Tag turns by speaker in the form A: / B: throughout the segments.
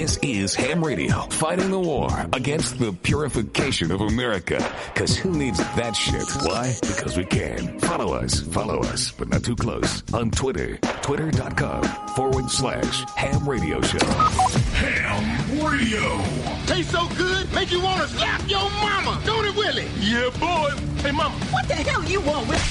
A: This is Ham Radio, fighting the war against the purification of America. Because who needs that shit? Why? Because we can. Follow us, but not too close. On Twitter, twitter.com/Ham Radio Show.
B: Ham Radio.
C: Tastes so good, make you want to slap your mama. Don't it, Willie?
B: Yeah, boy. Hey, mama.
C: What the hell you want with...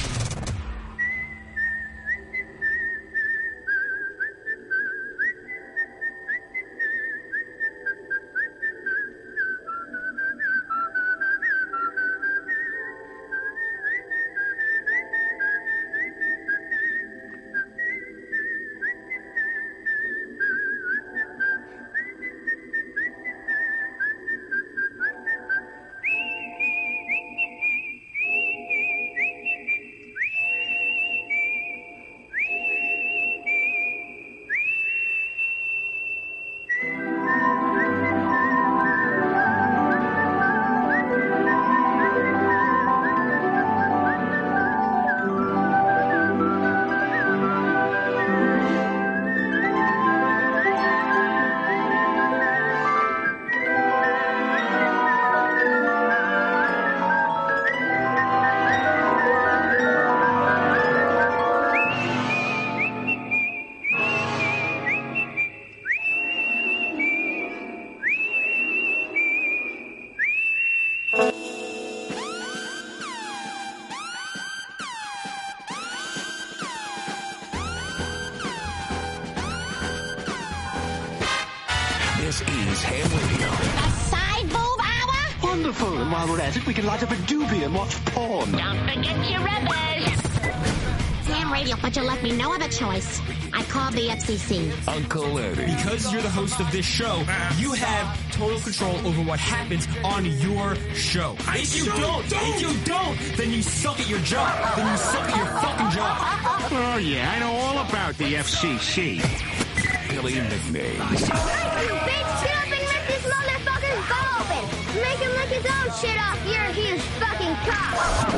A: This is Ham Radio.
D: A side boob hour?
E: Wonderful. And while we're at it, we can light up a doobie and watch porn.
D: Don't forget your rubbish. Ham Radio, but you left me no other choice. I called the FCC.
A: Uncle Eddie.
F: Because you're the host of this show, you have total control over what happens on your show. If you don't, then you suck at your job. Then you suck at your fucking job.
E: Oh, yeah, I know all about the FCC.
A: Billy McNames.
G: Hey, you bitch, get up and lift this motherfucker's butt open. Make him lick his own shit off your huge fucking cock.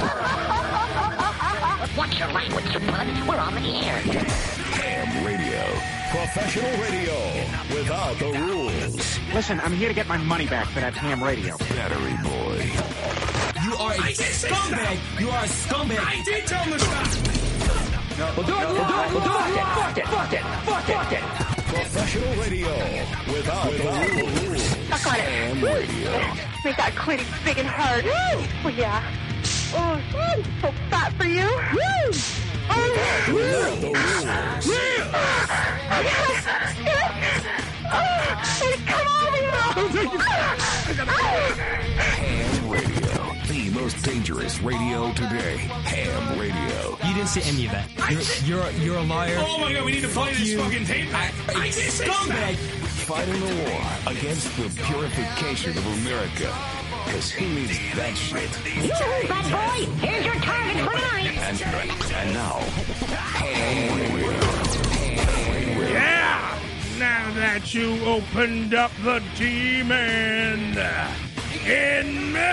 D: Watch your language, you bud. We're on the air.
A: Ham Radio.
B: Professional radio without the rules.
E: Listen, I'm here to get my money back for that ham radio.
A: Battery Boy.
F: You are a scumbag. You are a scumbag.
B: I did tell him to stop.
C: We'll do it. Fuck it.
B: Professional radio without the rules.
H: Suck on it.
A: Ham Radio.
H: Make that clit big and hard. Woo! Oh, yeah. Oh, so fat for you. Woo!
B: Without the rules.
H: Come on!
A: Ham Radio. The most dangerous radio today. Ham Radio.
F: You didn't say any of that. You're a liar.
B: Oh my God, we need to play this fucking tape. I did say
F: Scumbag.
A: Fighting the war against the purification of America. Because who needs that shit?
D: Bad boy, here's your target for tonight.
A: And now, Ham Radio. Ham Radio.
I: Yeah! Now that you opened up the demon in me!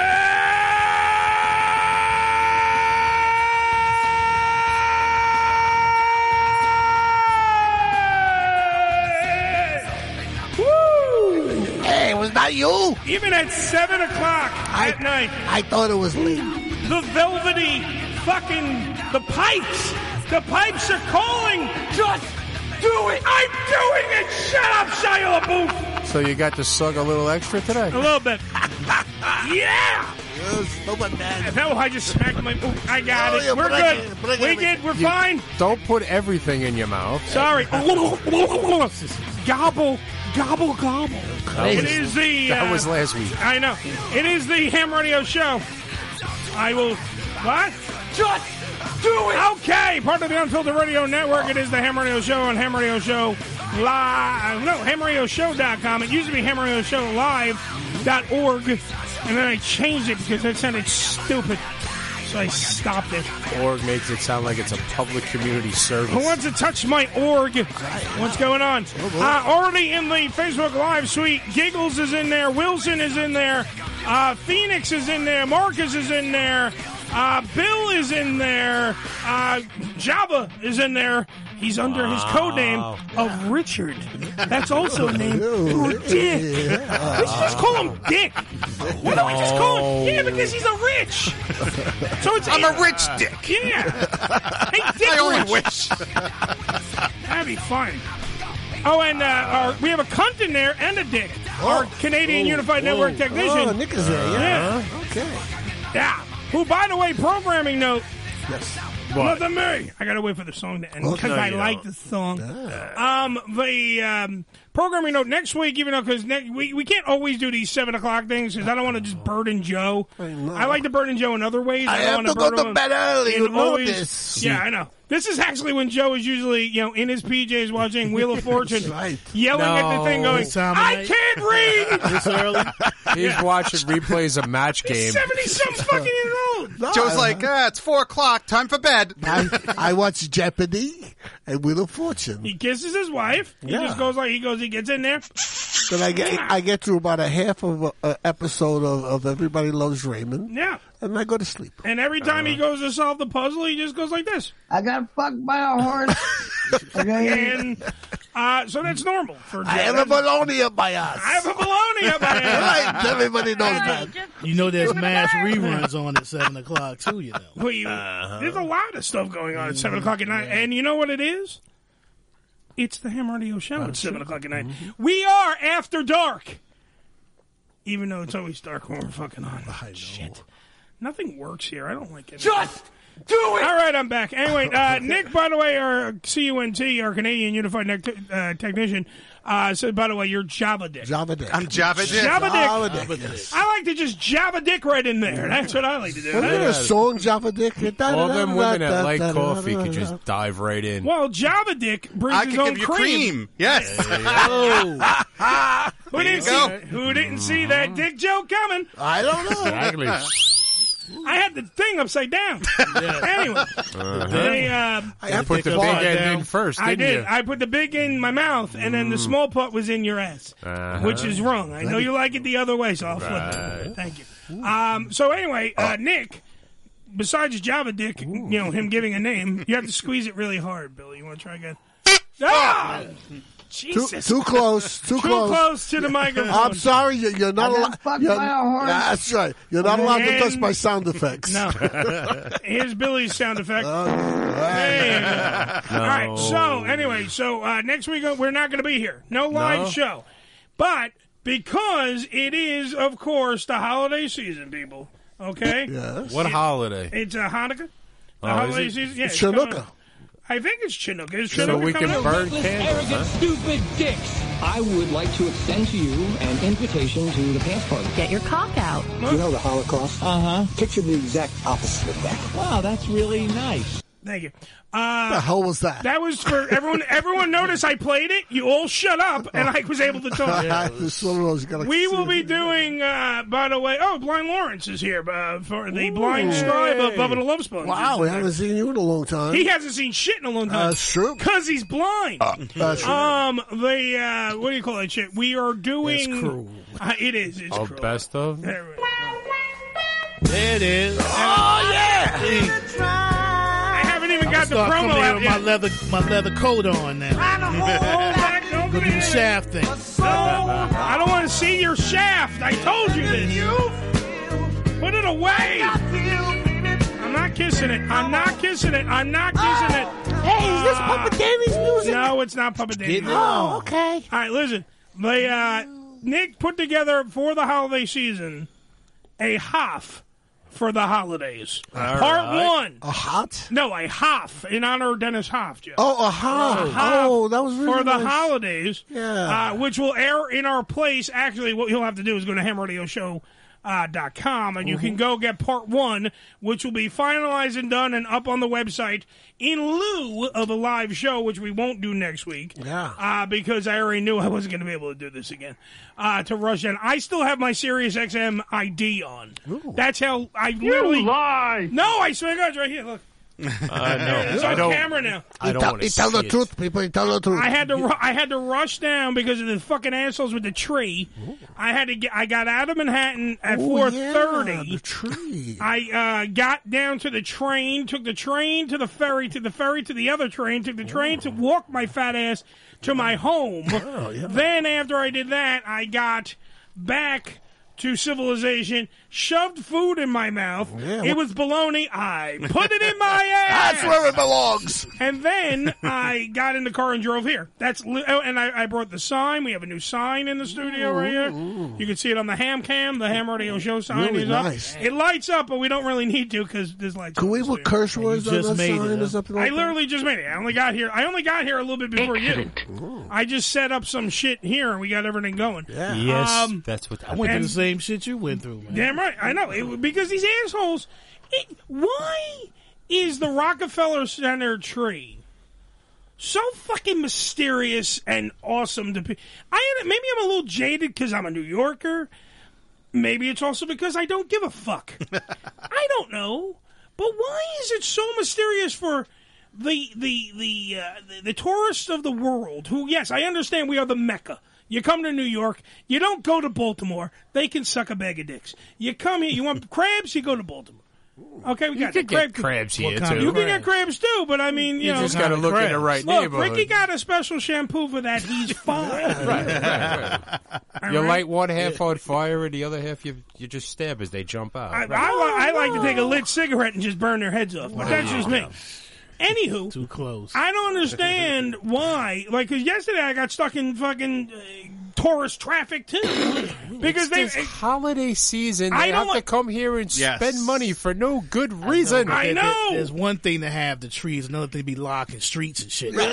C: Hey, was that you?
I: Even at 7 o'clock at night,
C: I thought it was Lee.
I: the velvety fucking, the pipes are calling. Just do it. I'm doing it. Shut up, Shia LaBeouf.
J: So you got to suck a little extra today?
I: A little bit. Yeah. No, I just smacked my... Oh, I got it. We're good. We good. We're fine.
J: Don't put everything in your mouth.
I: Sorry. Gobble. It is the...
J: That was last week.
I: I know. It is the Ham Radio Show. I will... What? Just do it! Okay, part of the Unfiltered Radio Network. It is the Ham Radio Show on Ham Radio Show Live. No, HamRadioShow.com. It used to be Ham Radio Show Live.org. And then I changed it because it sounded stupid. So I stopped it.
J: Org makes it sound like it's a public community service.
I: Who wants to touch my org? What's going on? Already in the Facebook Live suite, Giggles is in there. Wilson is in there. Phoenix is in there. Marcus is in there. Bill is in there. Java is in there. He's under his code name of Richard. That's also a name for Dick. We should just call him Dick. Why don't we just call him? Yeah, because he's a rich. So
K: I'm a rich Dick.
I: Yeah. Hey, Dick
K: I only
I: Rich.
K: wish.
I: That'd be fun. Oh, and we have a cunt in there and a Dick. Our Canadian Unified Network technician.
L: Oh, Nick is there, yeah. Okay.
I: Yeah. Who, by the way, programming note.
L: Yes.
I: Nothing me. I gotta wait for the song to end because I like the song. The programming note next week, even though because we can't always do these 7 o'clock things because I don't want to just burden Joe. I like to burden Joe in other ways.
L: I have to go to bed early. You know this.
I: Yeah, I know. This is actually when Joe is usually, in his PJs watching Wheel of Fortune, yelling at the thing, going, "I can't read."
J: This early? He's watching replays of match game.
I: 70-some fucking years old.
L: No,
K: Joe's like, it's 4 o'clock, time for bed.
L: I watch Jeopardy and Wheel of Fortune.
I: He kisses his wife. He just goes he gets in there.
L: Then I get through about a half of an episode of Everybody Loves Raymond.
I: Yeah.
L: And I go to sleep.
I: And every time he goes to solve the puzzle, he just goes like this.
M: I got fucked by a horse.
I: And so that's normal for Joe.
L: I have a bologna up my ass.
I: I have a bologna up my ass.
L: Right, everybody knows that.
N: You know there's mass reruns on at 7 o'clock, too, you know.
I: There's a lot of stuff going on at 7 o'clock at night. And you know what it is? It's the Ham Radio Show at 7 o'clock at night. We are After Dark. Even though it's always dark when we're fucking on. Shit. Nothing works here. I don't like it.
B: Just do it!
I: All right, I'm back. Anyway, Nick, by the way, our CUNT, our Canadian Unified Technician, said, by the way, you're Java Dick.
L: Java Dick.
K: I'm Java Dick.
I: Java Dick.
L: Yes.
I: I like to just Java Dick right in there. That's what I like to do.
L: Wasn't there a song, Java Dick?
J: All them women that like coffee could just dive right in.
I: Well, Java Dick brings
K: I
I: his
K: can
I: own
K: give you cream. Yes.
I: Who didn't see that Dick joke coming?
L: I don't know.
J: Exactly.
I: I had the thing upside down. Anyway,
J: I put the big end in first,
I: I
J: didn't
I: did.
J: you?
I: I put the big end in my mouth, and then the small part was in your ass, which is wrong. I know you like it the other way, so I'll flip it. Thank you. So anyway, Nick, besides Java Dick, him giving a name, you have to squeeze it really hard, Billy. You want to try again? Ah! Jesus.
L: Too close. Too
I: close to the microphone.
L: I'm sorry, you're not allowed.
M: Fucked by a horse.
L: That's right. You're not allowed to touch my sound effects.
I: No. Here's Billy's sound effect. There you go. All right. So anyway, next week we're not going to be here. No live show, but because it is, of course, the holiday season, people. Okay.
L: Yes.
J: What holiday?
I: It's Hanukkah. The
J: Oh,
I: holiday
J: is
I: season. Yeah,
L: It's Chanukah.
I: I think it's Chanukah. Is
J: So
I: Chanukah
J: we can
I: coming
J: burn
I: up?
J: candles, huh?
O: Stupid dicks. I would like to extend to you an invitation to the pants party.
P: Get your cock out.
E: You know the Holocaust?
O: Uh-huh.
E: Picture the exact opposite of that.
O: Wow, that's really nice.
I: Thank you.
L: What the hell was that?
I: That was for everyone. Everyone noticed I played it. You all shut up, and I was able to talk.
L: This one of those
I: We will be doing, by the way, Blind Lawrence is here for the Blind Scribe of Bubba the Love Sponge.
L: Wow, we haven't seen you in a long time.
I: He hasn't seen shit in a long time.
L: That's true.
I: Because he's blind.
L: That's true.
I: What do you call that shit? We are doing...
L: That's cruel.
I: It is. It's
J: Oh,
I: cruel.
J: best of?
I: There we go.
N: There it is.
L: Oh, yeah!
I: I haven't even got the
N: Start
I: promo
N: coming in
I: out
N: with
I: yet.
N: my leather coat on now. Go do the shaft thing.
I: No, I don't want to see your shaft. I told you this. Put it away. I'm not kissing it. I'm not kissing it. I'm not kissing it.
L: Hey, is this Papa Danny's music?
I: No, it's not Papa Danny.
L: Oh, okay.
I: All right, listen. Nick put together for the holiday season a half for the holidays. Part one.
L: A hot?
I: No, a half in honor of Dennis Hoff, Joe.
L: Oh, a hot. Oh, that was really
I: for the
L: nice.
I: holidays.
L: Yeah.
I: Which will air in our place. Actually, what you'll have to do is go to hamradioshow.com and you can go get part one, which will be finalized and done and up on the website in lieu of a live show, which we won't do next week.
L: Yeah.
I: Because I already knew I wasn't going to be able to do this again. To rush in. I still have my Sirius XM ID on.
L: Ooh.
I: That's how I literally...
B: lie!
I: No, I swear to God, it's right here. Look.
J: No,
I: It's
J: I
I: on
J: don't.
I: camera now.
J: I don't want to
L: tell the truth, people. Tell the truth.
I: I had to rush down because of the fucking assholes with the tree. I got out of Manhattan at 4:30.
L: The tree.
I: I got down to the train, took the train to the ferry, to the other train, took the train to walk my fat ass to my home. Then after I did that, I got back to civilization, shoved food in my mouth. It was bologna. I put it in my ass.
L: That's where it belongs.
I: And then I got in the car and drove here. And I brought the sign. We have a new sign in the studio right here. You can see it on the ham cam. The Ham Radio Show sign
L: Really
I: is
L: nice.
I: up. It lights up, but we don't really need to because there's lights.
L: Can we put curse words on that sign or something
I: I
L: like that?
I: literally just made it. I only got here a little bit before you. I just set up some shit here and we got everything going.
J: Yes, that's what
N: I went through the same shit you went through, man.
I: Damn right, I know. Because these assholes. Why is the Rockefeller Center tree so fucking mysterious and awesome to maybe I'm a little jaded because I'm a New Yorker. Maybe it's also because I don't give a fuck. I don't know. But why is it so mysterious for the tourists of the world who, yes, I understand we are the Mecca. You come to New York, you don't go to Baltimore. They can suck a bag of dicks. You come here, you want crabs, you go to Baltimore. Okay, we got
J: you can get crabs here, too.
I: You can get crabs, too, but I mean, you know.
J: just got to look in the right
I: Look,
J: neighborhood.
I: Ricky got a special shampoo for that. He's fine.
J: Right.
I: All
J: You
I: right?
J: light one half on fire and the other half you just stab as they jump out.
I: I like to take a lit cigarette and just burn their heads off, but that's just me. Anywho,
N: too close.
I: I don't understand why. Like, because yesterday I got stuck in fucking tourist traffic too, because
J: it's holiday season.
I: I
J: They
I: don't
J: have to come here and spend money for no good reason.
I: I know.
N: There's one thing to have the trees, another thing to be locking streets and shit.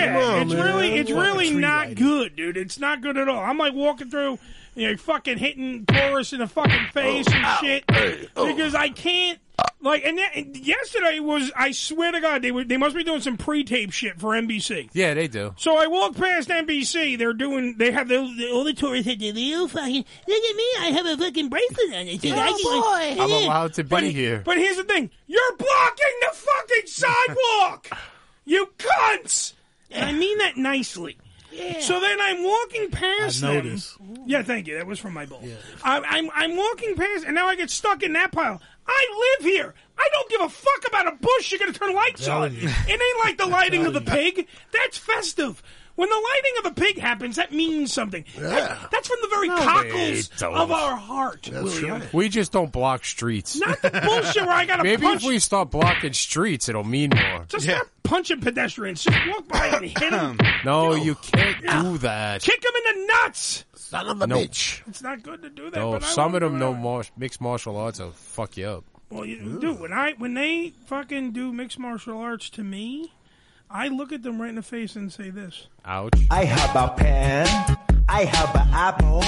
I: It's really not good, dude. It's not good at all. I'm like walking through, fucking hitting tourists in the fucking face and shit because I can't. Like, and yesterday was, I swear to God, they must be doing some pre-tape shit for NBC.
J: Yeah, they do.
I: So I walked past NBC. They have all the tourists had their little fucking, look at me, I have a fucking bracelet on it.
J: I'm allowed to be here.
I: But here's the thing. You're blocking the fucking sidewalk! You cunts! And I mean that nicely. Yeah. So then I'm walking past them. Yeah, thank you. That was from my bowl. Yeah. I'm walking past, and now I get stuck in that pile. I live here. I don't give a fuck about a bush you're going to turn lights on. It ain't like the lighting of the pig. That's festive. When the lighting of a pig happens, that means something.
L: Yeah.
I: That's from the very cockles of our heart, William.
L: Right.
J: We just don't block streets.
I: Not the bullshit where I got to
J: Maybe
I: punch.
J: if we start blocking streets, it'll mean more.
I: Just start punching pedestrians. Just walk by and hit them.
J: No, you can't do that.
I: Kick them in the nuts.
L: Son of a bitch.
I: It's not good to do that.
J: No,
I: but
J: some of them
I: know
J: know mixed martial arts will fuck you up.
I: Well, dude, when they fucking do mixed martial arts to me, I look at them right in the face and say this.
J: Ouch.
P: I have a pen. I have an apple.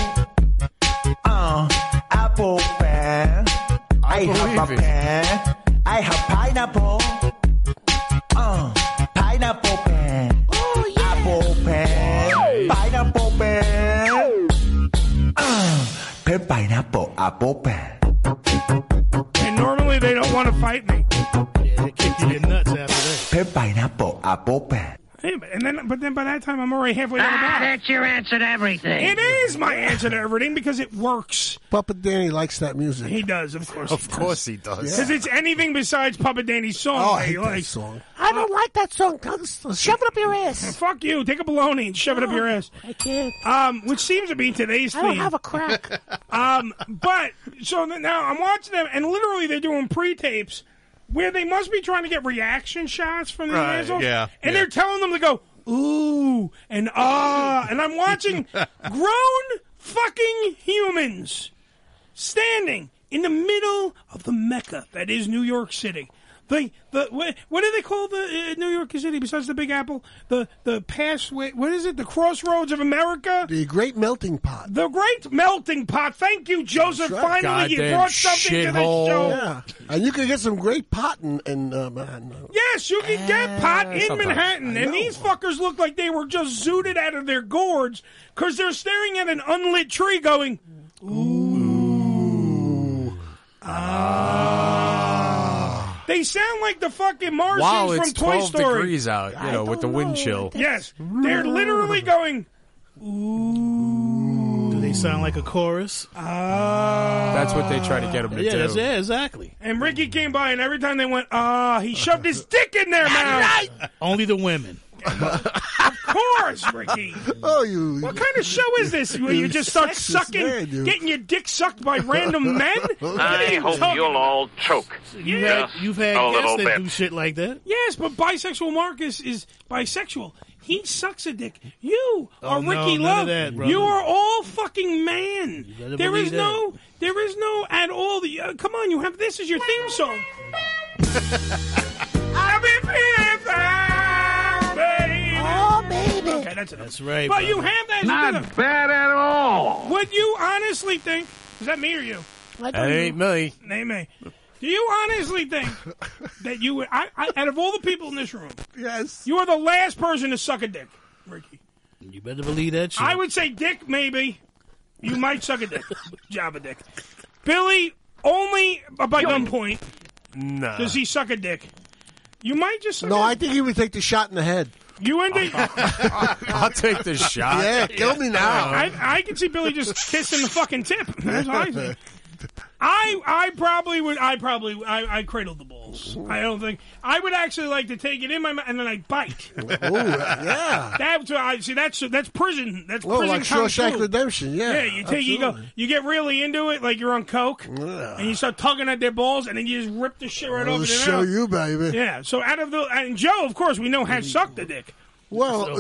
P: Apple pen. I have a pen. I have pineapple. Pineapple pen. Oh, yeah. Apple pen. Pineapple pen. Pen, pineapple, apple pen.
I: And normally they don't want to fight me.
N: Yeah, they kick you in the nuts after that.
P: Pen, pineapple, apple pen.
I: Hey, but then by that time I'm already halfway down the block.
M: That's your answer to everything.
I: It is my answer to everything because it works.
L: Puppet Danny likes that music.
I: He does, of course.
J: Of course he does.
I: Because it's anything besides Puppet Danny's song.
L: Oh, I
I: that he
L: hate that
I: likes.
L: song.
Q: I don't like that song. Shove it up your ass.
I: Fuck you. Take a bologna and shove it up your ass.
Q: I can't.
I: Which seems to be today's theme.
Q: I don't have a crack.
I: But, so now I'm watching them, and literally they're doing pre-tapes where they must be trying to get reaction shots from the assholes.
K: Yeah,
I: and they're telling them to go, ooh, and and I'm watching grown fucking humans standing in the middle of the Mecca that is New York City. What do they call the New York City besides the Big Apple? The passway. What is it? The Crossroads of America.
L: The Great Melting Pot.
I: The Great Melting Pot. Thank you, Joseph.
L: Right.
I: Finally, you brought something to the show.
L: Yeah. And you can get some great pot in
I: Yes, you can get pot in Manhattan, and these fuckers look like they were just zooted out of their gourds because they're staring at an unlit tree, going, ooh, ah. They They sound like the fucking Martians
J: While
I: from
J: it's
I: Toy
J: 12
I: Story.
J: degrees out, with the wind chill.
I: Yes, they're literally going.
N: Do they sound like a chorus?
J: That's what they try to get him to do.
N: Yeah, exactly.
I: And Ricky came by, and every time they went, he shoved his dick in their mouth.
N: Only the women.
I: Of course, Ricky. What kind of show is this where you just start sucking, getting your dick sucked by random men?
R: I hope you'll all choke.
N: You've had
R: a
N: guests
R: little
N: that
R: bit.
N: do shit like that.
I: Yes, but bisexual Marcus is bisexual. He sucks a dick. You are
N: no,
I: Ricky
N: none
I: Love.
N: of that, brother.
I: You are all fucking man.
N: better
I: There is
N: believe
I: no at all. Come on, you have this as your theme song. I've been feeling fine, baby.
Q: Oh, baby.
I: Okay, that's enough.
N: That's right.
I: But
N: brother.
I: you have that.
R: Not bad at all.
I: Would you honestly think? Is that me or you?
J: That ain't me.
I: Name me. Do you honestly think that you would? Out of all the people in this room,
L: yes,
I: you are the last person to suck a dick, Ricky.
N: You better believe that shit.
I: I would say dick, maybe. You might suck a dick. Jabba dick. Billy, only by gunpoint
J: No.
I: does he suck a dick. You might just suck
L: No,
I: a
L: I think he would take the shot in the head.
I: You and
J: I'll take the shot.
L: Yeah, kill me now.
I: I can see Billy just kissing the fucking tip. That's what I think. I probably would. I cradle the balls. I don't think I would actually like to take it in my mouth and then I bite.
L: Oh, yeah.
I: That's what I see. That's prison. That's
L: Oh,
I: prison.
L: like
I: kung
L: Shawshank
I: fu.
L: Redemption, yeah.
I: Yeah, you take you get really into it, like you're on coke, and you start tugging at their balls, and then you just rip the shit right
L: I'll
I: over their
L: show
I: mouth.
L: you, baby.
I: Yeah. So out of and Joe, of course, we know has sucked the dick.
L: Well,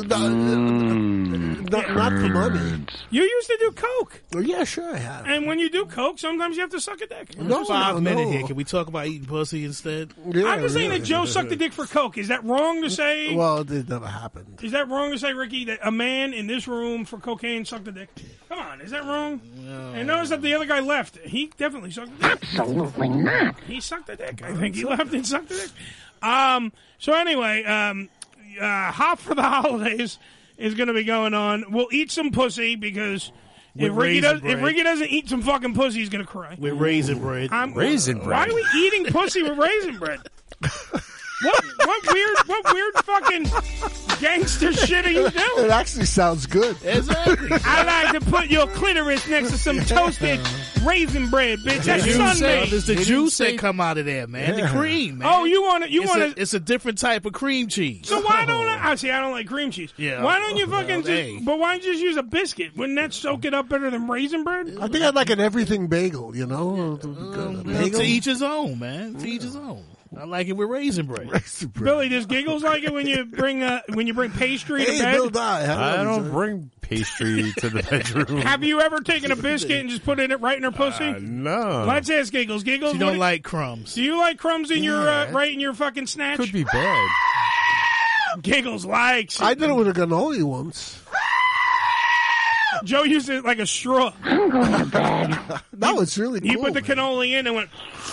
L: not for money.
I: You used to do coke.
L: Well, yeah, sure I have.
I: And when you do coke, sometimes you have to suck a dick.
L: No,
N: 5 minutes
L: no.
N: here. Can we talk about eating pussy instead?
L: Yeah,
I: I'm just saying
L: really.
I: that Joe sucked a dick for coke. Is that wrong to say?
L: Well, it never happened.
I: Is that wrong to say, Ricky, that a man in this room for cocaine sucked a dick? Come on, is that wrong? No. And notice that the other guy left. He definitely sucked a dick.
D: Absolutely not.
I: He sucked a dick. I think he left and sucked a dick. So anyway, Hop for the Holidays is going to be going on. We'll eat some pussy because if Ricky doesn't eat some fucking pussy, he's going to cry.
N: With raisin bread.
J: Raisin bread.
I: Why are we eating pussy with raisin bread? What weird fucking gangster shit are you doing?
L: It actually sounds good.
N: Exactly.
I: I like to put your clitoris next to some toasted raisin bread, bitch. That's Sunday.
N: It's the juice that come out of there, man. The cream, man.
I: Oh, you want it?
N: It's a different type of cream cheese.
I: So why don't I see? I don't like cream cheese.
N: Yeah.
I: Why don't you fucking?
N: Hey.
I: But why don't you just use a biscuit? Wouldn't that soak it up better than raisin bread?
L: I think I'd like an everything bagel, you know?
N: To each his own, man. To each his own. I like it with raisin bread.
I: Billy, does Giggles like it when you bring pastry to bed?
L: Bill Nye,
J: I don't bring pastry to the bedroom.
I: Have you ever taken a biscuit and just put it right in her pussy?
J: No.
I: Let's ask Giggles. Giggles,
N: She don't like crumbs.
I: Do you like crumbs in your right in your fucking snatch?
J: Could be bad.
I: Giggles likes it.
L: I did it with a cannoli once.
I: Joe used it like a straw.
D: I'm going to bed.
L: No, it's really cool.
I: You put the cannoli in and went.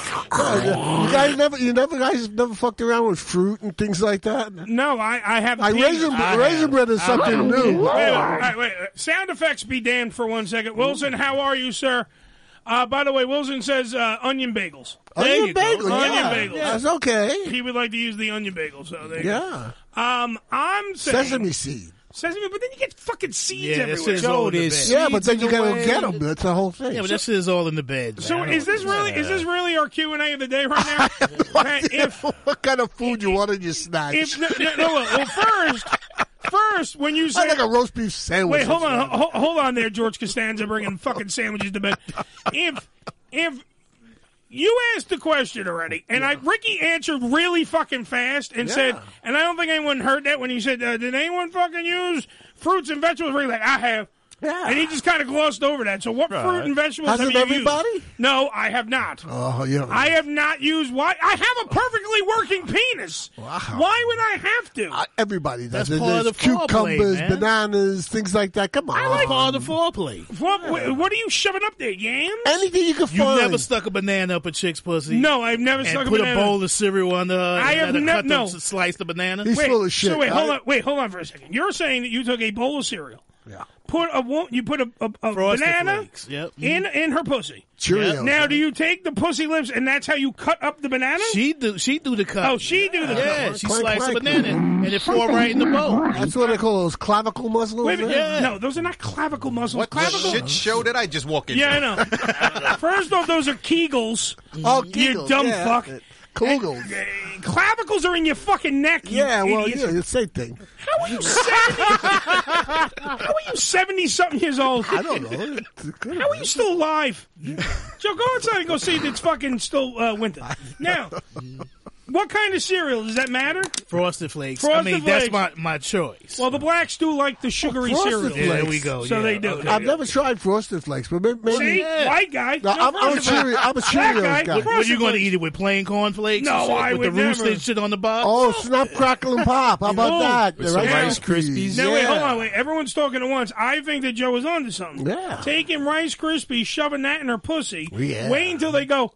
L: You guys never fucked around with fruit and things like that?
I: No, I have.
L: Raisin bread is something new.
I: Wait. Sound effects be damned for 1 second. Wilson, how are you, sir? By the way, Wilson says onion bagels.
L: Onion bagel,
I: Onion bagels.
L: Yeah, that's okay.
I: He would like to use the onion bagel. So there you
L: Yeah.
I: go. I'm saying
L: Sesame seed.
I: Sesame, but then you get fucking seeds
N: Yeah, that
I: everywhere.
N: shit's all in the bed.
L: Yeah, but then you gotta get them. That's the whole thing.
N: Yeah, but that shit is all in the bed.
I: So
N: man.
I: is this really our Q&A of the day right now?
L: What kind of food you want in your snatch?
I: Well, first, when you say
L: I like a roast beef sandwich.
I: wait, hold on there, George Costanza, bringing fucking sandwiches to bed. If you asked the question already, and Ricky answered really fucking fast and said, and I don't think anyone heard that when he said, did anyone fucking use fruits and vegetables? We're like, I have.
L: Yeah.
I: And he just kind of glossed over that. So what fruit and vegetables
L: Hasn't
I: have you
L: everybody?
I: used? No, I have not.
L: Oh, yeah.
I: I have not used I have a perfectly working penis.
L: Wow.
I: Why would I have to?
L: Everybody does.
N: That's part of the foreplay,
L: cucumbers,
N: man.
L: bananas, things like that. Come on.
N: I like part of the foreplay.
I: What are you shoving up there, yams?
L: Anything you can
N: You
L: find.
N: never stuck a banana up a chick's pussy?
I: No, I've never stuck a
N: put
I: banana.
N: a bowl of cereal under her.
I: I have never.
N: Sliced the banana.
L: He's full of shit.
I: So hold on for a second. You're saying that you took a bowl of cereal.
L: Yeah.
I: You put a
N: Frosted
I: banana
N: Flakes. Yep.
I: in her pussy.
L: Cheerios.
I: Now, do you take the pussy lips and that's how you cut up the banana?
N: She do the cut.
I: Oh, she do the cut.
N: Yeah, she
L: Clank,
N: sliced the
L: clank.
N: banana and it fall right in the bowl.
L: That's what they call those clavicle muscles.
I: Wait a minute.
N: Yeah.
I: No, those are not clavicle muscles.
K: What
I: clavicle.
K: shit show did I just walk into?
I: Yeah, I know. First off, those are Kegels.
L: Oh,
I: You
L: Kegels,
I: dumb
L: yeah.
I: fuck.
L: Kegels.
I: Clavicles are in your fucking neck. You
L: Yeah, well,
I: idiot.
L: yeah, it's the same thing.
I: How are you 70? How are you 70-something years old?
L: I don't know.
I: How are you still alive? Joe, go outside and go see if it's fucking still winter. Now, what kind of cereal? Does that matter?
N: Frosted Flakes.
I: Frosted
N: that's
I: Flakes.
N: my choice.
I: Well, the blacks do like the sugary
L: Frosted
I: cereal.
L: Flakes.
N: Yeah, there we go.
I: So
N: yeah.
I: they do.
N: Okay.
L: I've never tried Frosted Flakes, but maybe.
I: See? White guy.
L: No, I'm a
I: Frosted
L: Cheerios
I: Flakes.
L: guy.
I: Black
N: What you going to
I: Flakes.
N: eat it with? Plain cornflakes?
I: No,
N: and shit,
I: I
N: with
I: would
N: the rooster
I: never.
N: and shit on the box.
L: Oh, Snap, Crackle, and Pop. How about
I: No.
L: that?
J: With some Rice Krispies.
I: Now, wait,
L: Yeah.
I: hold on, wait. Everyone's talking at once. I think that Joe is onto something.
L: Yeah.
I: Taking Rice Krispies, shoving that in her pussy,
L: Yeah.
I: wait until they go,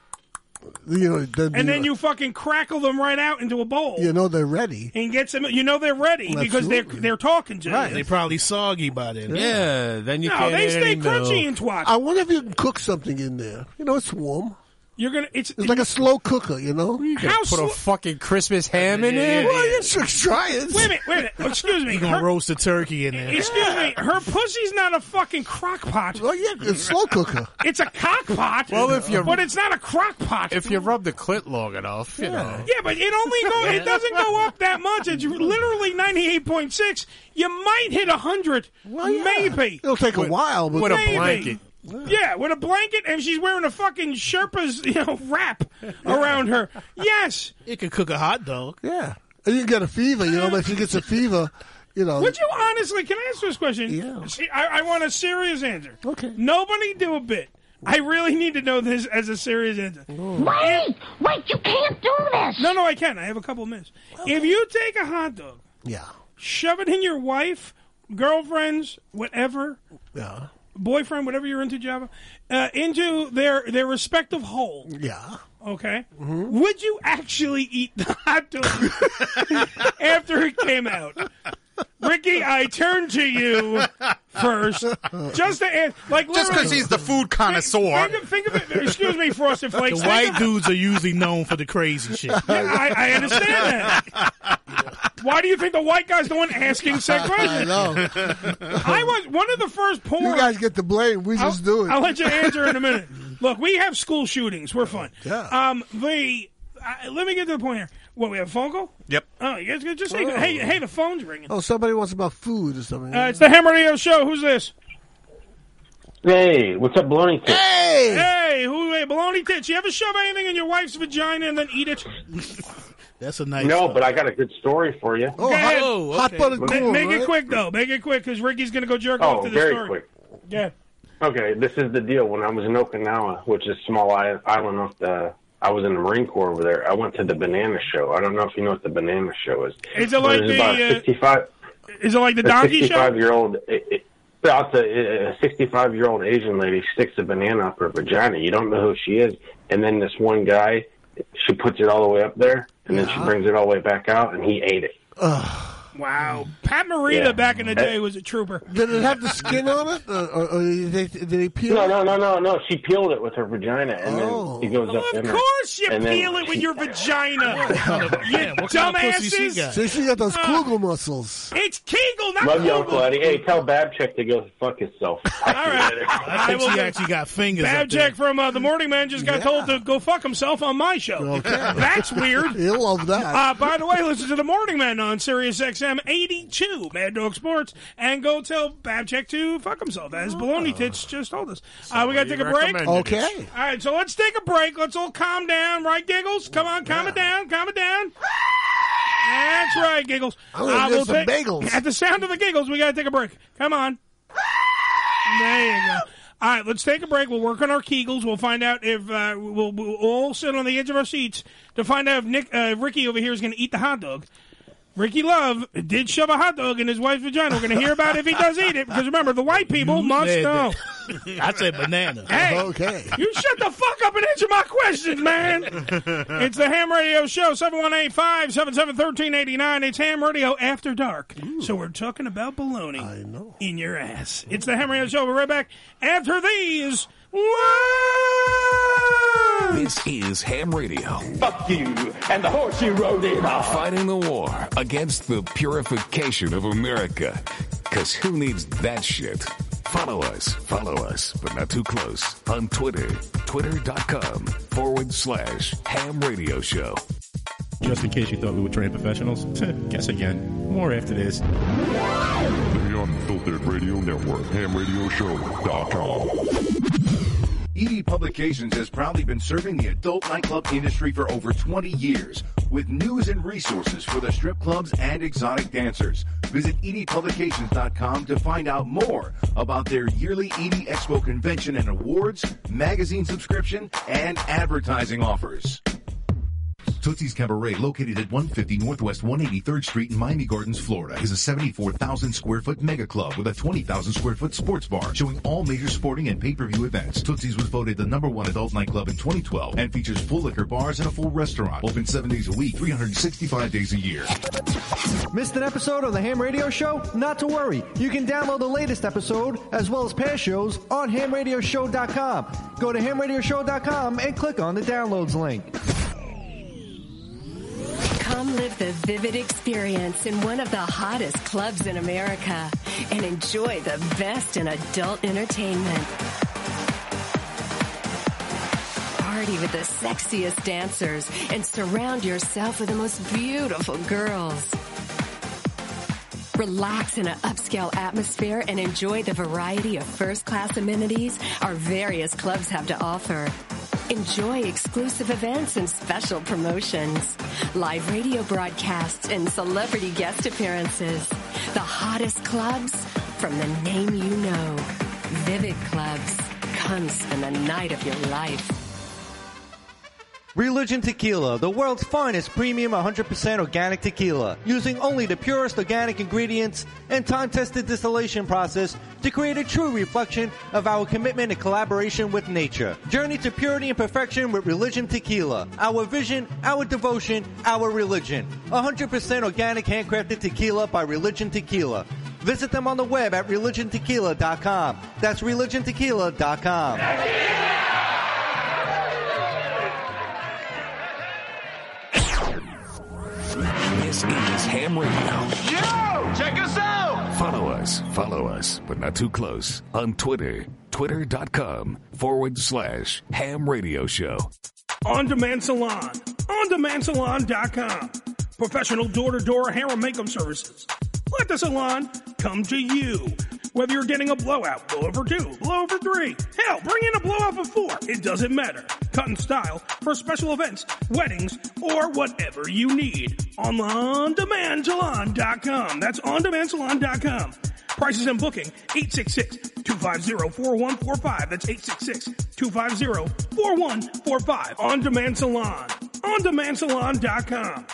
L: You know,
I: and then you fucking crackle them right out into a bowl.
L: You know they're ready.
I: And get some, you know they're ready because
L: Absolutely.
I: they're talking to you.
N: They probably soggy by then.
J: Yeah, then you
I: No,
J: can't
I: they
J: eat
I: stay
J: any
I: crunchy
J: milk.
I: and twat.
L: I wonder if you can cook something in there. You know, it's warm.
I: You're gonna.
L: It's like a slow cooker. You know.
J: You
I: How
J: put
I: slow-
J: a fucking Christmas ham in
N: Yeah,
J: it?
L: Well, you should try it.
I: Wait a minute. Excuse me.
N: You gonna
I: Her-
N: roast the turkey in there?
I: Excuse me. Her pussy's not a fucking crock pot.
L: Well, yeah, it's slow cooker.
I: It's a cock pot.
J: Well, if you-
I: but it's not a crock pot.
J: If you rub the clit long enough, you know.
I: Yeah, but it only It doesn't go up that much. It's literally 98.6. You might hit 100.
L: Well, yeah.
I: Maybe.
L: It'll take a while, but
J: With a
I: Maybe.
J: blanket.
I: Yeah, with a blanket, and she's wearing a fucking Sherpa's, wrap around her. Yes.
N: It could cook a hot dog.
L: yeah, and you can get a fever. You know, but if you get a fever, you know.
I: Would you honestly? Can I ask this question?
L: Yeah.
I: See, I want a serious answer.
L: Okay.
I: Nobody do a bit. I really need to know this as a serious answer.
D: Wait, you can't do this.
I: No, I can. I have a couple of minutes. If you take a hot dog,
L: Yeah,
I: shove it in your wife, girlfriend's, whatever,
L: yeah,
I: boyfriend, whatever you're into, Java, into their respective hole.
L: yeah.
I: Okay. Would you actually eat the hot dog after it came out? Ricky, I turn to you first. Just to ask, like,
K: Just because he's the food connoisseur.
I: Think of it. Excuse me, Frosted
N: The
I: Flakes.
N: white dudes are usually known for the crazy shit.
I: Yeah, I understand that. Why do you think the white guy's the one asking said question?
L: I know.
I: I was one of the first porn.
L: You guys get the blame. We just do it.
I: I'll let you answer in a minute. Look, we have school shootings. We're fun.
L: Yeah.
I: Let me get to the point here. What, we have a phone call?
K: Yep.
I: Oh, you guys could just say, hey, the phone's ringing.
L: Oh, somebody wants about food or something.
I: It's the Ham Radio Show. Who's this?
R: Hey, what's up, Baloney Tits?
I: Hey, baloney tits. You ever shove anything in your wife's vagina and then eat it?
N: That's a nice.
R: No, but I got a good story for you.
L: Oh,
I: Go ahead.
L: hot buttered corn.
I: Make
L: right?
I: it quick, though. Make it quick, because Ricky's going to go jerk off to the
R: very
I: story.
R: quick.
I: Yeah.
R: Okay, this is the deal. When I was in Okinawa, which is a small island off I was in the Marine Corps over there. I went to the Banana Show. I don't know if you know what the Banana Show is.
I: Is it like
R: about
I: the
R: 65?
I: Is it like the donkey show?
R: 65-year-old. A 65-year-old Asian lady sticks a banana up her vagina. You don't know who she is, and then this one guy, she puts it all the way up there, and then she brings it all the way back out, and he ate it.
I: Wow. Pat Morita
R: Yeah.
I: back in the day was a trooper.
L: Did it have the skin on it? Or did they peel it?
R: No. She peeled it with her vagina, and then it goes up in
I: Of
R: her.
I: course you
R: And then
I: peel it with your vagina. You
N: what kind of pussy she
I: dumbasses.
N: got?
L: See, she got those Kugel muscles.
I: It's Kegel, not
R: Love you,
I: Kugel.
R: Uncle Eddie. Hey, tell Babchick to go fuck himself.
I: All right.
N: I think she actually got fingers up there.
I: Babjack from The Morning Man just got told to go fuck himself on my show.
L: Okay.
I: That's weird.
L: He'll love that.
I: By the way, listen to The Morning Man on Sirius XM 82, Mad Dog Sports, and go tell Babchick to fuck himself, as Baloney Tits just told us. We got to take a break.
L: Okay.
I: All right, so let's take a break. Let's all calm down, right, Giggles? Come on, calm it down, calm it down. That's right, Giggles.
L: I'm gonna get some bagels.
I: At the sound of the giggles, we got to take a break. Come on. There you go. All right, let's take a break. We'll work on our Kegels. We'll find out if we'll all sit on the edge of our seats to find out if Ricky over here is going to eat the hot dog. Ricky Love did shove a hot dog in his wife's vagina. We're going to hear about it if he does eat it, because remember, the white people must know.
N: I said banana.
I: Hey,
L: okay.
I: You shut the fuck up and answer my questions, man. It's the Ham Radio Show, 718-577-1389. It's Ham Radio After Dark. So we're talking about baloney in your ass. It's the Ham Radio Show. We're right back after these.
A: This is Ham Radio.
B: Fuck you and the horse you rode in on.
A: Fighting the war against the purification of America. Because who needs that shit? Follow us, but not too close, on Twitter, twitter.com/Ham Radio Show.
S: Just in case you thought we were trained professionals, guess again. More after this.
T: The Unfiltered Radio Network, hamradioshow.com.
U: ED Publications has proudly been serving the adult nightclub industry for over 20 years with news and resources for the strip clubs and exotic dancers. Visit edpublications.com to find out more about their yearly ED Expo convention and awards, magazine subscription, and advertising offers.
V: Tootsie's Cabaret, located at 150 Northwest 183rd Street in Miami Gardens, Florida, is a 74,000 square foot mega club with a 20,000 square foot sports bar showing all major sporting and pay-per-view events. Tootsie's was voted the #1 adult nightclub in 2012 and features full liquor bars and a full restaurant. Open 7 days a week, 365 days a year.
W: Missed an episode of the Ham Radio Show? Not to worry. You can download the latest episode as well as past shows on hamradioshow.com. Go to hamradioshow.com and click on the downloads link.
X: Come live the vivid experience in one of the hottest clubs in America and enjoy the best in adult entertainment. Party with the sexiest dancers and surround yourself with the most beautiful girls. Relax in an upscale atmosphere and enjoy the variety of first-class amenities our various clubs have to offer. Enjoy exclusive events and special promotions, live radio broadcasts, and celebrity guest appearances. The hottest clubs from the name you know. Vivid Clubs. Come spend the night of your life.
W: Religion Tequila, the world's finest premium 100% organic tequila, using only the purest organic ingredients and time-tested distillation process to create a true reflection of our commitment and collaboration with nature. Journey to purity and perfection with Religion Tequila. Our vision, our devotion, our religion. 100% organic handcrafted tequila by Religion Tequila. Visit them on the web at religiontequila.com. That's religiontequila.com.
A: This is Ham Radio.
B: Yo, check us out.
A: Follow us, but not too close, on Twitter, twitter.com/Ham Radio Show.
I: On Demand Salon, ondemandsalon.com. Professional door-to-door hair and makeup services. Let the salon come to you. Whether you're getting a blowout, blow over 2, blow over 3. Hell, bring in a blowout for 4. It doesn't matter. Cut and style for special events, weddings, or whatever you need. On ondemandsalon.com. That's ondemandsalon.com. Prices and booking, 866-250-4145. That's 866-250-4145. On Demand Salon. ondemandsalon.com.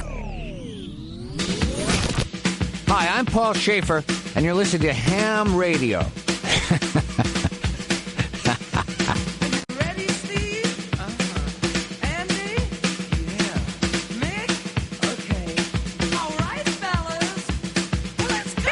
Y: Hi, I'm Paul Schaefer, and you're listening to Ham Radio.
B: Ready, Steve? Andy? Yeah. Mick? Okay. All right, fellas. Let's go!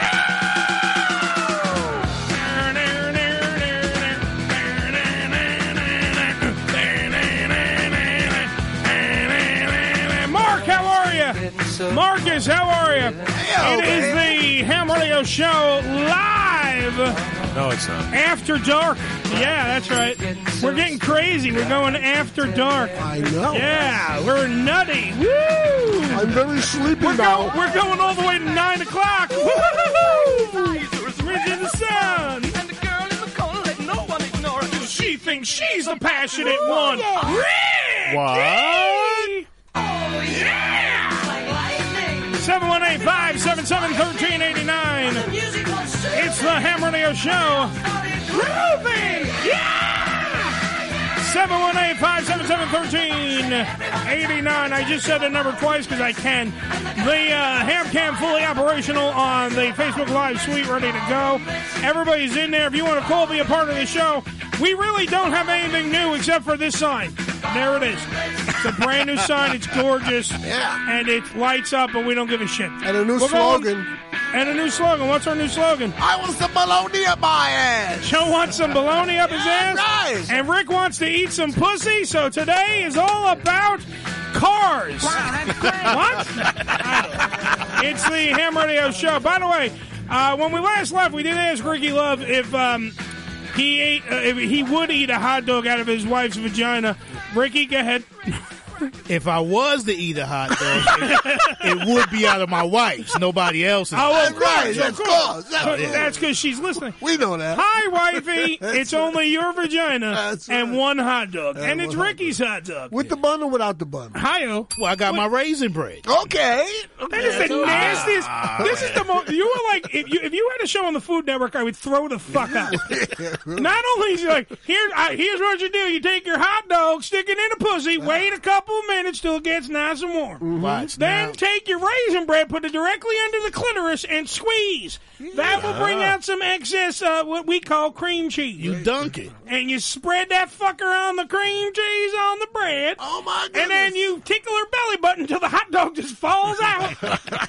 I: Mark, how are you? Marcus, how are you? It is the Ham Radio Show live.
J: No, it's not.
I: After dark. Yeah, that's right. We're getting crazy. We're going after dark.
L: I know.
I: Yeah, we're nutty. Woo!
L: I'm very sleepy now.
I: We're going all the way to 9 o'clock. Woo-hoo-hoo-hoo! Into the sun.
B: And the girl in the corner, let no one ignore her.
I: She thinks she's the passionate one.
B: Yeah.
I: Ricky!
J: What?
B: Oh, yeah!
I: 718-577-1389. It's the Ham Radio Show. Grooving! Yeah! 718-577-1389. I just said the number twice because I can. The Ham Cam fully operational on the Facebook Live suite, ready to go. Everybody's in there. If you want to call, be a part of the show. We really don't have anything new except for this sign. There it is. It's a brand new sign. It's gorgeous.
L: Yeah.
I: And it lights up, and we don't give a shit.
L: And a new slogan.
I: And a new slogan. What's our new slogan?
L: I want some bologna up my ass.
I: Joe wants some bologna up his ass.
L: Right.
I: And Rick wants to eat some pussy. So today is all about cars.
B: Wow, that's great.
I: What? It's the Ham Radio Show. By the way, when we last left, we did ask Ricky Love if if he would eat a hot dog out of his wife's vagina. Ricky, go ahead.
N: If I was to eat a hot dog, it would be out of my wife's, nobody else's.
I: Oh, of course,
L: right,
I: of course. That's because she's listening.
L: We know that.
I: Hi, wifey. It's only your vagina and one hot dog. And it's Ricky's hot dog.
L: With the bun or without the bun?
I: Hi-yo.
N: Well, I got my raisin bread.
L: Okay.
I: That is the nastiest. This is the most. You were like, if you had a show on the Food Network, I would throw the fuck out. Not only is he like, here's what you do. You take your hot dog, stick it in a pussy, wait a couple minutes till it gets nice and warm. Then take your raisin bread, put it directly under the clitoris, and squeeze. That will bring out some excess, what we call cream cheese.
N: You dunk it.
I: And you spread that fucker on the cream cheese on the bread.
L: Oh, my goodness.
I: And then you tickle her belly button until the hot dog just falls out.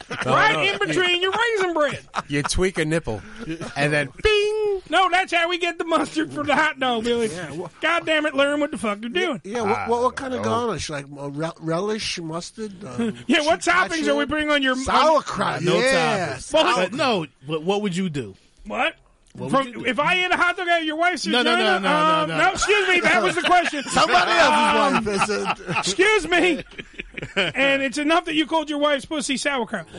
I: In between your raisin bread.
J: You tweak a nipple, and then bing.
I: No, that's how we get the mustard for the hot dog, Billy. God damn it, learn what the fuck you're doing.
L: Yeah, what kind of garnish? Like relish, mustard?
I: Yeah, what toppings are we putting on your...
L: Sauerkraut,
N: no
L: yes.
N: toppings. No, what would you do?
I: What? If I ate a hot dog out of your wife's
N: No,
I: vagina...
N: no.
I: Excuse me, that was the question.
L: Somebody else's wife.
I: Excuse me. And it's enough that you called your wife's pussy sauerkraut.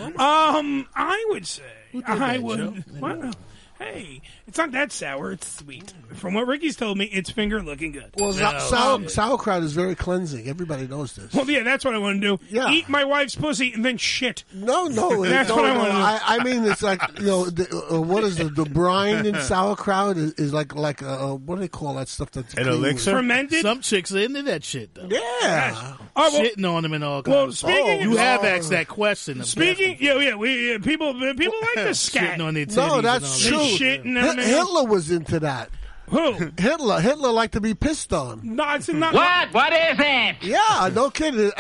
I: I would say... I would... What? Hey, it's not that sour. It's sweet. From what Ricky's told me, it's finger looking good.
L: Well, sauerkraut is very cleansing. Everybody knows this.
I: Well, yeah, that's what I want to do.
L: Yeah.
I: Eat my wife's pussy and then shit.
L: No.
I: That's what I want to do.
L: I mean, it's like, what is the brine in sauerkraut is like what do they call that stuff? That's
J: an elixir?
I: Fermented?
N: Some chicks are into that shit, though.
L: Yeah.
N: Shitting on them and all kinds of stuff. You have asked that question.
I: People like to scat.
N: Shitting on their titties.
L: No, that's true. Hitler was into that.
I: Who?
L: Hitler liked to be pissed on.
I: No, it's not.
Y: What? What is it?
L: Yeah, no kidding.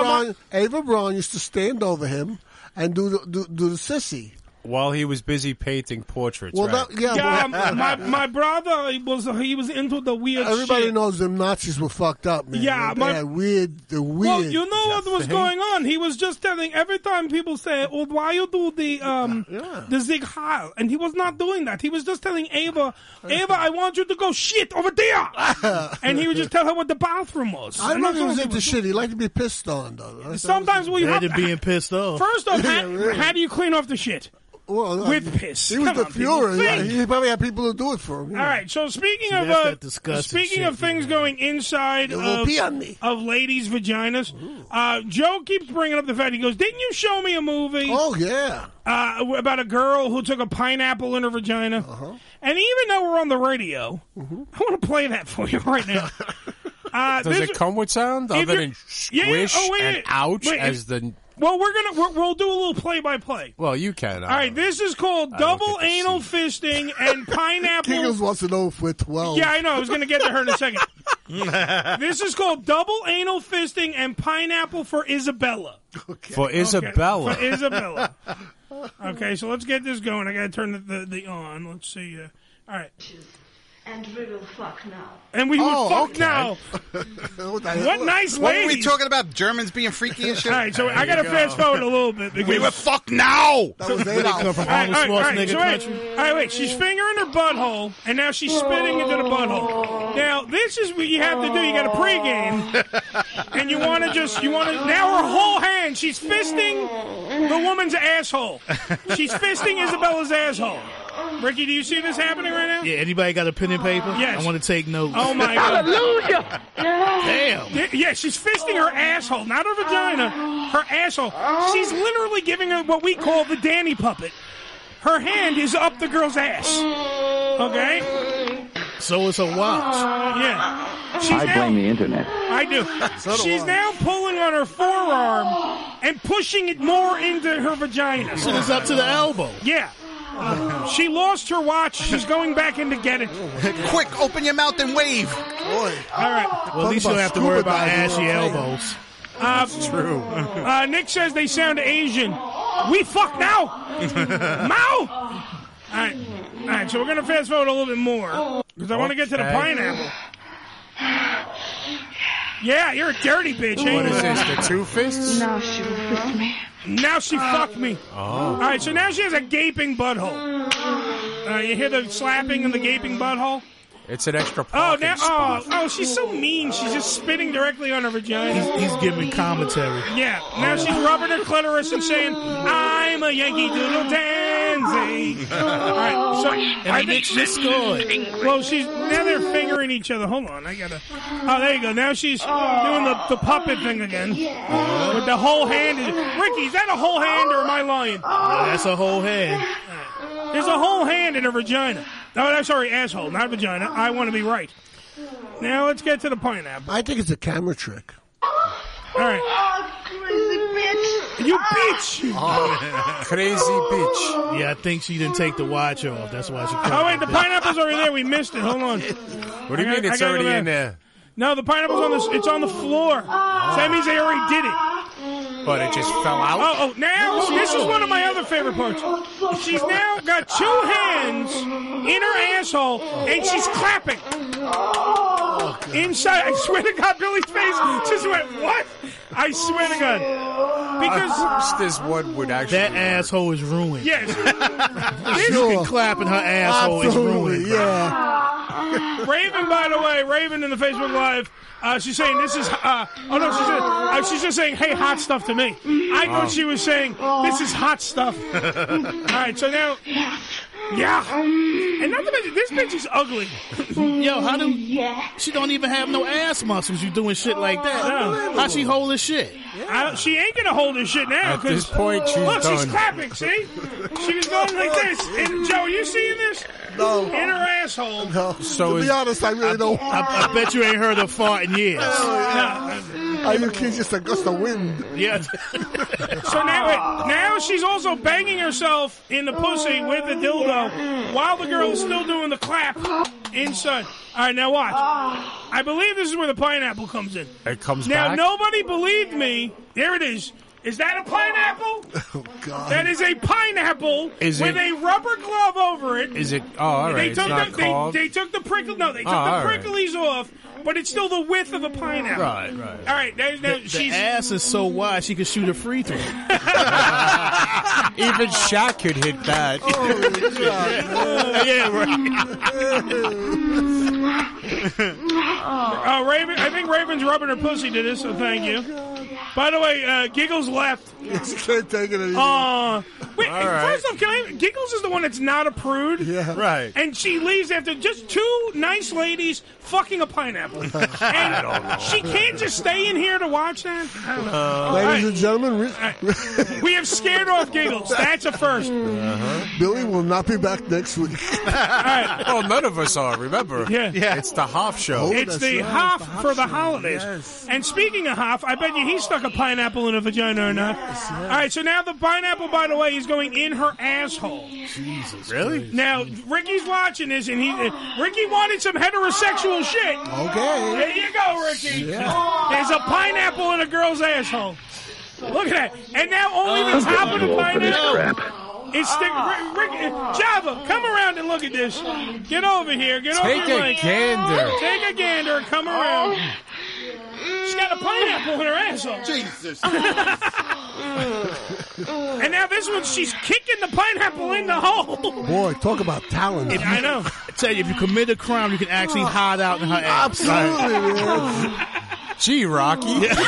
L: Ava Braun used to stand over him and do the sissy.
J: While he was busy painting portraits,
L: Well,
J: right?
I: my brother he was into the weird
L: Everybody
I: shit.
L: knows them Nazis were fucked up, man.
I: Yeah,
L: They had weird.
I: Well, you know what was going on? He was just telling every time people say, "Oh, why you do the Zig Heil?" And he was not doing that. He was just telling Ava, I want you to go shit over there. And he would just tell her what the bathroom was.
L: I don't know if he was into shit. He liked to be pissed on, though.
I: Sometimes we have
N: being pissed off.
I: First off, how do you clean off the shit?
L: Well,
I: with piss.
L: He was the Fuhrer. Yeah, he probably had people to do it for him.
I: All right. So speaking of things going inside of ladies' vaginas, Joe keeps bringing up the fact, he goes, "Didn't you show me a movie?
L: Oh yeah,
I: about a girl who took a pineapple in her vagina." And even though we're on the radio, I want to play that for you right now.
J: Does it come with sound other than squish and ouch as the?
I: Well, we'll do a little play-by-play.
J: Well, you can.
I: All right, this is called double anal fisting and pineapple.
L: Kingles wants to know if we're 12.
I: Yeah, I know. I was going to get to her in a second. This is called double anal fisting and pineapple for Isabella.
J: Okay. For Isabella.
I: For Isabella. Okay, so let's get this going. I got to turn the on. Let's see. All right.
C: And we will fuck now.
I: And we will fuck now. What nice ladies.
K: What were we talking about? Germans being freaky and shit?
I: All right, so I got to fast forward a little bit. Because
K: we will fuck now.
N: That was Adolf. From Arnold Schwarzenegger country.
I: All right, wait. She's fingering her butthole, and now she's spitting into the butthole. Now, this is what you have to do. You got to pregame, and you want to now her whole hand, she's fisting the woman's asshole. She's fisting Isabella's asshole. Ricky, do you see this happening right now?
N: Yeah, anybody got a pen and paper?
I: Yes.
N: I want to take notes.
I: Oh, my God.
C: Hallelujah!
N: Damn.
I: Yeah, she's fisting her asshole, not her vagina, her asshole. She's literally giving her what we call the Danny puppet. Her hand is up the girl's ass. Okay?
N: So is her watch.
I: Yeah.
E: I blame the internet.
I: I do.
E: So do
I: She's
E: I.
I: now pulling on her forearm and pushing it more into her vagina.
N: So it's up to the elbow.
I: Yeah. She lost her watch. She's going back in to get it.
K: Quick, open your mouth and wave.
L: Boy.
I: All right.
N: Well, at least you don't have to worry about ashy elbows.
I: That's true. Nick says they sound Asian. We fuck now. Mao. All right, so we're going to fast forward a little bit more because I want to get to the
J: Okay.
I: pineapple. Yeah, you're a dirty bitch, ain't
J: What
I: you?
J: is this, the two fists?
C: Now she will fuck me.
I: Now she fucked me.
J: Oh.
I: All right, so now she has a gaping butthole. You hear the slapping in the gaping butthole?
J: It's an extra
I: Oh,
J: parking
I: now,
J: spot.
I: oh, she's so mean. She's just spitting directly on her vagina.
N: He's giving commentary.
I: Yeah, now she's rubbing her clitoris and saying, "I'm a Yankee Doodle Dandy." All right, so I think
N: just scored.
I: Well, now they're fingering each other. Hold on, I gotta. Oh, there you go. Now she's doing the puppet thing again with the whole hand. Ricky, is that a whole hand or am I lying?
N: That's a whole hand.
I: There's a whole hand in her vagina. No, I'm sorry, asshole, not vagina. I want to be right. Now let's get to the pineapple.
L: I think it's a camera trick.
I: All right.
C: Oh, crazy bitch.
I: You bitch!
J: Crazy bitch.
N: Yeah, I think she didn't take the watch off. That's why she.
I: Oh wait, the pineapple's already there. We missed it. Hold on.
J: What do you mean it's already in there?
I: No, the pineapple's on the. It's on the floor. So that means they already did it.
J: But it just fell out?
I: Oh, now this is one of my other favorite parts. She's now got two hands in her asshole, and she's clapping. Inside, I swear to God, Billy's face just went, what? I swear to God. Because
J: this one would actually.
N: That asshole is ruined.
I: Yes.
N: You can clap in her asshole is ruined.
L: Yeah.
I: Raven, by the way, Raven in the Facebook Live, she's saying this is, she's just saying, hey, hot stuff to me. I thought she was saying, this is hot stuff. All right, so now, yeah. And not to mention, this bitch is ugly.
N: Yo, how do, she don't even have no ass muscles, you doing shit like that.
I: No.
N: How she hold her shit?
I: She ain't gonna hold her shit now.
J: At this point, she's
I: look,
J: done.
I: she's clapping, see? She was going like this. And, Joe, are you seeing this?
L: No.
I: In her asshole.
L: No.
J: So
L: to be honest, I really don't.
N: I bet you ain't heard her fart in years.
L: Are you kidding? Just a gust of wind.
N: Yeah.
I: So now she's also banging herself in the pussy with the dildo while the girl is still doing the clap inside. All right, now watch. I believe this is where the pineapple comes in.
J: It comes
I: Now,
J: back?
I: nobody believed me. There it is. Is that a pineapple?
L: Oh, God.
I: That is a pineapple
J: Is
I: with
J: it-
I: a rubber glove over it.
J: Is it? Oh, all right.
I: They
J: It's
I: took
J: not called.
I: they took the prickle. No, they took
J: all
I: the
J: right.
I: pricklies off, but it's still the width of a pineapple.
J: Right.
I: All right. Now
N: The
I: she's
N: ass is so wide she could shoot a free throw.
J: Even Shaq could hit that.
N: Yeah, right.
I: Raven. I think Raven's rubbing her pussy to this, so thank you. By the way, Giggles left.
L: Can't take it anymore.
I: Wait,
J: All right.
I: first off, Giggles is the one that's not a prude.
L: Yeah.
J: Right.
I: And she leaves after just two nice ladies fucking a pineapple. And she can't just stay in here to watch that? I don't know. All
L: Ladies
I: right.
L: and gentlemen,
I: We have scared off Giggles. That's a first.
L: Billy will not be back next week.
I: All right.
J: Well, none of us are. Remember?
I: Yeah.
J: It's the Hoff show.
L: Oh,
I: It's
L: that's
I: the
L: right,
I: Hoff
L: the Hoff
I: for the
L: show.
I: holidays.
L: Yes.
I: And speaking of Hoff, I bet you he stuck a pineapple in a vagina or not. All right, so now the pineapple, by the way, is going in her asshole.
N: Jesus.
J: Really?
I: Now, Ricky's watching this, and Ricky wanted some heterosexual shit.
L: Okay.
I: There you go, Ricky. There's a pineapple in a girl's asshole. Look at that. And now only the top of the pineapple is sticking. Ricky, Java, come around and look at this. Get over here. Get over
J: Take
I: your
J: a
I: leg.
J: gander.
I: Take a gander and come around. She's got a pineapple in her asshole.
L: Jesus.
I: And now this one, she's kicking the pineapple in the hole.
L: Boy, talk about talent.
I: I know.
N: I tell you, if you commit a crime, you can actually hide out in her ass.
L: Absolutely, man.
J: Gee, Rocky.
L: You can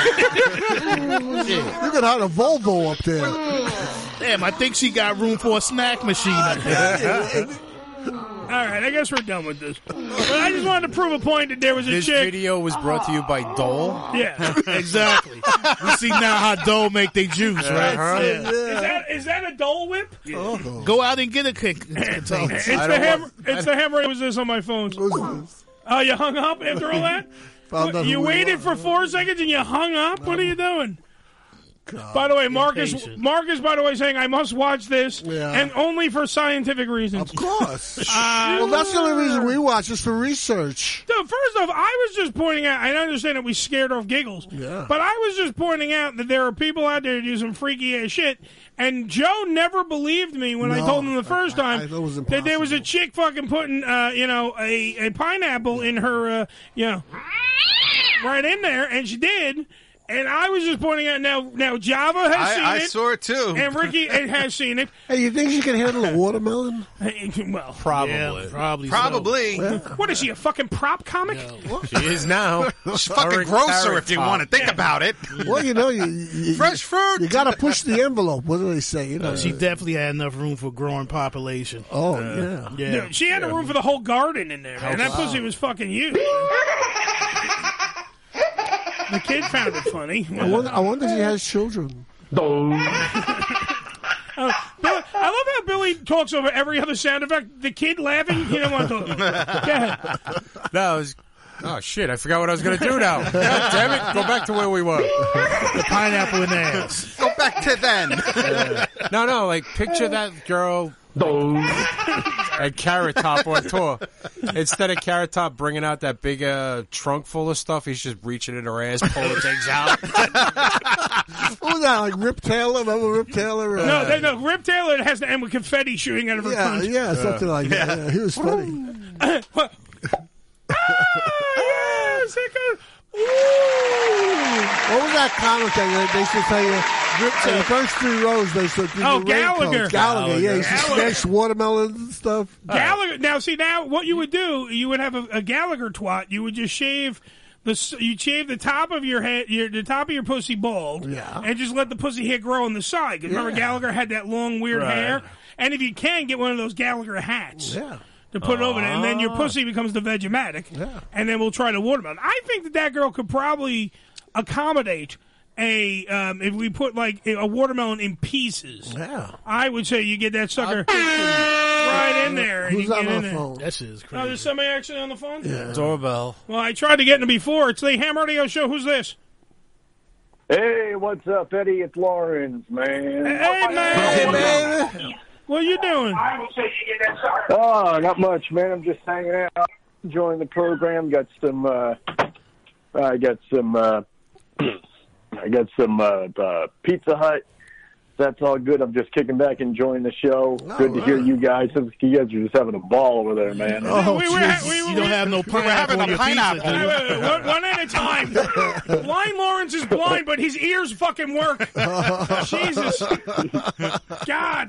L: hide a Volvo up there.
N: Damn, I think she got room for a snack machine up there.
I: All right, I guess we're done with this. But I just wanted to prove a point that there was a
J: This
I: chick.
J: video was brought to you by Dole.
I: Yeah,
N: exactly. We see now how Dole make their juice, right?
J: Uh-huh.
I: Is that a Dole Whip?
N: Go out and get a container.
I: It's the hammer. Was this on my phone? Oh, you hung up after all that? You waited for 4 seconds and you hung up? What are you doing? By the way, Marcus, by the way, saying I must watch this, and only for scientific reasons.
L: Of course. Well, that's the only reason we watch, is for research.
I: Dude, first off, I was just pointing out, I understand that we scared off giggles, but I was just pointing out that there are people out there who do some freaky-ass shit, and Joe never believed me when I told him the first time that there was a chick fucking putting, a pineapple in her, right in there, and she did. And I was just pointing out, now Java has seen it.
K: I saw it too.
I: And Ricky has seen it.
L: Hey, you think she can handle a watermelon?
I: Well,
J: probably.
I: Yeah,
K: Probably.
I: So. What is she, a fucking prop comic?
J: She is now.
K: She's fucking grosser if you want to think about it.
L: Well, you
K: fresh fruit.
L: You got to push the envelope. What do they say?
N: She definitely had enough room for growing population.
L: Oh,
N: yeah.
I: Dude, she had a room for the whole garden in there, man. That pussy was fucking huge. The kid found it funny.
L: I wonder if she has children.
I: I love how Billy talks over every other sound effect. The kid laughing, he don't want to talk. Go ahead.
J: No, oh, shit, I forgot what I was going to do now. God damn it, go back to where we were.
N: The pineapple in the ass.
K: Go back to then.
J: No, like, picture that girl... and Carrot Top on tour. Instead of Carrot Top bringing out that big trunk full of stuff, he's just reaching in her ass, pulling things out.
L: What was that, like Rip Taylor? Remember Rip Taylor?
I: No, Rip Taylor has to end with confetti shooting out of her cunt.
L: Yeah, something like that. Yeah, he was funny.
I: Yes, it goes.
L: What was that comic that they should tell you? In the first 3 rows, they said,
I: Gallagher.
L: Gallagher, yeah. He used to smash watermelons and stuff.
I: Gallagher. Now, what you would do, you would have a Gallagher twat. You would just shave the top of your head, the top of your pussy bald, and just let the pussy hair grow on the side. 'Cause remember, Gallagher had that long, weird hair. And if you can, get one of those Gallagher hats.
L: Yeah.
I: To put it over there, and then your pussy becomes the Vegematic, and then we'll try the watermelon. I think that girl could probably accommodate if we put like a watermelon in pieces.
L: Yeah,
I: I would say you get that sucker right in there. And
L: Who's
I: you
L: on
I: get in
L: the
I: there.
L: phone?
N: That shit is crazy.
I: Oh, there's somebody actually on the phone?
L: Yeah.
J: Doorbell.
I: Well, I tried to get in before. It's the Ham Radio Show. Who's this?
E: Hey, what's up, Eddie? It's Lawrence, man.
I: Hey, man.
L: Baby.
I: What you doing?
E: Oh, not much, man. I'm just hanging out, enjoying the program. Got some, I got some Pizza Hut. That's all good. I'm just kicking back, enjoying the show. Good to hear you guys. You guys are just having a ball over there, man.
N: Oh, you don't have no pineapple on your pizza.
I: One at a time. Blind Lawrence is blind, but his ears fucking work. Jesus. God.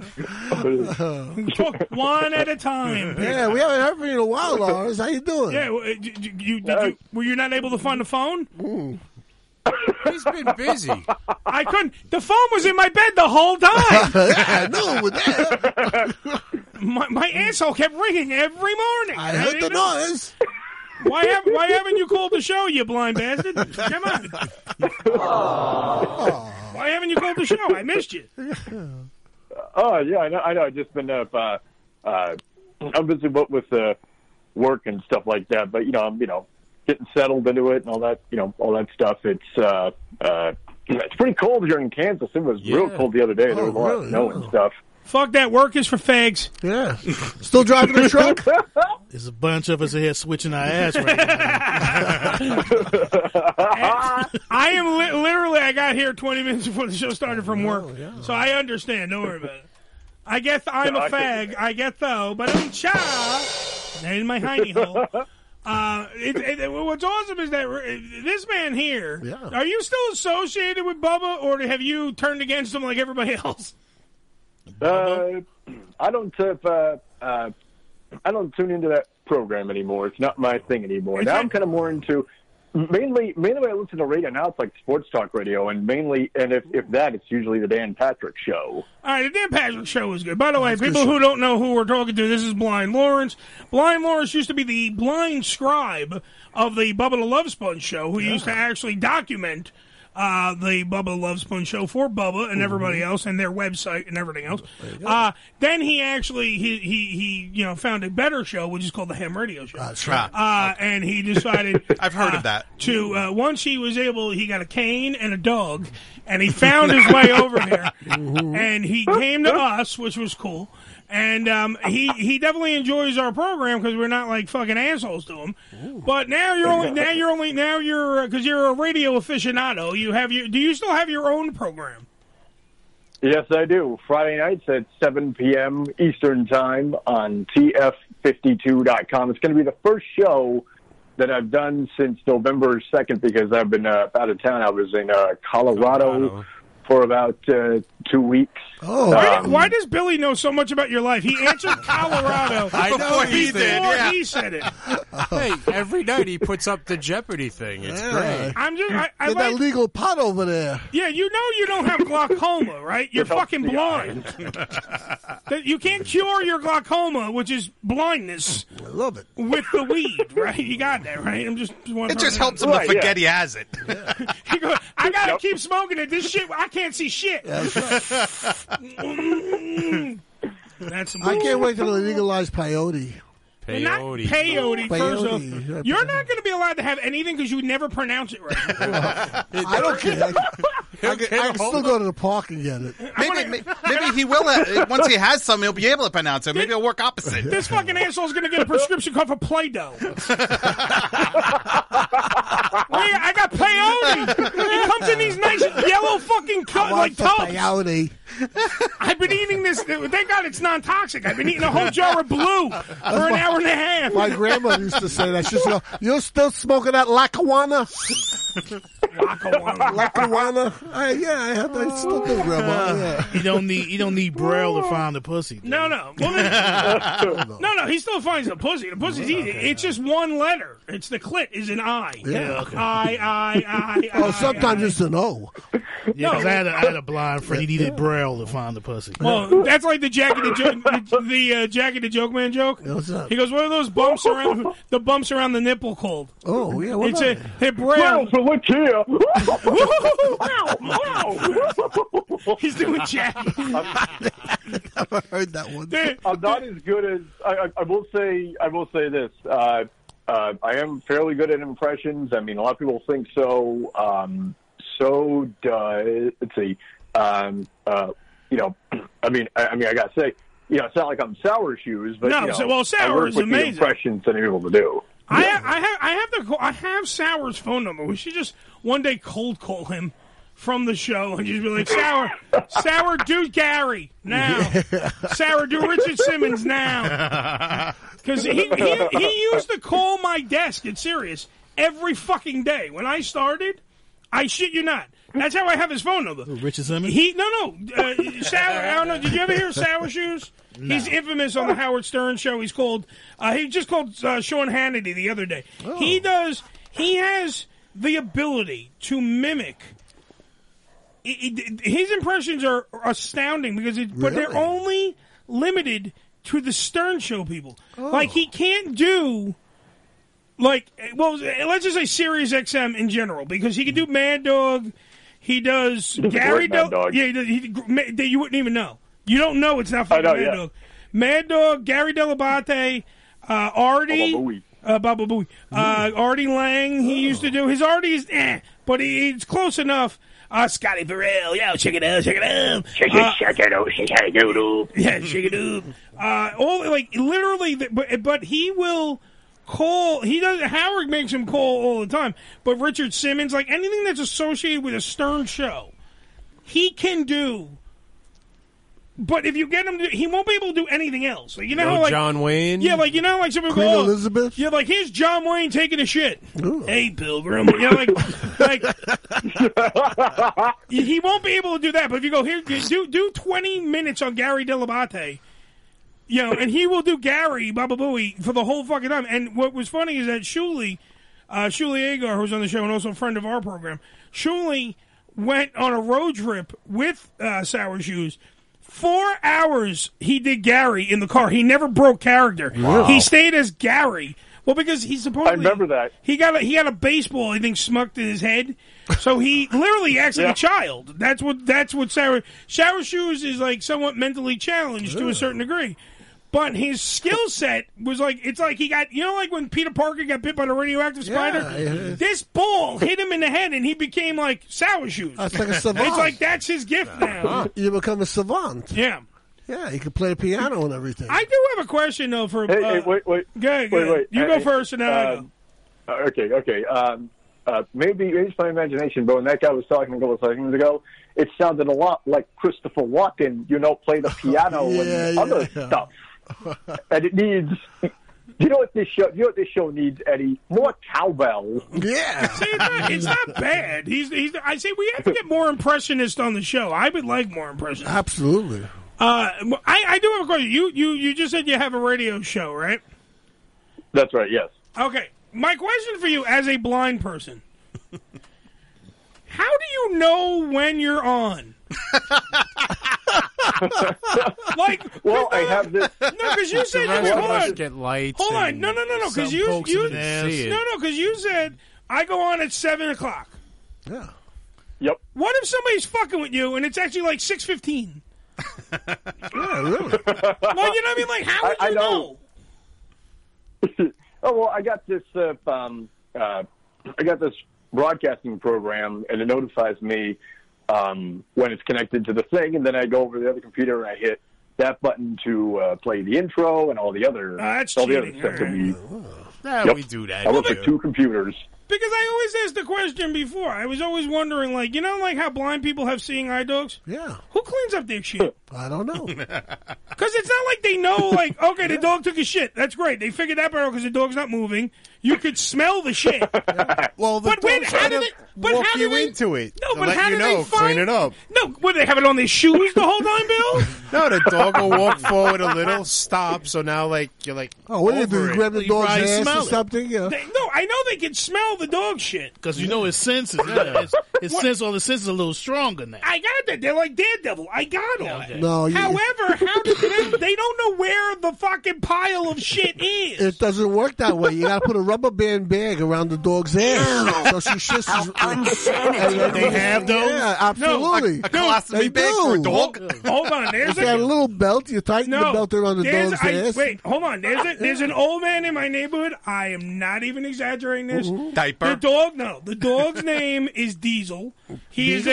I: One at a time.
L: Yeah, we haven't heard from you in a while, Lawrence. How you doing?
I: Yeah, were you not able to find the phone?
J: He's been busy.
I: I couldn't. The phone was in my bed the whole time.
L: I knew it was there.
I: My asshole kept ringing every morning.
L: I heard the noise.
I: Why haven't you called the show, you blind bastard? Come on. Why haven't you called the show? I missed you.
E: Oh, yeah, I know. I've just been I'm busy with work and stuff like that, but, I'm getting settled into it and all that, all that stuff. It's pretty cold here in Kansas. It was real cold the other day. There was a lot of snow and stuff.
I: Fuck that. Work is for fags.
L: Yeah. Still driving the truck?
N: There's a bunch of us here switching our ass right now.
I: I am literally, I got here 20 minutes before the show started from work. So I understand. Don't worry about it. I guess I'm a fag. I get though, but I'm in my hiney hole. What's awesome is that this man here, are you still associated with Bubba, or have you turned against him like everybody else?
E: I don't tune into that program anymore. It's not my thing anymore. Now I'm kind of more into mainly when I listen to radio now, it's like sports talk radio, and if that, it's usually the Dan Patrick Show.
I: All right, the Dan Patrick Show is good. By the way, people who don't know who we're talking to, this is Blind Lawrence. Blind Lawrence used to be the blind scribe of the Bubba the Love Sponge Show, who used to actually document the Bubba the Love Sponge Show for Bubba and everybody else, and their website and everything else. Then he actually he found a better show, which is called the Ham Radio Show.
K: That's right.
I: And he decided
K: I've heard of that.
I: To once he was able, he got a cane and a dog, and he found his way over here, and he came to us, which was cool. And he definitely enjoys our program because we're not like fucking assholes to him. But now you're because you're a radio aficionado. Do you still have your own program?
E: Yes, I do. Friday nights at 7 p.m. Eastern Time on TF52.com. It's going to be the first show that I've done since November 2nd because I've been out of town. I was in Colorado for about 2 weeks.
I: Why does Billy know so much about your life? He answered Colorado
J: I know
I: before
J: he did,
I: he said it.
J: Hey, every night he puts up the Jeopardy thing. It's great.
I: I'm just I
L: Get that legal pot over there.
I: Yeah, you know you don't have glaucoma, right? You're fucking blind. You can't cure your glaucoma, which is blindness.
L: I love it.
I: With the weed, right? You got that, right?
K: It just helps him to forget he has it.
I: He goes, I gotta keep smoking it. This shit, I can't see shit. That's
L: I can't wait till they legalize peyote.
I: Not peyote. First off, you're not going to be allowed to have anything because you would never pronounce it right.
L: I don't care. I can still go to the park and get it.
K: Maybe he will. Once he has some, he'll be able to pronounce it. Maybe it'll work opposite.
I: This fucking asshole's going to get a prescription card for Play-Doh. I got peyote. It comes in these nice yellow fucking like tubs.
L: Peyote.
I: I've been eating this. Thank God it's non-toxic. I've been eating a whole jar of blue for an hour and a half.
L: My grandma used to say that. She used to go, "You're still smoking that Lackawanna?" Lackawanna? I still do, Grandma. Yeah.
N: You don't need Braille to find the pussy.
I: No. No. He still finds the pussy. The pussy's easy. It's just one letter. It's the clit is an I.
L: Yeah. Okay.
I: I.
L: Oh, sometimes it's an O.
N: Yeah, because I had a blind friend. He needed Braille to find the pussy.
I: Well, that's like the Jackie the Jackie the Joke Man joke.
L: What's up?
I: He goes, "What are those bumps around the nipple called?"
L: Oh yeah,
I: it's a Braille.
E: So look here.
I: He's doing Jackie.
L: Never heard that one.
E: I'm not as good as I will say. I will say this. I am fairly good at impressions. I mean, a lot of people think so. Let's see. I gotta say, it's not like I'm Sour Shoes, but
I: Sour
E: I work
I: is
E: with
I: amazing.
E: the impressions that I'm able to do.
I: I have Sour's phone number. We should just one day cold call him from the show and just be like, Sour, do Gary now. Sour, do Richard Simmons now. Because he used to call my desk at Sirius every fucking day. When I started, I shit you not. That's how I have his phone number.
N: Richard Simmons?
I: Sour, I don't know. Did you ever hear Sour Shoes? No. He's infamous on the Howard Stern show. He just called Sean Hannity the other day. Oh. He has the ability to mimic. His impressions are astounding but they're only limited to the Stern show people. Oh. Like he can't do let's just say Sirius XM in general because he can do Mad Dog. He does Gary Dog. Yeah, you wouldn't even know. You don't know it's not fucking Mad Dog. Mad Dog, Gary Delabate, Artie, Baba Booey, Artie Lang. He used to do his Artie is but he's close enough. Scotty Burrell, check it out. Check it out. Yeah, shake it up. Literally, but he will call. He does. Howard makes him call all the time. But Richard Simmons, like anything that's associated with a Stern show, he can do. But if you get him, he won't be able to do anything else. Like, how
J: John Wayne.
I: Yeah, like some people
L: Queen Elizabeth.
I: Yeah, like here's John Wayne taking a shit. Ooh. Hey, Pilgrim. He won't be able to do that. But if you go here, do 20 minutes on Gary Delabate. And he will do Gary Baba Booey for the whole fucking time. And what was funny is that Shuley, Shuli Agar, who's on the show and also a friend of our program. Shuli went on a road trip with Sour Shoes. 4 hours he did Gary in the car. He never broke character.
E: Wow.
I: He stayed as Gary. Well, because he supposedly...
E: I remember that.
I: He got a baseball, I think, smucked in his head. So he literally acts like a child. That's what Sour Shoes is like, somewhat mentally challenged to a certain degree. But his skill set was like, it's like he got, like when Peter Parker got bit by the radioactive spider?
L: Yeah.
I: This ball hit him in the head and he became like Sour Shoes.
L: That's like a savant.
I: It's like that's his gift now.
L: You become a savant.
I: Yeah.
L: Yeah, he can play the piano and everything.
I: I do have a question though for.
E: Hey, wait.
I: Go ahead. You go first and then I go.
E: Okay. Maybe it's my imagination, but when that guy was talking a couple of seconds ago, it sounded a lot like Christopher Walken, play the piano and other stuff. And it needs, you know what this show needs, Eddie? More cowbell.
L: Yeah.
I: See, it's not bad. I say we have to get more impressionists on the show. I would like more impressionists.
L: Absolutely.
I: I do have a question. You just said you have a radio show, right?
E: That's right, yes.
I: Okay. My question for you as a blind person, how do you know when you're on?
E: I have this.
I: No, because you said hold on.
J: Get lights.
I: Hold on. No. Because you said I go on at 7:00.
L: Yeah.
E: Yep.
I: What if somebody's fucking with you and it's actually like 6:15?
L: Yeah, really.
I: Well, you know what I mean? Like, how would you know?
E: Oh well, I got this. I got this broadcasting program, and it notifies me when it's connected to the thing, and then I go over to the other computer and I hit that button to play the intro and all the other stuff.
I: Right.
J: We do that.
E: I work with two computers.
I: Because I always asked the question before. I was always wondering, like how blind people have seeing eye dogs?
L: Yeah.
I: Who cleans up their shit?
L: I don't know.
I: Because it's not like they know, like, okay, the dog took a shit. That's great. They figured that out because the dog's not moving. You could smell the shit.
J: Well, the dog's
I: how do
J: gonna
I: they
J: walk you into it.
I: No,
J: to
I: but
J: let
I: how
J: you
I: do
J: know,
I: they find?
J: clean it up.
I: No, would they have it on their shoes the whole time, Bill?
J: No, the dog will walk forward a little, stop. So now, you're like,
L: oh, what do you do?
J: over
L: You
J: it.
L: grab the
N: You
L: dog's
N: probably
L: ass
N: smell
L: or
N: it.
L: something? Yeah.
I: No, I know they can smell the dog shit.
N: Because his senses, all the senses are a little stronger now.
I: I got that. They're like Daredevil. I got all that.
L: No,
I: However, how do they don't know where the fucking pile of shit is.
L: It doesn't work that way. You got to put a rubber band bag around the dog's ass, so she shits.
N: They have those?
L: Yeah, absolutely.
K: A colostomy bag for a dog?
I: Hold on.
L: If you got a little belt, you tighten the belt around the dog's ass.
I: Wait, hold on. There's an old man in my neighborhood. I am not even exaggerating this.
K: Diaper?
I: The dog's name is Diesel. He is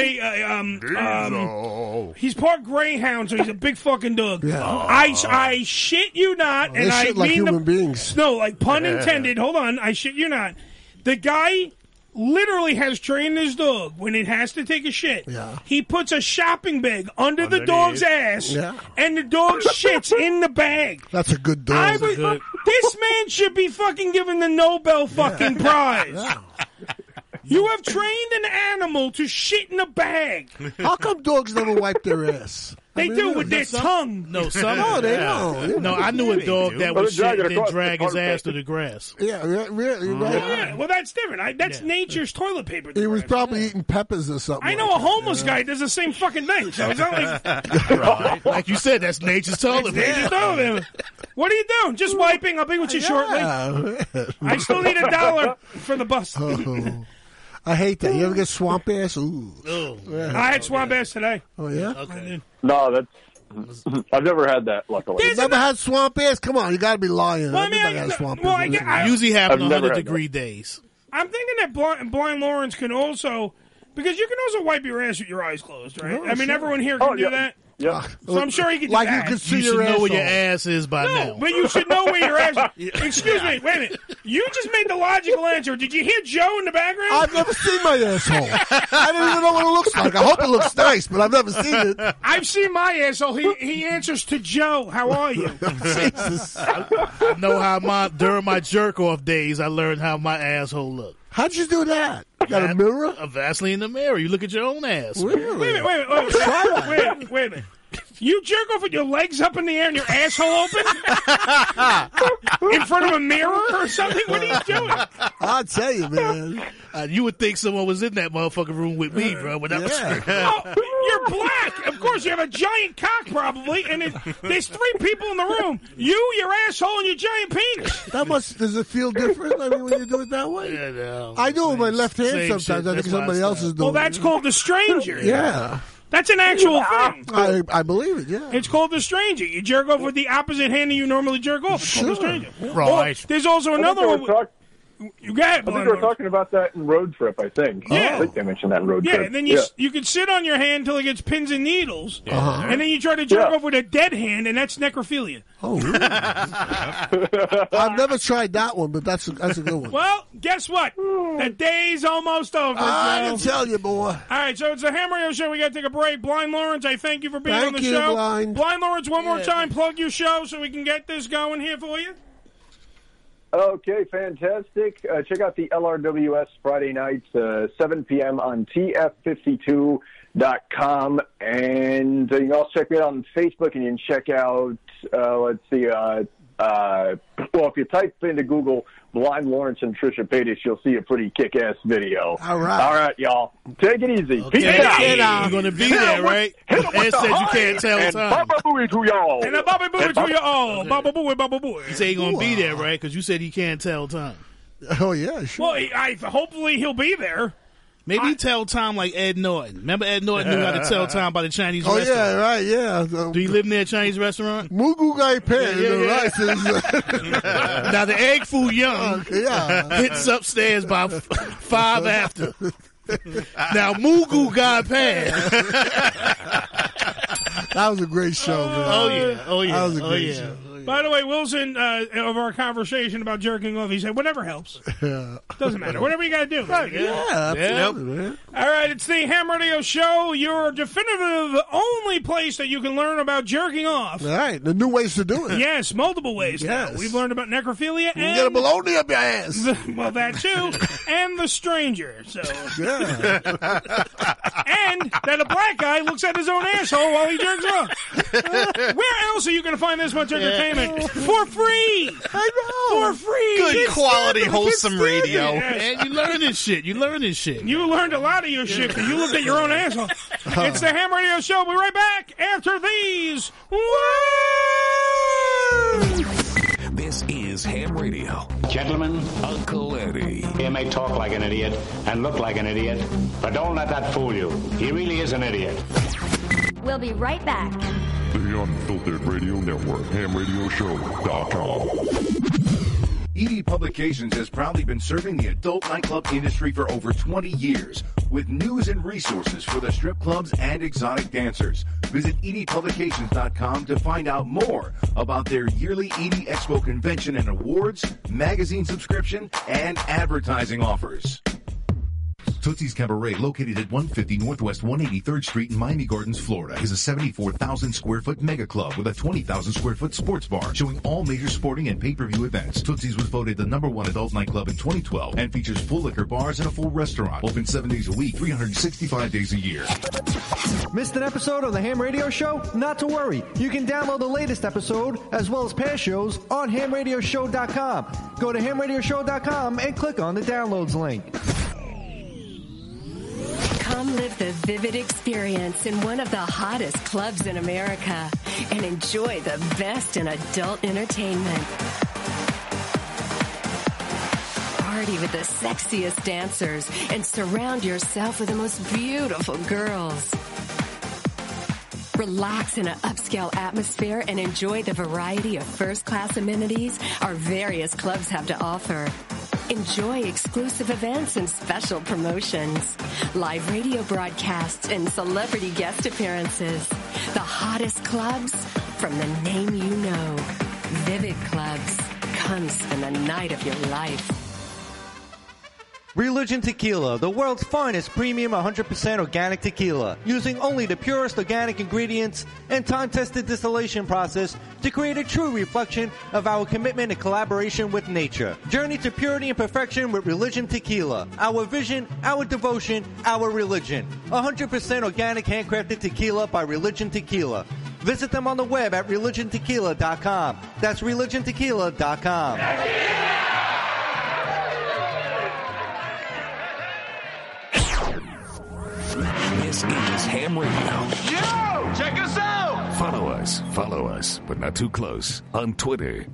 I: he's part greyhound, so he's a big fucking dog.
L: Yeah.
I: I shit you not, and
L: They
I: I
L: shit like
I: mean
L: human beings.
I: No, like pun intended. Hold on, I shit you not. The guy literally has trained his dog when it has to take a shit.
L: Yeah.
I: He puts a shopping bag under the dog's ass,
L: Yeah.
I: and the dog shits in the bag.
L: That's a good dog.
I: This man should be fucking given the Nobel fucking prize.
L: Yeah.
I: You have trained an animal to shit in a bag.
L: How come dogs never wipe their ass?
I: They do with their tongue.
N: No, some.
L: No, they don't.
N: No, I knew a dog that
E: Well,
N: would
E: they drag
N: shit
E: it
N: then
E: across
N: drag
E: the
N: his
E: carpet.
N: ass to the grass.
L: Yeah, really, right.
I: Yeah, well, that's different. That's nature's toilet paper.
L: He was probably eating peppers or something.
I: I know a homeless guy does the same fucking thing. So it's not like
N: Right. Like you said, that's nature's toilet
I: Nature's
N: paper.
I: toilet paper. What are you doing? Just wiping. I'll be with you shortly. I still need $1 for the bus.
L: Oh, I hate that. You ever get swamp ass? Ooh.
I: I had swamp ass today.
L: Oh, yeah?
N: Okay.
E: No, I've never had that, luckily.
L: You never had swamp ass? Come on, you got to be lying.
I: Well, I mean,
L: Everybody has swamp
I: well,
L: ass.
N: Usually happen
E: I've
N: on
E: never had
N: 100-degree days.
I: I'm thinking that blind Lawrence can also, because you can also wipe your ass with your eyes closed, right?
L: Oh,
I: I mean,
L: sure.
I: everyone here can do
E: yeah.
I: that.
E: Yeah.
I: So I'm sure he can do
L: Like
I: that.
L: you can see
N: You
L: your
N: should know where your
L: asshole.
N: ass is by
I: No,
N: now.
I: but you should know where your ass. Excuse me, wait a minute. You just made the logical answer. Did you hear Joe in the background?
L: I've never seen my asshole. I don't even know what it looks like. I hope it looks nice, but I've never seen it.
I: I've seen my asshole. He answers to Joe. How are you?
L: Jesus.
N: I know how during my jerk off days, I learned how my asshole looked.
L: How'd you do that? Got a mirror?
N: A Vaseline in the mirror. You look at your own ass.
L: Really?
I: Wait a minute. Wait a minute. You jerk off with your legs up in the air and your asshole open? In front of a mirror or something? What are you doing?
L: I'll tell you, man.
N: You would think someone was in that motherfucking room with me, bro. When that was
I: You're black. Of course, you have a giant cock, probably, and there's 3 people in the room. You, your asshole, and your giant penis.
L: Does it feel different? I mean, when you do it that way?
N: Yeah, no.
L: I do it with my left hand
N: Same
L: sometimes.
N: shit.
L: I think
N: That's
L: somebody
N: why I
L: else is
N: stopped.
L: doing
I: Well, that's called the stranger.
L: Yeah.
I: That's an actual thing.
L: I believe it, yeah.
I: It's called the stranger. You jerk off with the opposite hand that you normally jerk off. It's called the stranger.
N: Right.
I: Or there's also another one. You got it,
E: I think they were talking about that in Road Trip, I think.
I: Yeah.
E: I think they mentioned that in Road
I: Yeah,
E: Trip.
I: and then you can sit on your hand until it gets pins and needles,
L: Uh-huh.
I: and then you try to jerk off with a dead hand, and that's necrophilia.
L: Oh, really? I've never tried that one, but that's a good one.
I: Well, guess what? The day's almost over.
L: I
I: Joe.
L: can tell you, boy.
I: All right, so it's the Ham Radio Show. We got to take a break. Blind Lawrence, I thank you for being on the
L: Thank you,
I: show.
L: Blind.
I: Lawrence, one more time, plug your show so we can get this going here for you.
E: Okay, fantastic. Check out the LRWS Friday nights, 7 p.m. on TF52.com. And you can also check me out on Facebook, and you can check out, well, if you type into Google Blind Lawrence and Trisha Paytas, you'll see a pretty kick-ass video.
L: All right.
E: All right, y'all. Take it easy. Peace
N: Okay,
E: out.
N: you're going to be there, right?
E: Hit 'em with
N: Ed
E: the
N: said you
E: high
N: can't tell
E: and
N: time.
E: Baba Booey to y'all.
I: And a Bobby Booey to you all. Baba Booey, Baba Booey.
N: He said he's going to be there, right? Because you said he can't tell time.
L: Oh, yeah, sure.
I: Well, hopefully he'll be there.
N: Maybe tell time like Ed Norton. Remember Ed Norton knew how to tell time by the Chinese
L: Oh,
N: restaurant?
L: yeah, right, yeah.
N: Do you live near a Chinese restaurant?
L: Mugu Gai Pen,
N: Yeah,
L: the
N: yeah.
L: rice is...
N: Now, the egg foo young
L: yeah.
N: hits upstairs by 5 after. Now, Mugu got past.
L: That was a great show, man.
N: Oh, yeah. Oh, yeah.
L: That was a
N: Oh,
L: great
N: yeah.
L: show.
I: By the way, Wilson, of our conversation about jerking off, he said, whatever helps.
L: Yeah.
I: Doesn't matter. Whatever you got to do.
L: Yeah, absolutely, man.
I: All right, it's the Ham Radio Show, your definitive only place that you can learn about jerking off.
L: All right, the new ways to do it.
I: Yes, multiple ways now.
L: Yes.
I: We've learned about necrophilia
L: You can
I: and...
L: get a baloney up your ass.
I: well, that too. And the stranger. So,
L: Yeah.
I: and that a black guy looks at his own asshole while he jerks off. Where else are you going to find this much entertainment? For free!
L: I know.
I: For free!
K: Good
I: It's
K: quality,
I: standard.
K: wholesome
I: It's standard.
K: radio.
I: Yes.
N: And you learn this shit. You learn this shit.
I: You learned a lot of your shit because you looked at your own asshole. It's the Ham Radio Show. We'll be right back after these words.
A: This is Ham Radio.
F: Gentlemen,
A: Uncle Eddie.
F: he may talk like an idiot and look like an idiot, but don't let that fool you. He really is an idiot.
G: We'll be right back.
T: The Unfiltered Radio Network, HamRadioShow.com.
U: ED Publications has proudly been serving the adult nightclub industry for over 20 years with news and resources for the strip clubs and exotic dancers. Visit edpublications.com to find out more about their yearly ED Expo convention and awards, magazine subscription, and advertising offers.
V: Tootsie's Cabaret, located at 150 Northwest 183rd Street in Miami Gardens, Florida, is a 74,000 square foot mega club with a 20,000 square foot sports bar showing all major sporting and pay-per-view events. Tootsie's was voted the #1 adult nightclub in 2012 and features full liquor bars and a full restaurant. Open 7 days a week, 365 days a year.
W: Missed an episode of the Ham Radio Show? Not to worry. You can download the latest episode as well as past shows on hamradioshow.com. Go to hamradioshow.com and click on the downloads link.
X: Come live the vivid experience in one of the hottest clubs in America and enjoy the best in adult entertainment. Party with the sexiest dancers and surround yourself with the most beautiful girls. Relax in an upscale atmosphere and enjoy the variety of first-class amenities our various clubs have to offer. Enjoy exclusive events and special promotions, live radio broadcasts, and celebrity guest appearances. The hottest clubs from the name you know. Vivid Clubs. Come spend the night of your life.
W: Religion Tequila, the world's finest premium 100% organic tequila, using only the purest organic ingredients and time-tested distillation process to create a true reflection of our commitment and collaboration with nature. Journey to purity and perfection with Religion Tequila. Our vision, our devotion, our religion. 100% organic handcrafted tequila by Religion Tequila. Visit them on the web at religiontequila.com. That's religiontequila.com.
A: This is Ham Radio.
B: Yo, check us out.
A: Follow us, but not too close, on Twitter.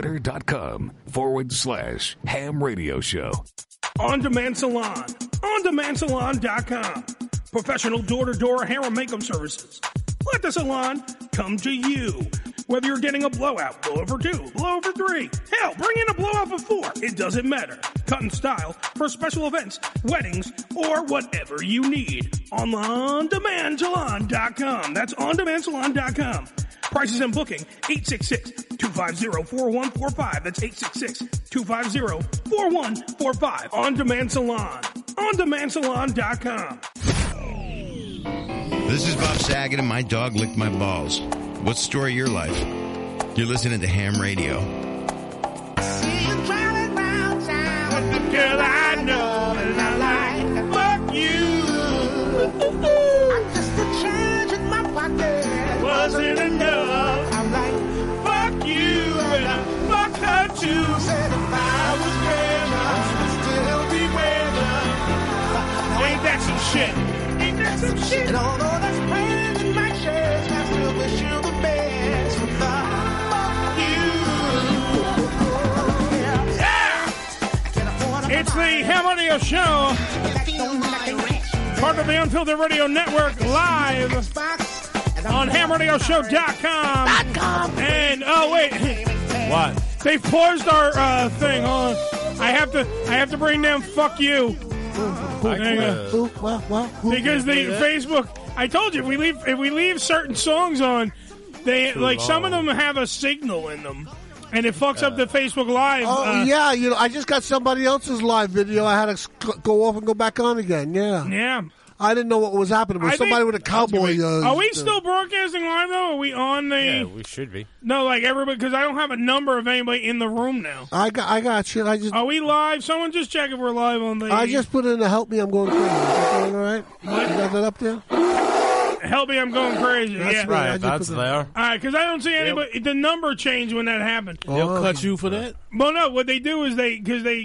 A: Twitter.com/Ham Radio Show.
I: On Demand Salon. OnDemandSalon.com. Professional door-to-door hair and makeup services. Let the salon come to you. Whether you're getting a blowout, blowover 2, blowover 3, hell, bring in a blowout for 4. It doesn't matter. Cut and style for special events, weddings, or whatever you need. On OnDemandSalon.com. That's OnDemandSalon.com. Prices and booking, 866-250-4145. That's 866-250-4145. On Demand Salon. OnDemandSalon.com.
H: This is Bob Saget and my dog licked my balls. What's the story of your life? You're listening to Ham Radio.
B: Girl, I know and I like. Fuck you. I'm just a change in my pocket. Wasn't enough. I'm like, fuck you and I fuck her too. Said if I was better, I'd still be better. Ain't that some shit? Ain't that some shit? And although there's pain in my chest, I still wish you the best.
I: It's the Ham Radio Show, part of the Unfiltered Radio Network, live on HamRadioShow.com. And oh wait,
J: what?
I: They paused our thing. Hold on. I have to bring down "fuck you" because the Facebook. I told you if we leave certain songs on, they like some of them have a signal in them. And it fucks up the Facebook Live.
L: Oh, yeah. You know, I just got somebody else's live video. I had to go off and go back on again. Yeah.
I: Yeah.
L: I didn't know what was happening. But somebody with a cowboy.
I: Are we still broadcasting live, though? Are we on the...
J: Yeah, we should be.
I: No, like everybody... Because I don't have a number of anybody in the room now.
L: I got you.
I: Are we live? Someone just check if we're live on the...
L: I just put in a help me, I'm going crazy. Is that going all right? You got that up there?
I: Help me, I'm going crazy.
L: That's
I: yeah.
L: right.
J: That's there.
I: All right, because I don't see anybody. The number changed when that happened.
N: They'll cut you for that?
I: Well, no. What they do is they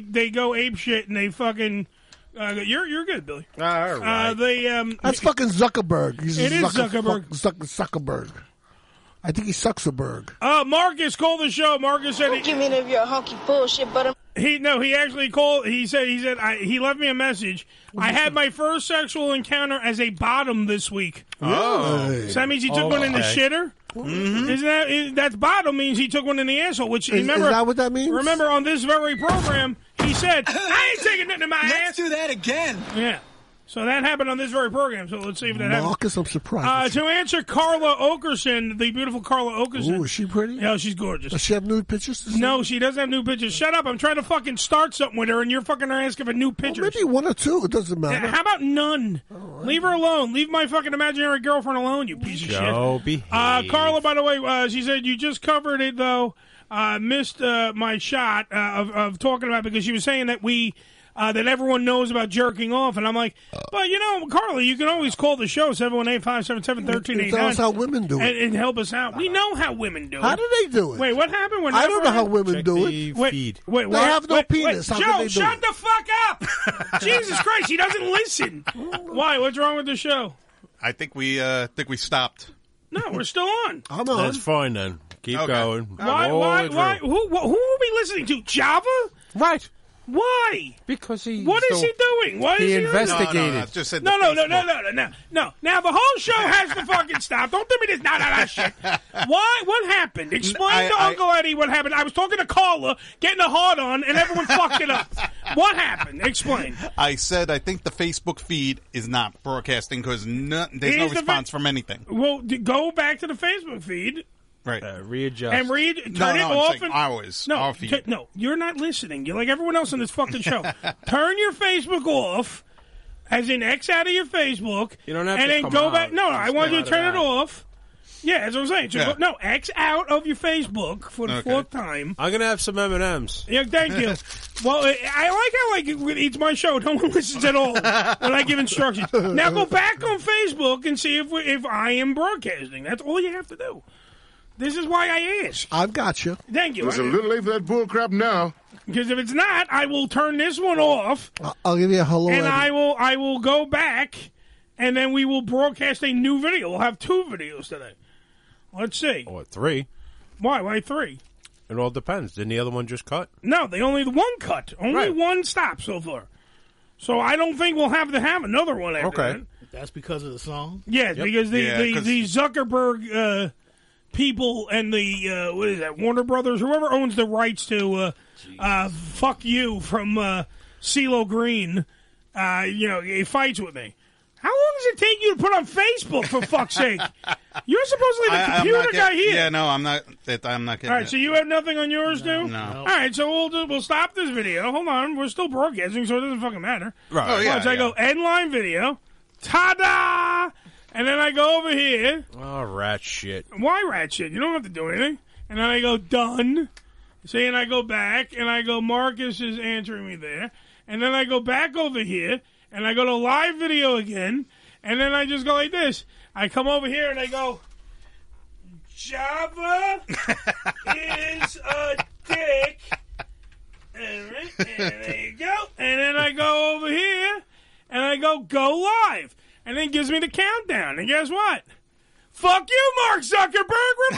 I: go ape shit and they fucking. You're good, Billy.
J: All right.
L: That's fucking Zuckerberg.
I: It is Zuckerberg.
L: Zuckerberg. I think he Zuckerberg.
I: Marcus called the show. Marcus said,
C: "Don't give me any of your honky bullshit, but
I: he actually called. He said he left me a message. I had my first sexual encounter as a bottom this week.
J: Oh,
I: so that means he took one in the shitter. Mm-hmm. Isn't that's bottom means he took one in the asshole? Which remember,
L: is that what that means?
I: Remember on this very program, he said, "I ain't taking nothing in my ass."
B: Let's do that again.
I: Yeah. So that happened on this very program. So let's see if that happens.
L: Marcus, I'm surprised.
I: To answer Carla Okerson, the beautiful Carla Okerson.
L: Oh, is she pretty?
I: Yeah, she's gorgeous.
L: Does she have nude pictures?
I: No, she doesn't have nude pictures. Shut up. I'm trying to fucking start something with her, and you're fucking asking for nude pictures.
L: Well, maybe one or two. It doesn't matter.
I: How about none? Leave her alone. Leave my fucking imaginary girlfriend alone, you piece of shit.
J: Behave.
I: Carla, by the way, she said you just covered it, though. Missed my shot of talking about it because she was saying that that everyone knows about jerking off, and I'm like, but Carla, you can always call the show 718-577-1389.
L: Tell us how women do it
I: and help us out. We know how women do it.
L: How do they do it?
I: Wait, what happened?
L: I don't know how women do it.
I: Wait,
L: they have no penis. How
I: Joe,
L: can they do
I: shut
L: it?
I: the fuck up! Jesus Christ, he doesn't listen. Why? What's wrong with the show?
K: I think we stopped.
I: No, we're still on.
L: I'm on.
J: That's fine then. Keep going.
I: Why? Who are we listening to? Java?
J: Right.
I: Why?
J: Because he.
I: What is he doing? Why
J: he
I: is he
J: investigated?
K: No, just said
I: no. Now the whole show has to fucking stop. Don't tell me this. No, shit. Why? What happened? Explain to Uncle Eddie what happened. I was talking to Carla, getting a hard on, and everyone fucked it up. What happened? Explain.
K: I said I think the Facebook feed is not broadcasting because there's no response from anything.
I: Well, go back to the Facebook feed.
K: Right.
J: Readjust.
I: And turn it off.
K: Our feed.
I: No, you're not listening. You're like everyone else on this fucking show. Turn your Facebook off, as in X out of your Facebook.
J: You don't have
I: and
J: to
I: then
J: come
I: go
J: out.
I: back. No, I want you to turn it off. Yeah, that's what I'm saying. So
J: Yeah.
I: no, X out of your Facebook for the fourth time.
J: I'm gonna have some M&Ms.
I: Yeah, thank you. Well, I like how it's my show. No one listens at all when I give instructions. Now go back on Facebook and see if I am broadcasting. That's all you have to do. This is why I ask.
L: I've got you.
I: Thank you.
T: It's a little late for that bull crap now.
I: Because if it's not, I will turn this one off.
L: I'll give you a hello.
I: And
L: Eddie.
I: I will go back, and then we will broadcast a new video. We'll have 2 videos today. Let's see.
J: Or 3.
I: Why? Why 3?
J: It all depends. Didn't the other one just cut?
I: No, the one cut. Only one stop so far. So I don't think we'll have to have another one after that.
N: That's because of the song?
I: Yes, because the Zuckerberg people and the what is that, Warner Brothers, whoever owns the rights to Fuck You from CeeLo Green, he fights with me. How long does it take you to put on Facebook, for fuck's sake? You're supposedly the computer guy here.
K: Yeah, no, I'm not getting
I: All right, so you have nothing on yours, too?
K: No.
I: All right, so we'll stop this video. Hold on, we're still broadcasting, so it doesn't fucking matter.
J: Right.
K: Oh, yeah,
I: So I go end-line video, ta-da! And then I go over here.
J: Oh, rat shit.
I: Why rat shit? You don't have to do anything. And then I go done. See, and I go back, and I go Marcus is answering me there. And then I go back over here, and I go to live video again, and then I just go like this. I come over here, and I go, Java is a dick. And there you go. And then I go over here, and I go live. And then it gives me the countdown. And guess what? Fuck you, Mark Zuckerberg. We're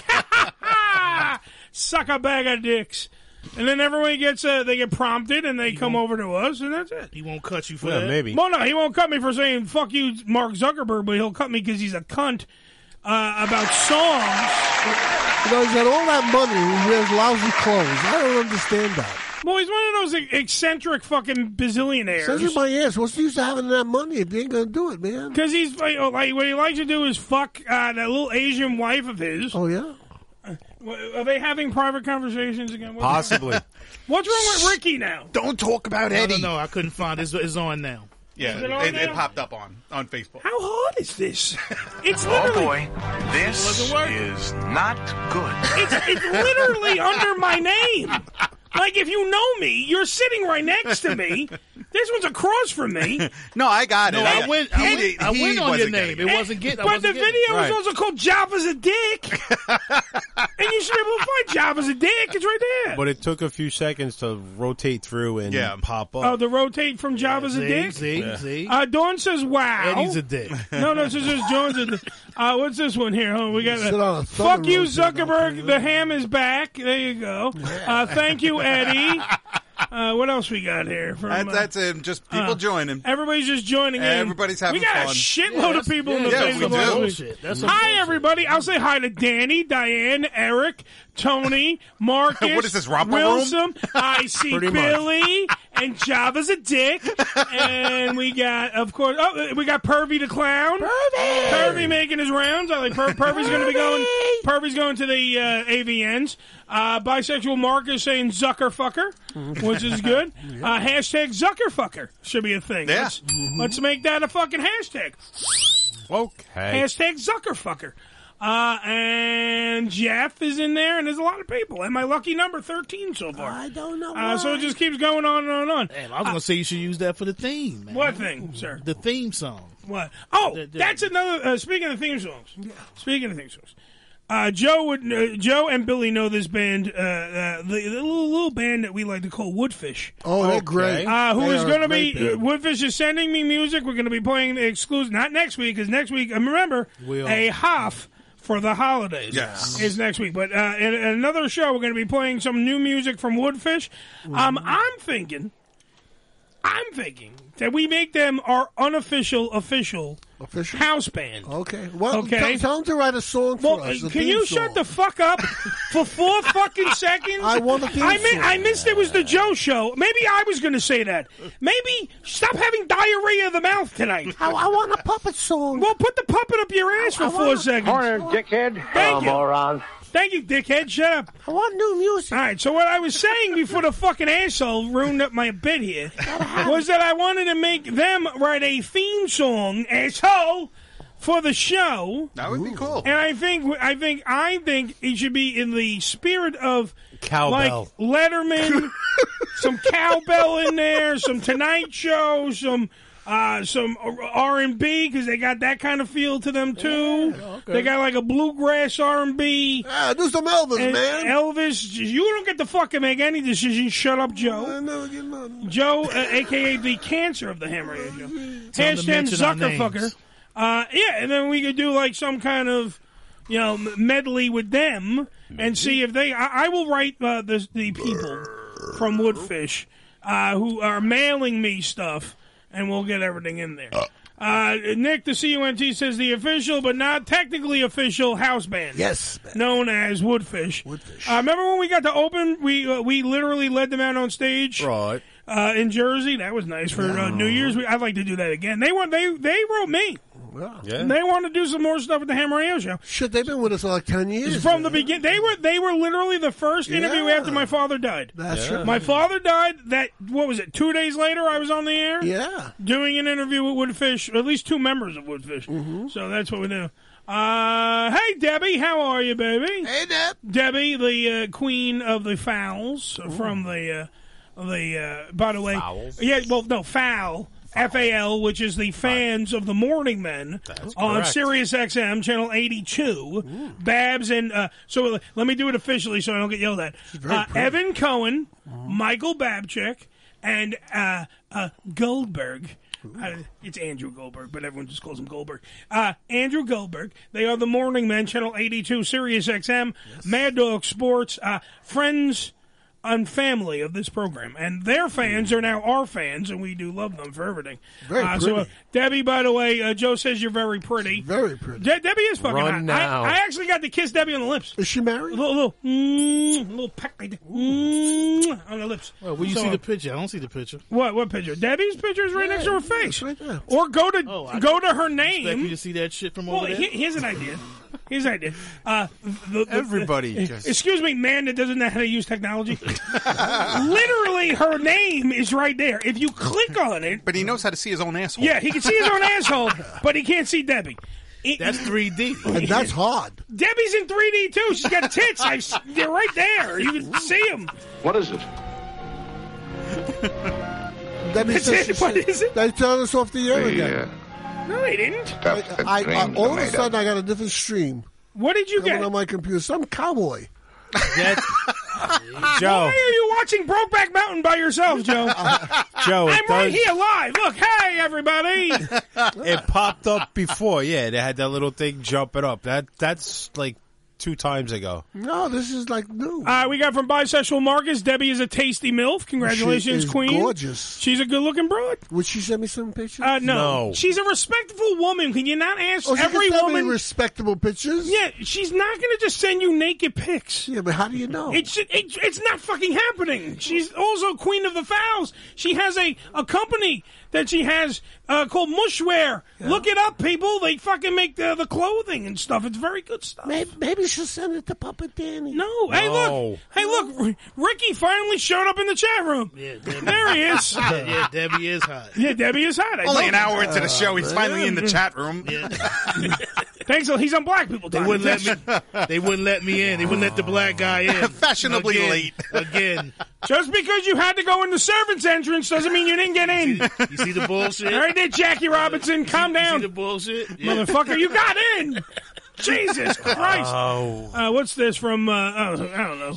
I: back. Suck a bag of dicks. And then everyone gets they get prompted and they come over to us, and that's it.
N: He won't cut you for that?
J: Maybe.
I: Well, no, he won't cut me for saying fuck you, Mark Zuckerberg, but he'll cut me because he's a cunt about songs.
L: He's got all that money and he wears lousy clothes. I don't understand that.
I: Well, he's one of those eccentric fucking bazillionaires.
L: Says in my ass, what's the use of having that money if you ain't going to do it, man?
I: Because he's like what he likes to do is fuck that little Asian wife of his.
L: Oh, yeah?
I: Are they having private conversations again?
J: Possibly.
I: What's wrong with Ricky now?
K: Don't talk about Eddie.
N: No, I couldn't find it. It's on now.
K: Yeah,
I: Is it on
K: it
I: now?
K: popped up on Facebook.
I: How hard is this? It's literally.
D: Oh boy, this is not good.
I: It's literally under my name. Like, if you know me, you're sitting right next to me. This one's across from me.
K: No, I got it.
N: No, I went on your name. It wasn't getting.
I: But the video was also called Java's a Dick. And you should be able to find Java's a Dick. It's right there.
J: But it took a few seconds to rotate through and pop up.
I: Oh, the rotate from Java's a Dick?
N: See?
I: Dawn says, wow.
N: Eddie's a dick.
I: No, it says Jones a dick. What's this one here? Oh, we got
L: Sit on a
I: fuck you,
L: thunder
I: Zuckerberg. The ham is back. There you go. Thank you, Eddie. What else we got here? From,
K: that's it. Just people joining.
I: Everybody's just joining in.
K: Everybody's having
I: We got
K: fun.
I: a shitload of people in the
K: yeah,
I: Facebook
K: we do.
I: Live.
N: That's
I: Hi, everybody. I'll say hi to Danny, Diane, Eric, Tony, Marcus,
K: What is this, romper room?
I: Wilson. I see
J: Pretty much.
I: Billy, and Java's a dick. And we got, of course, we got Pervy the Clown. Pervy making his rounds. I like Pervy's going to be going. Pervy's going to the AVNs. Bisexual Marcus saying Zuckerfucker, which is good. Hashtag Zuckerfucker should be a thing.
K: Yeah.
I: Let's make that a fucking hashtag.
J: Okay.
I: Hashtag Zuckerfucker. And Jeff is in there, and there's a lot of people. And my lucky number 13 so far.
L: I don't know.
I: So it just keeps going on and on and on.
N: Damn, I was going to say you should use that for the theme, man.
I: What thing, sir?
N: The theme song.
I: What? Oh, that's another. Speaking of theme songs. Joe and Billy know this band, the little band that we like to call Woodfish.
L: Oh, they're great.
I: Who
L: They
I: is
L: are
I: going to
L: a great
I: be?
L: band.
I: Woodfish is sending me music. We're going to be playing the exclusive. Not next week, because next week. Remember, a half for the holidays.
K: Yes.
I: Is next week. But in another show, we're going to be playing some new music from Woodfish. I'm thinking that we make them our unofficial house band.
L: Okay. Well,
I: Okay.
L: tell them to write a song for us. a
I: Can
L: theme
I: you
L: song.
I: shut the fuck up for 4 fucking seconds?
L: I want a theme song.
I: I missed it was the Joe show. Maybe I was going to say that. Maybe stop having diarrhea of the mouth tonight.
L: I want a puppet song.
I: Well, put the puppet up your ass for 4 seconds.
R: dickhead.
I: Thank you.
R: Moron.
I: Thank you, dickhead. Shut up.
L: I want new music.
I: All right, so what I was saying before the fucking asshole ruined up my bit here was that I wanted to make them write a theme song, asshole, for the show.
K: That would be cool.
I: And I think it should be in the spirit of
J: Cowbell.
I: like Letterman, some cowbell in there, some Tonight Show, some R&B because they got that kind of feel to them too.
L: Yeah, okay.
I: They got like a bluegrass R&B.
L: Yeah, do some Elvis, man.
I: Elvis, you don't get to fucking make any decisions. Shut up, Joe.
L: No, you're not.
I: Joe, a.k.a. the cancer of the Hammer Radio Show.
N: Time to
I: Hashtag
N: mention our
I: Zuckerfucker. Yeah, and then we could do like some kind of, medley with them and see if they. I will write the people from Woodfish who are mailing me stuff, and we'll get everything in there. Nick, the CUNT, says the official but not technically official house band.
L: Yes.
I: Known as Woodfish. Remember when we got to open? We literally led them out on stage.
J: Right.
I: In Jersey. That was nice for New Year's. I'd like to do that again. They wrote me.
L: Yeah.
I: And they want to do some more stuff at the Ham Radio Show.
L: Shit, they've been with us for like 10 years.
I: From the beginning. They were literally the first interview after my father died.
L: That's right.
I: My father died 2 days later I was on the air?
L: Yeah.
I: Doing an interview with Woodfish, at least two members of Woodfish. Mm-hmm. So that's what we do. Hey, Debbie, how are you, baby?
L: Hey, Deb.
I: Debbie, the queen of the fowls from the by the way,
J: Fowls?
I: yeah, well, no, foul, FAL, which is the fans of the Morning Men on
J: correct.
I: Sirius XM, channel 82. Babs and, so let me do it officially so I don't get yelled at. Evan Cohen, Michael Babchick, and Goldberg. It's Andrew Goldberg, but everyone just calls him Goldberg. Andrew Goldberg. They are the Morning Men, channel 82, Sirius XM, Mad Dog Sports, friends and family of this program. And their fans are now our fans, and we do love them for everything.
L: Very pretty.
I: So, Debbie, by the way, Joe says you're very pretty.
L: Very pretty.
I: Debbie is fucking
J: Run
I: hot.
J: now.
I: I actually got to kiss Debbie on the lips.
L: Is she married?
I: A little peck like that. On the lips.
N: Well, will you see the picture? I don't see the picture.
I: What picture? Debbie's picture is right next to her face.
L: Right there.
I: Or go to her
N: Expect me
I: name.
N: to see that shit from
I: Well,
N: over there?
I: here's an idea.
J: Everybody just-
I: Excuse me, man that doesn't know how to use technology. Literally, her name is right there. If you click on it.
K: But he knows how to see his own asshole.
I: Yeah, he can see his own asshole, but he can't see Debbie.
N: That's 3D.
L: And that's hard.
I: Debbie's in 3D, too. She's got tits. They're right there. You can see them.
F: What is it?
L: Debbie
I: That's
L: says
I: it. What is it?
L: they turned us off the air again.
I: No, they didn't.
L: All of a sudden, I got a different stream.
I: What did you
L: Coming
I: get?
L: on my computer. Some cowboy.
J: Joe.
I: Why are you watching Brokeback Mountain by yourself, Joe?
J: Joe,
I: I'm right here live. Look, hey, everybody.
J: It popped up before. Yeah, they had that little thing jumping up. That's like 2 times ago.
L: No, this is like new.
I: We got from Bisexual Marcus, Debbie is a tasty MILF. Congratulations,
L: She is
I: Queen.
L: gorgeous.
I: She's a good-looking broad.
L: Would she send me some pictures?
I: No. She's a respectable woman. Can you not ask
L: Oh, she
I: every
L: can send me
I: woman?
L: respectable pictures?
I: Yeah, she's not going to just send you naked pics.
L: Yeah, but how do you know?
I: It's not fucking happening. She's also Queen of the Fowls. She has a company that she has called Mushwear. Yeah. Look it up, people. They fucking make the clothing and stuff. It's very good stuff.
L: Maybe she'll send it to Papa Danny.
I: No. Hey, look. Ricky finally showed up in the chat room.
N: Yeah,
I: there he is.
N: Yeah, Debbie is hot.
I: Yeah, Debbie is hot.
K: Only an hour into the show, he's finally in the chat room.
N: Yeah.
I: Thanks. He's on black people.
N: They wouldn't let me. They wouldn't let me in. They wouldn't let the black guy in.
K: Fashionably late
N: again.
I: Just because you had to go in the servant's entrance doesn't mean you didn't get in.
N: You see the bullshit?
I: All right there, Jackie Robinson. Calm down.
N: You see the bullshit? Yeah.
I: Motherfucker, you got in. Jesus Christ. What's this from, I don't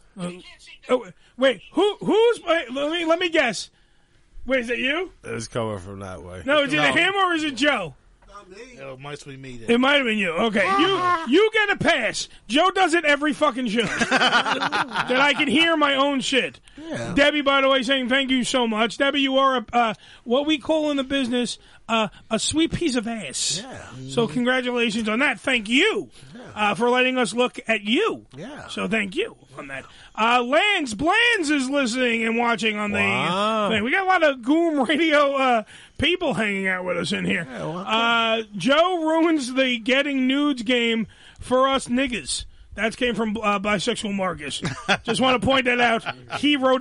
I: know. Wait, who's, let me guess. Wait, is it you?
J: It's coming from that way.
I: No, is it him or is it Joe?
N: No, it might be me then.
I: It might have been you. Okay, you get a pass. Joe does it every fucking show. That I can hear my own shit. Yeah. Debbie, by the way, saying thank you so much. Debbie, you are what we call in the business a sweet piece of ass. Yeah. So congratulations on that. Thank you for letting us look at you. Yeah. So thank you on that. Lance Blands is listening and watching on the thing. We got a lot of Goom Radio people hanging out with us in here. Yeah, Joe ruins the getting nudes game for us niggas. That came from Bisexual Marcus. Just want to point that out. He wrote it.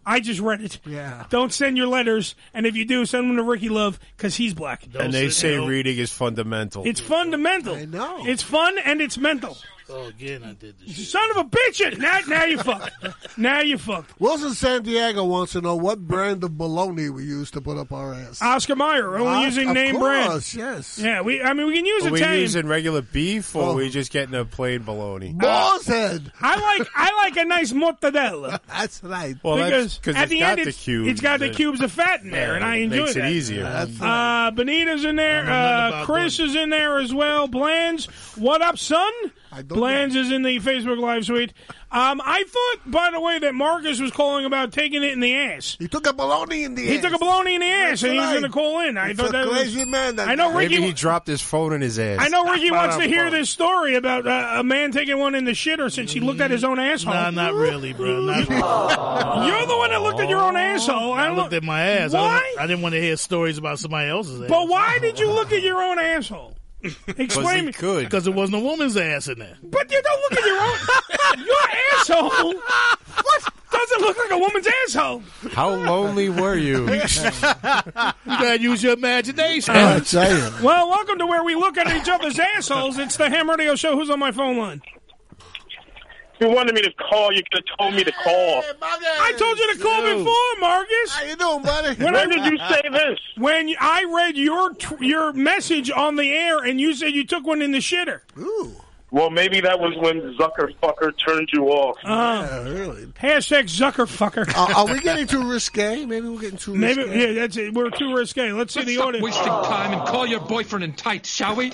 I: I just read it.
L: Yeah.
I: Don't send your letters, and if you do, send them to Ricky Love because he's black.
J: And they say reading is fundamental.
I: It's fundamental. I
L: know.
I: It's fun and it's mental.
N: Oh, again, I did this.
I: Son of a bitch! Now you fucked. Now you fucked.
L: Wilson Santiago wants to know what brand of bologna we use to put up our ass.
I: Oscar Mayer, only using name
L: of
I: brand.
L: course, yes.
I: Yeah, we can use
J: Are we
I: Italian.
J: using regular beef, or are we just getting a plain bologna?
L: Boar's head.
I: I like a nice mortadella.
L: That's right.
J: Well,
I: because
J: that's
I: at the
J: got
I: end
J: the cubes.
I: it's got the cubes of fat in there, and I enjoy
J: makes
I: that.
J: it easier.
L: That's right.
I: Benita's in there. Chris is in there as well. Blands, what up, son? Blands is in the Facebook Live suite. I thought, by the way, that Marcus was calling about taking it in the ass.
L: He took a bologna in the ass.
I: He took a bologna in the ass, and he was going to call in. I thought that
L: crazy man.
I: I know Ricky.
J: Maybe he dropped his phone in his ass.
I: I know Ricky wants to hear this story about a man taking one in the shitter since he looked at his own asshole.
N: Nah, not really, bro. Not really.
I: You're the one that looked at your own asshole.
N: I looked at my ass.
I: Why?
N: I didn't want to hear stories about somebody else's ass.
I: But why did you look at your own asshole? Explain me.
N: Because it wasn't a woman's ass in there.
I: But you don't look at your own your asshole. What? Doesn't look like a woman's asshole.
J: How lonely were you?
N: You gotta use your imagination.
L: I'll tell you.
I: Well, welcome to where we look at each other's assholes. It's the Ham Radio Show. Who's on my phone line?
M: If you wanted me to call, you could have told me to call.
I: I told you to call before, Marcus.
L: How you doing, buddy?
M: When did you say this?
I: When I read your message on the air, and you said you took one in the shitter.
L: Ooh.
M: Well, maybe that was when Zuckerfucker turned you off.
L: Yeah, really.
I: Hashtag Zuckerfucker.
L: Are we getting too risque? Maybe we're getting too risque.
I: Maybe, yeah, that's it. We're too risque. Let's see the audience.
O: Wasting time and call your boyfriend in tights, shall we?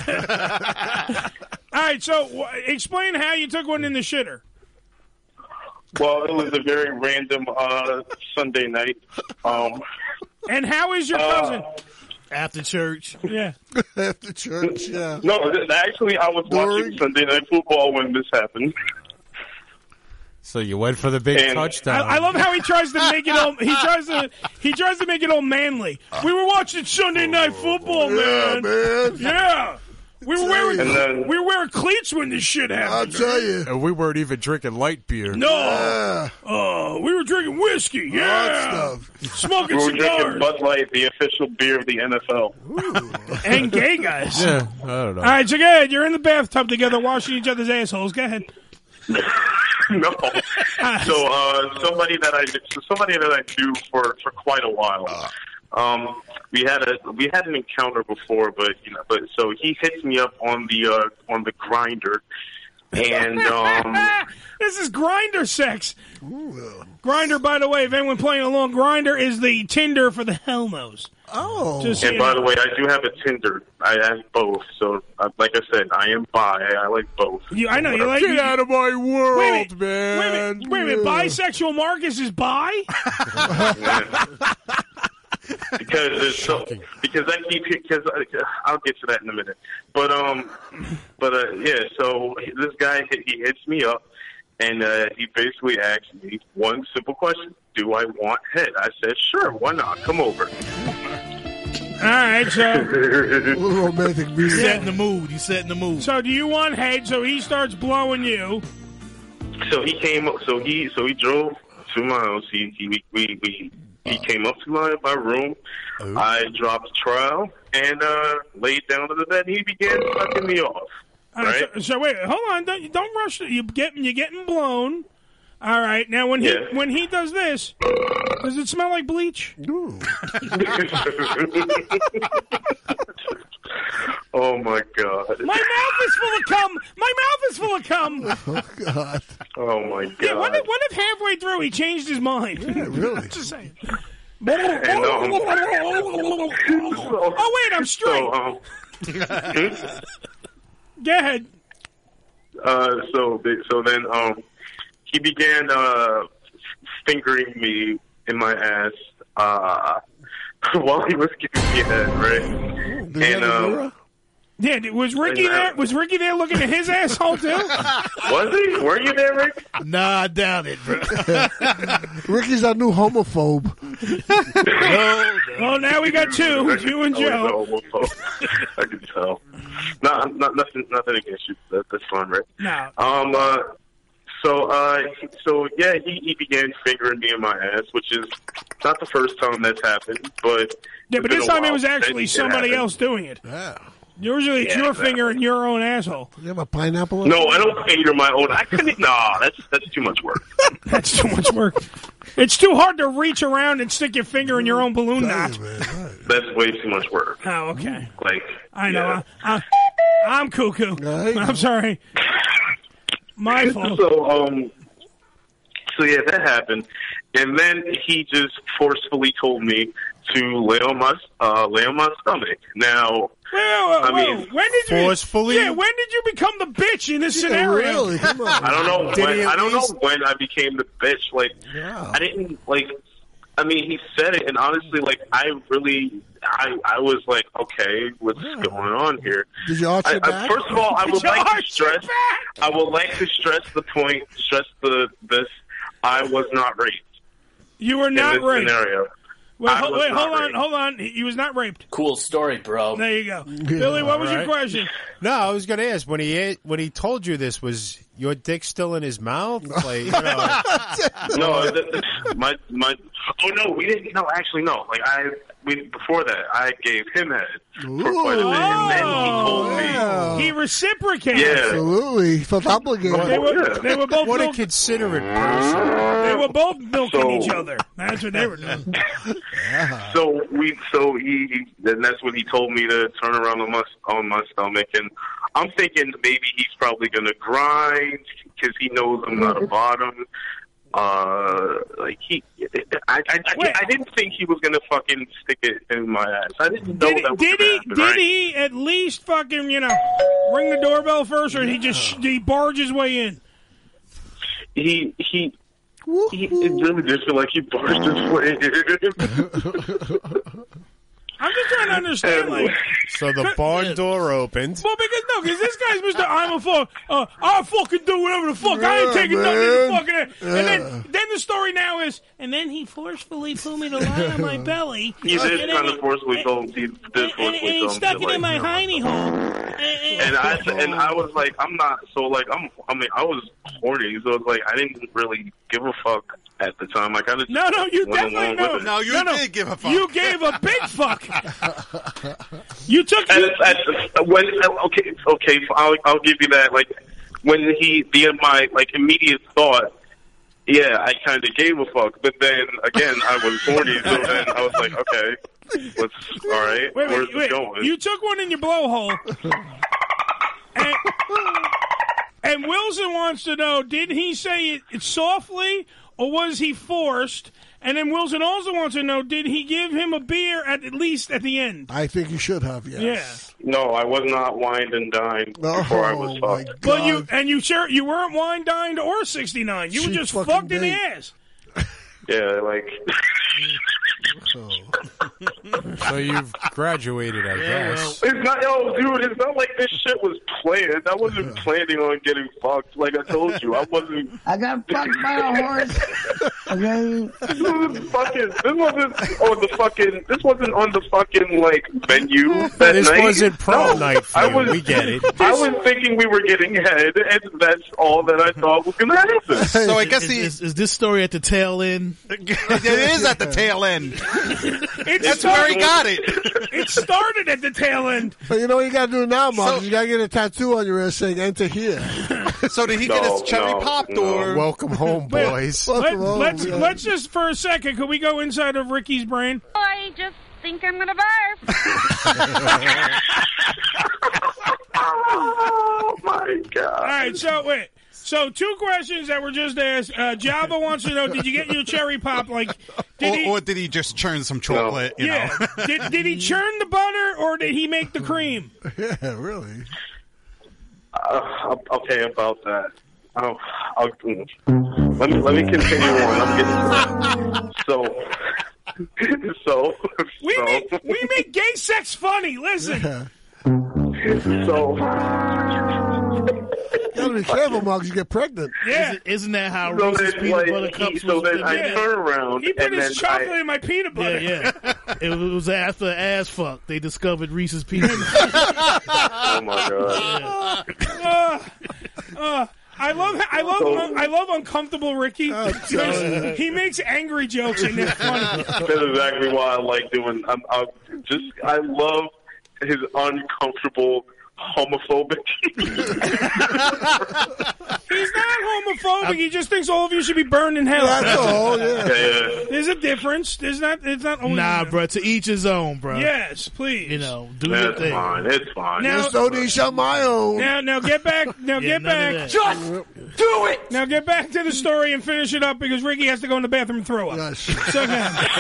I: All right, so explain how you took one in the shitter.
M: Well, it was a very random Sunday night.
I: And how is your cousin?
N: After church.
I: Yeah.
L: After church, yeah.
M: No, actually, I was watching Sunday Night Football when this happened.
J: So you went for the big touchdown.
I: I love how he tries to make it all. He tries to make it all manly. We were watching Sunday Night Football, man. Yeah. We were wearing cleats when this shit happened.
L: I'll tell you.
J: And we weren't even drinking light beer.
I: No. We were drinking whiskey. Yeah. Smoking
M: We were
I: cigars.
M: drinking Bud Light, the official beer of the NFL.
I: And gay guys.
J: Yeah, I don't know.
I: All right, so go ahead. You're in the bathtub together washing each other's assholes. Go ahead.
M: No. So somebody that I knew for quite a while. We had an encounter before, but so he hits me up on the Grinder, and
I: this is Grinder sex. Grinder, by the way, if anyone playing along, Grinder is the Tinder for the hell-nos.
L: Oh.
M: And by the way, I do have a Tinder. I have both. So, like I said, I am bi. I like both.
I: I know you like.
J: Get out of my world,
I: man. Wait a minute. Bisexual Marcus is bi?
M: Because I'll get to that in a minute. But yeah. So this guy he hits me up, and he basically asked me one simple question: do I want head? I said, sure. Why not? Come over.
I: All right, so
L: a little romantic music.
N: You setting the mood. You setting the mood.
I: So do you want head? So he starts blowing you.
M: So he came. So he drove 2 miles. He came up to my room. Oh. I dropped trial and laid down to the bed. He began sucking me off. Right?
I: So wait, hold on. Don't rush. You're getting blown. All right. Now when he does this, does it smell like bleach?
M: Oh my God!
I: My mouth is full of cum. My mouth is full of cum.
L: Oh God!
M: Oh my God!
I: Yeah, what if halfway through he changed his mind?
L: Yeah, really?
I: Just saying.
M: And,
I: oh wait, I'm straight. Go ahead.
M: So then he began fingering me in my ass while he was giving me head, right? And
I: yeah, was Ricky there? Was Ricky there looking at his asshole too?
M: Was he? Were you there, Rick?
N: Nah, I doubt it, bro.
L: Ricky's our new homophobe.
M: No.
I: Well, now we got two. You and Joe.
M: I can tell. Nothing against you. That's fun, right?
I: No.
M: he began fingering me in my ass, which is not the first time that's happened, but
I: but this time it was actually somebody else doing it.
L: Yeah.
I: Usually it's your finger in your own asshole.
L: You have a pineapple?
M: No, I don't finger my own. I couldn't. Nah, that's too much work.
I: That's too much work. It's too hard to reach around and stick your finger in your own balloon knot.
M: That's way too much work.
I: Oh, okay.
M: Like
I: I know. I'm cuckoo. I'm sorry. My fault.
M: So yeah, that happened, and then he just forcefully told me to lay on my stomach. Now,
I: I mean, when did you
J: forcefully?
I: Yeah, when did you become the bitch in this scenario?
L: Really? Come on.
M: I don't know when I became the bitch. Like, I didn't like. I mean, he said it, and honestly, like, I was like, okay, what's going on here?
L: Did you arch your back?
M: First of all, I would like to stress the point, this. I was not raped.
I: You were not
M: in this
I: raped.
M: Scenario.
I: Wait, hold on. He was not raped.
E: Cool story, bro.
I: There you go. Billy, what was your question?
J: No, I was going to ask, when he told you this, was your dick still in his mouth? Like, you know.
M: No, oh no, we didn't. No, actually, no. Like before that, I gave him head for quite a bit, and then he told me.
I: He reciprocated.
M: Yeah.
L: Absolutely. He felt obligated.
I: They were both
J: what a considerate person.
I: They were both milking each other. That's what they were doing.
M: So that's when he told me to turn around on my stomach, and I'm thinking maybe he's probably gonna grind because he knows I'm not a bottom. I didn't think he was gonna fucking stick it in my ass. I didn't know that was gonna happen,
I: Did he at least fucking ring the doorbell first, or he barged his way in?
M: It really did feel like he barged his way in.
I: I'm just trying to understand,
J: so the barn door opened.
I: Well, because this guy's Mr. I'm a fuck. I'll fucking do whatever the fuck. I ain't taking nothing in the fucking. And then the story now is, and then he forcefully told me to lie on my belly.
M: He did kind of forcefully told me.
I: And he stuck it in my hiney hole.
M: And I was like, I'm not. So like I was horny. So it's like I didn't really give a fuck at the time. I kind of
I: no, you definitely no.
K: No, you did give a fuck.
I: You gave a big fuck. You took okay. I'll give you that. Like when my immediate thought. Yeah, I kind of gave a fuck, but then again, I was horny, so then I was like, okay, all right, where's this going? You took one in your blowhole, and Wilson wants to know: did he say it softly, or was he forced? And then Wilson also wants to know: did he give him a beer at least at the end?
L: I think you should have. Yes.
I: Yeah.
M: No, I was not wined and dined before I was fucked.
I: But you weren't wine dined or 69. You were just fucked in the ass.
M: Yeah, like.
J: So you've graduated, I guess.
M: It's not, dude. It's not like this shit was planned. I wasn't planning on getting fucked. Like I told you, I wasn't.
P: I got fucked by a horse. Okay.
M: This wasn't on the fucking like menu.
J: This
M: night.
J: wasn't prom night for you. We get it.
M: I was thinking we were getting head, and that's all that I thought was gonna happen.
N: So I guess is this story at the tail end?
K: It is at the tail end.
I: That's
K: where he got it.
I: It started at the tail end.
L: But you know what you got to do now, Mark? You got to get a tattoo on your wrist saying "Enter here."
K: So did he get his cherry popped or
J: welcome home, boys?
I: Let's just for a second. Could we go inside of Ricky's brain?
C: I just think I'm gonna barf.
M: Oh my god!
I: All right, so wait. So, 2 questions that were just asked. Java wants to know, did you get your cherry pop?
K: Or did he just churn some chocolate? You know?
I: Did he churn the butter, or did he make the cream?
L: Yeah, really.
M: Okay, about that. Let me continue on. I'm getting so.
I: We make gay sex funny. Listen.
L: Yeah.
M: So.
L: You gotta be careful, Mark, you get pregnant.
I: Yeah.
N: Isn't that how
M: So
N: Reese's peanut butter cups
M: So then I turn around.
I: He put
M: and
I: his chocolate in my peanut butter.
N: Yeah. It was after ass fuck. They discovered Reese's peanut butter.
M: Oh my god.
I: I love uncomfortable Ricky. Because he makes angry jokes and it's funny.
M: That's exactly why I like doing. I love his uncomfortable homophobic.
I: He's not homophobic. He just thinks all of you should be burned in hell.
L: That's all. Yeah.
I: There's a difference. It's not always.
N: Nah, bro. To each his own, bro.
I: Yes, please.
N: You know, do your thing.
M: It's fine.
I: Now,
L: my own.
I: Now get back. Now get back.
B: Just do it.
I: Now get back to the story and finish it up because Ricky has to go in the bathroom and throw up.
L: Yes.
I: So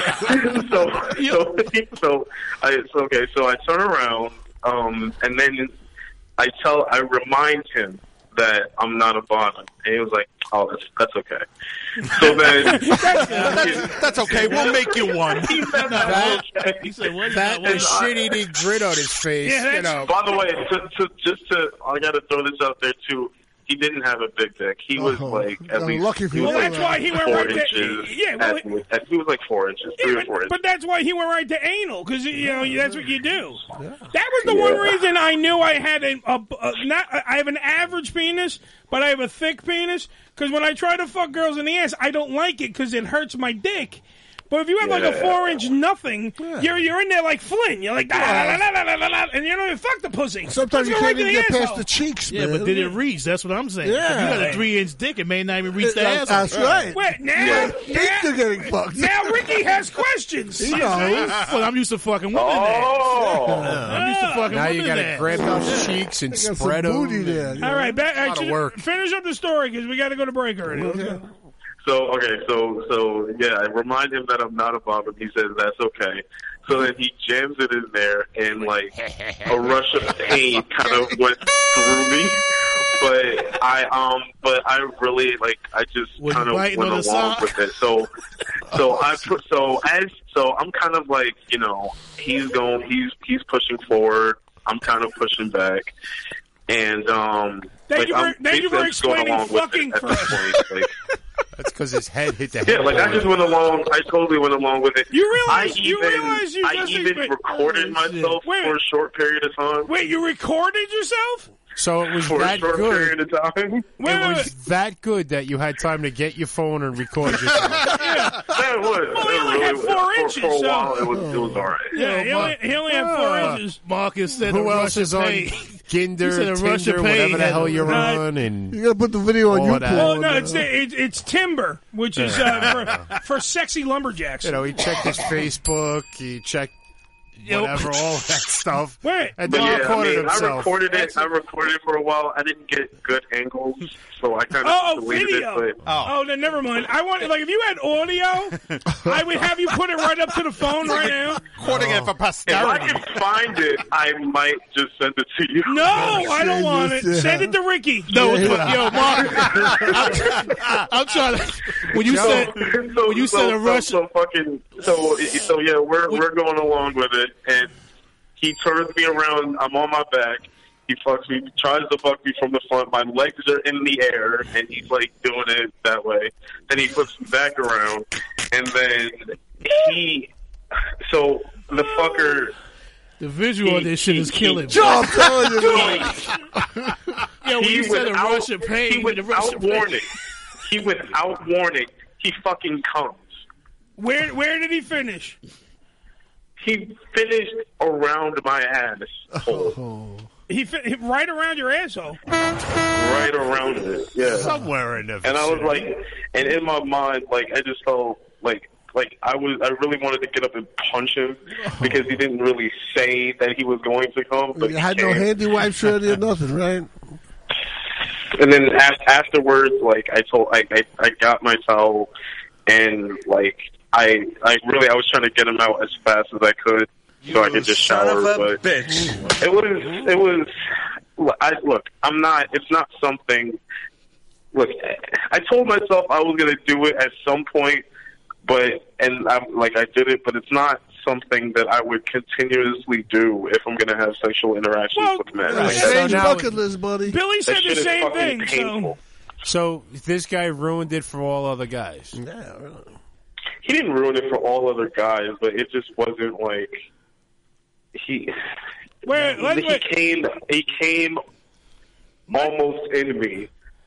M: I turn around, and then I remind him that I'm not a bottom, and he was like, "Oh, that's okay." So then
K: that's okay. We'll make you one.
J: He said, that and shit-eating grin on his face.
M: Yeah, by the way, I got to throw this out there too. He didn't have a big dick. He was like at least.
L: Lucky for you.
I: Well, that's why he went
M: 4
I: right to
M: inches.
I: he
M: was like 4 inches, 3 or 4 inches.
I: But that's why he went right to anal because that's what you do. That was the one reason I knew I had I have an average penis, but I have a thick penis because when I try to fuck girls in the ass, I don't like it because it hurts my dick. But if you have like a 4-inch nothing, you're in there like Flynn. You're like, and you don't even fuck the pussy.
L: Sometimes you
I: Let's go
L: can't
I: right
L: even
I: to
L: get
I: the
L: past
I: asshole.
L: the cheeks,
N: Yeah,
L: man.
N: but did it reach? That's what I'm saying.
L: Yeah.
N: If you got a 3-inch dick, it may not even reach the asshole.
L: That's right.
I: Wait, now,
L: They're getting fucked.
I: now Ricky has questions.
L: He knows.
N: Well, I'm used to fucking women. I'm used to fucking
J: Now
N: women.
J: you gotta grab those cheeks and spread them.
L: Booty there.
I: All right,
J: work.
I: finish up the story because we got to go to break already.
L: Okay.
M: So yeah, I remind him that I'm not a bottom. He says that's okay. So then he jams it in there, and like a rush of pain kind of went through me. But I really I just kind of went along with it. So I'm kind of like, he's pushing forward. I'm kind of pushing back, and
I: Thank you for explaining fucking
M: at this point.
J: That's because his head hit the head.
M: Yeah, I just went along. I totally went along with it. I even recorded myself for a short period of time.
I: Wait, you recorded yourself?
J: So it was
M: for
J: that
M: a short
J: good.
M: period of time.
J: It was that good that you had time to get your phone and record yourself.
M: That was.
I: Well, he only had 4 inches.
M: For a while, it was all right.
I: Yeah, he only had 4 inches.
N: Marcus said
J: Who else is on Ginder, Tinder, whatever the hell you're on? And
L: you gotta put the video on YouTube.
I: Well, no, it's Timber, which is for sexy lumberjacks.
J: he checked his Facebook, he checked whatever, all that stuff.
I: Wait,
J: and then recorded himself.
M: I recorded it for a while. I didn't get good angles, so I kind of deleted
I: video.
M: it. But,
I: then never mind. I want if you had audio, I would have you put it right up to the phone right now.
K: Recording it for posterity.
M: If I can find it, I might just send it to you.
I: No, I don't want it. Send it to Ricky.
N: No, Mark. I'm trying to. When you said a Russian,
M: so yeah, we're going along with it, and he turns me around. I'm on my back. He fucks me, tries to fuck me from the front. My legs are in the air, and he's like doing it that way. Then he flips me back around, and then so the fucker.
N: The visual of this shit is killing me.
L: I'm telling you,
N: Yeah, when you said a Russian pain,
M: he without warning. He without warning. He fucking comes.
I: Where did he finish?
M: He finished around my asshole.
I: He right around your asshole.
M: Right around it, yeah.
J: Somewhere in there.
M: And I was like, and in my mind, I just felt like I really wanted to get up and punch him because he didn't really say that he was going to come. But
L: you had no handy wipe shirt or nothing, right?
M: And then afterwards, I got my towel and I was trying to get him out as fast as I could so I could just shower. But
K: bitch.
M: It was. Look, I'm not. It's not something. Look, I told myself I was going to do it at some point, I did it, but it's not something that I would continuously do if I'm going to have sexual interactions with men.
L: Change bucket list, buddy.
I: Billy said the same thing.
J: So this guy ruined it for all other guys.
L: Yeah, really.
M: He didn't ruin it for all other guys, but it just wasn't he came almost in me,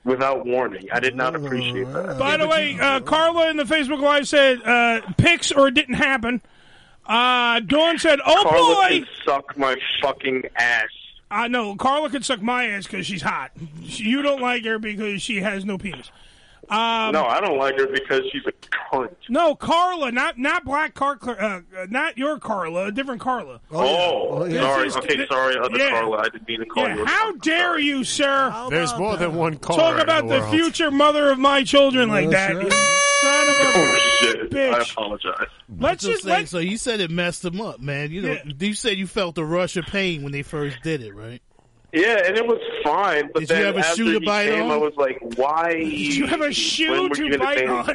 M: without warning. I did not appreciate that.
I: By the way, Carla in the Facebook Live said pics or it didn't happen. Dawn said, "Oh
M: Carla
I: boy,
M: can suck my fucking ass."
I: No, Carla can suck my ass because she's hot. You don't like her because she has no penis.
M: No, I don't like her because she's a cunt.
I: No, Carla, not black Carla, not your Carla, a different Carla.
M: Sorry. Sorry, other Carla. I didn't mean to call you. A
I: How dare you, sir?
J: There's more than one Carla.
I: Talk about the future mother of my children like that. You son of a
M: shit.
I: bitch.
M: I apologize.
N: So you said it messed him up, man. You know, you said you felt the rush of pain when they first did it, right?
M: Yeah, and it was fine. But
N: Did
M: then
N: you have a
M: after
N: shoe to
M: he
N: bite
M: came,
N: on?
M: I was like, "Why?"
I: Did you have a shoe to bite on?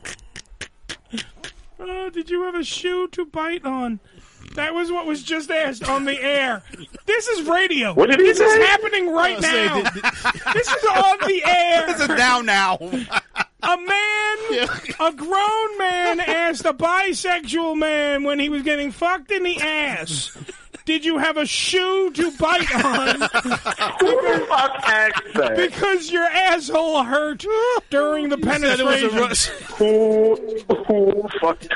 I: Did you have a shoe to bite on? That was what was just asked on the air. This is radio.
K: What did he
I: This
K: say?
I: is happening right now. This is on the air.
K: This is now.
I: A grown man asked a bisexual man when he was getting fucked in the ass, "Did you have a shoe to bite on?" Because your asshole hurt during the penetration.
M: Who fucking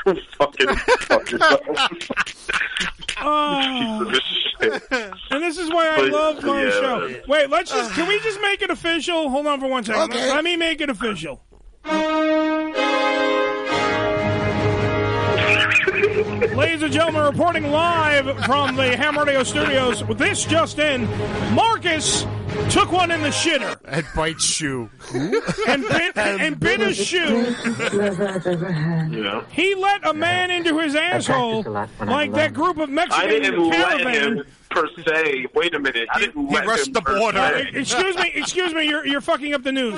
I: And this is why I love my show. Wait, can we just make it official? Hold on for 1 second.
L: Okay.
I: Let me make it official. Ladies and gentlemen, reporting live from the Ham Radio Studios. With this just in, Marcus took one in the shitter.
J: And bite shoe.
I: and bit a shoe. He let a man into his asshole like that group of Mexican
M: I didn't
I: caravan.
M: let him per se. Wait a minute. I didn't let
K: rushed
M: him
K: the
M: per
K: border.
M: se.
I: Excuse me. You're fucking up the news.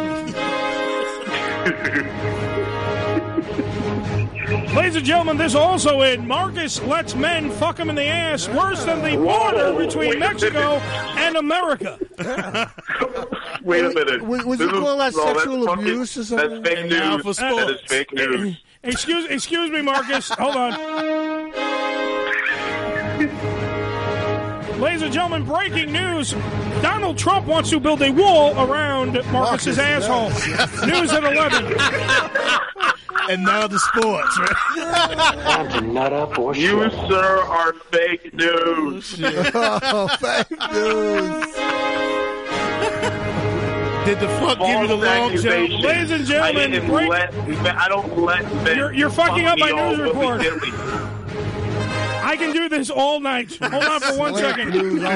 I: Ladies and gentlemen, this also in. Marcus lets men fuck him in the ass worse than the border between Mexico and America.
M: Wait a minute.
L: Was he calling that sexual abuse or something?
M: That's fake news. That is fake news.
I: Excuse me, Marcus. Hold on. Ladies and gentlemen, breaking news. Donald Trump wants to build a wall around Marcus's asshole. News at 11.
N: And now the sports, right?
R: Time to nut up or
M: You,
R: shut up.
M: sir, are fake news.
L: Fake news.
N: Did the fuck give you the long jump?
I: Ladies and gentlemen,
M: I don't let men.
I: You're fucking up my
M: fuck me
I: news
M: all
I: report.
M: willy-nilly.
I: I can do this all night. Hold on for 1 second.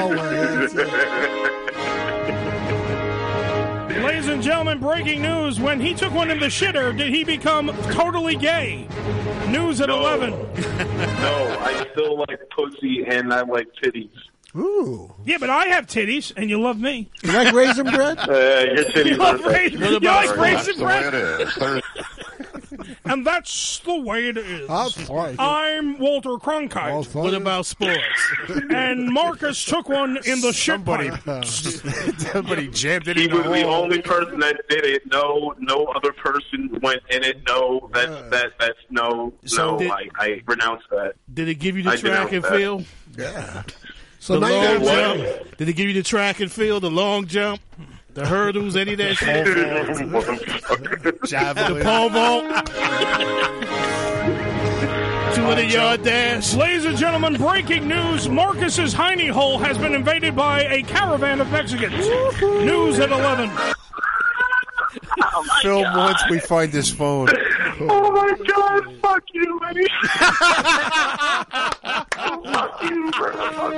I: Ladies and gentlemen, breaking news. When he took one in the shitter, did he become totally gay? News at 11.
M: No, I still like pussy and I like titties.
L: Ooh.
I: Yeah, but I have titties, and you love me.
L: You like raisin bread?
M: Your titties
I: You love
M: are
I: raisin, you like raisin bread?
U: is.
I: And that's the way it is.
L: That's right.
I: I'm Walter Cronkite.
N: What about sports?
I: And Marcus took one in the shit pipe.
J: Somebody jammed it
M: He
J: in
M: was
J: the
M: the
J: hole.
M: only person that did it. No other person went in it. No, that's no.
N: So
M: no, I renounce that.
N: Did it give you the
M: I
N: track and
M: denounce that.
N: field?
L: Yeah.
N: The
L: now you
N: long
L: got
N: jump? Did it give you the track and field, the long jump, the hurdles, any of that shit? The pole vault? 200-yard dash?
I: Ladies and gentlemen, breaking news. Marcus's hiney hole has been invaded by a caravan of Mexicans. News at 11.
J: Film once we find his phone.
M: Oh my God! Fuck you, lady. Fuck you, bro. Fuck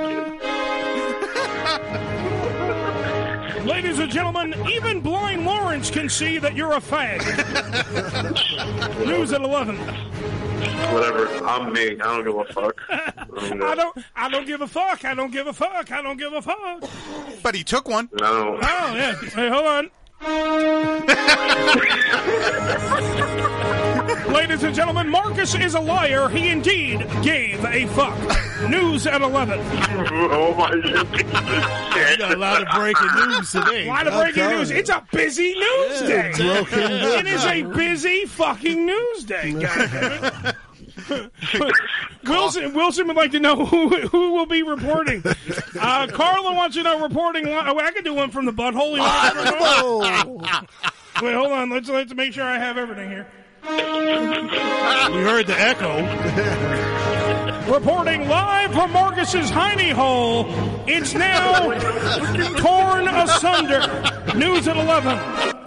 M: you.
I: Ladies and gentlemen, even blind Lawrence can see that you're a fag. News at 11.
M: Whatever. I'm me. I don't give a fuck.
I: I don't give a fuck. I don't give a fuck. I don't give a fuck.
K: But he took one.
M: No.
I: Oh, yeah. Hey, hold on. Ladies and gentlemen, Marcus is a liar. He indeed gave a fuck. News at 11.
M: Oh my God.
N: You got a lot of breaking news today.
I: A lot of breaking news. It's a busy news day. It is a busy fucking news day. goddammit. Wilson would like to know who will be reporting. Carla wants to know reporting. I can do one from the butthole. Wait, hold on. Let's make sure I have everything here.
N: We heard the echo.
I: Reporting live from Marcus's hiney hole. It's now torn asunder. News at 11.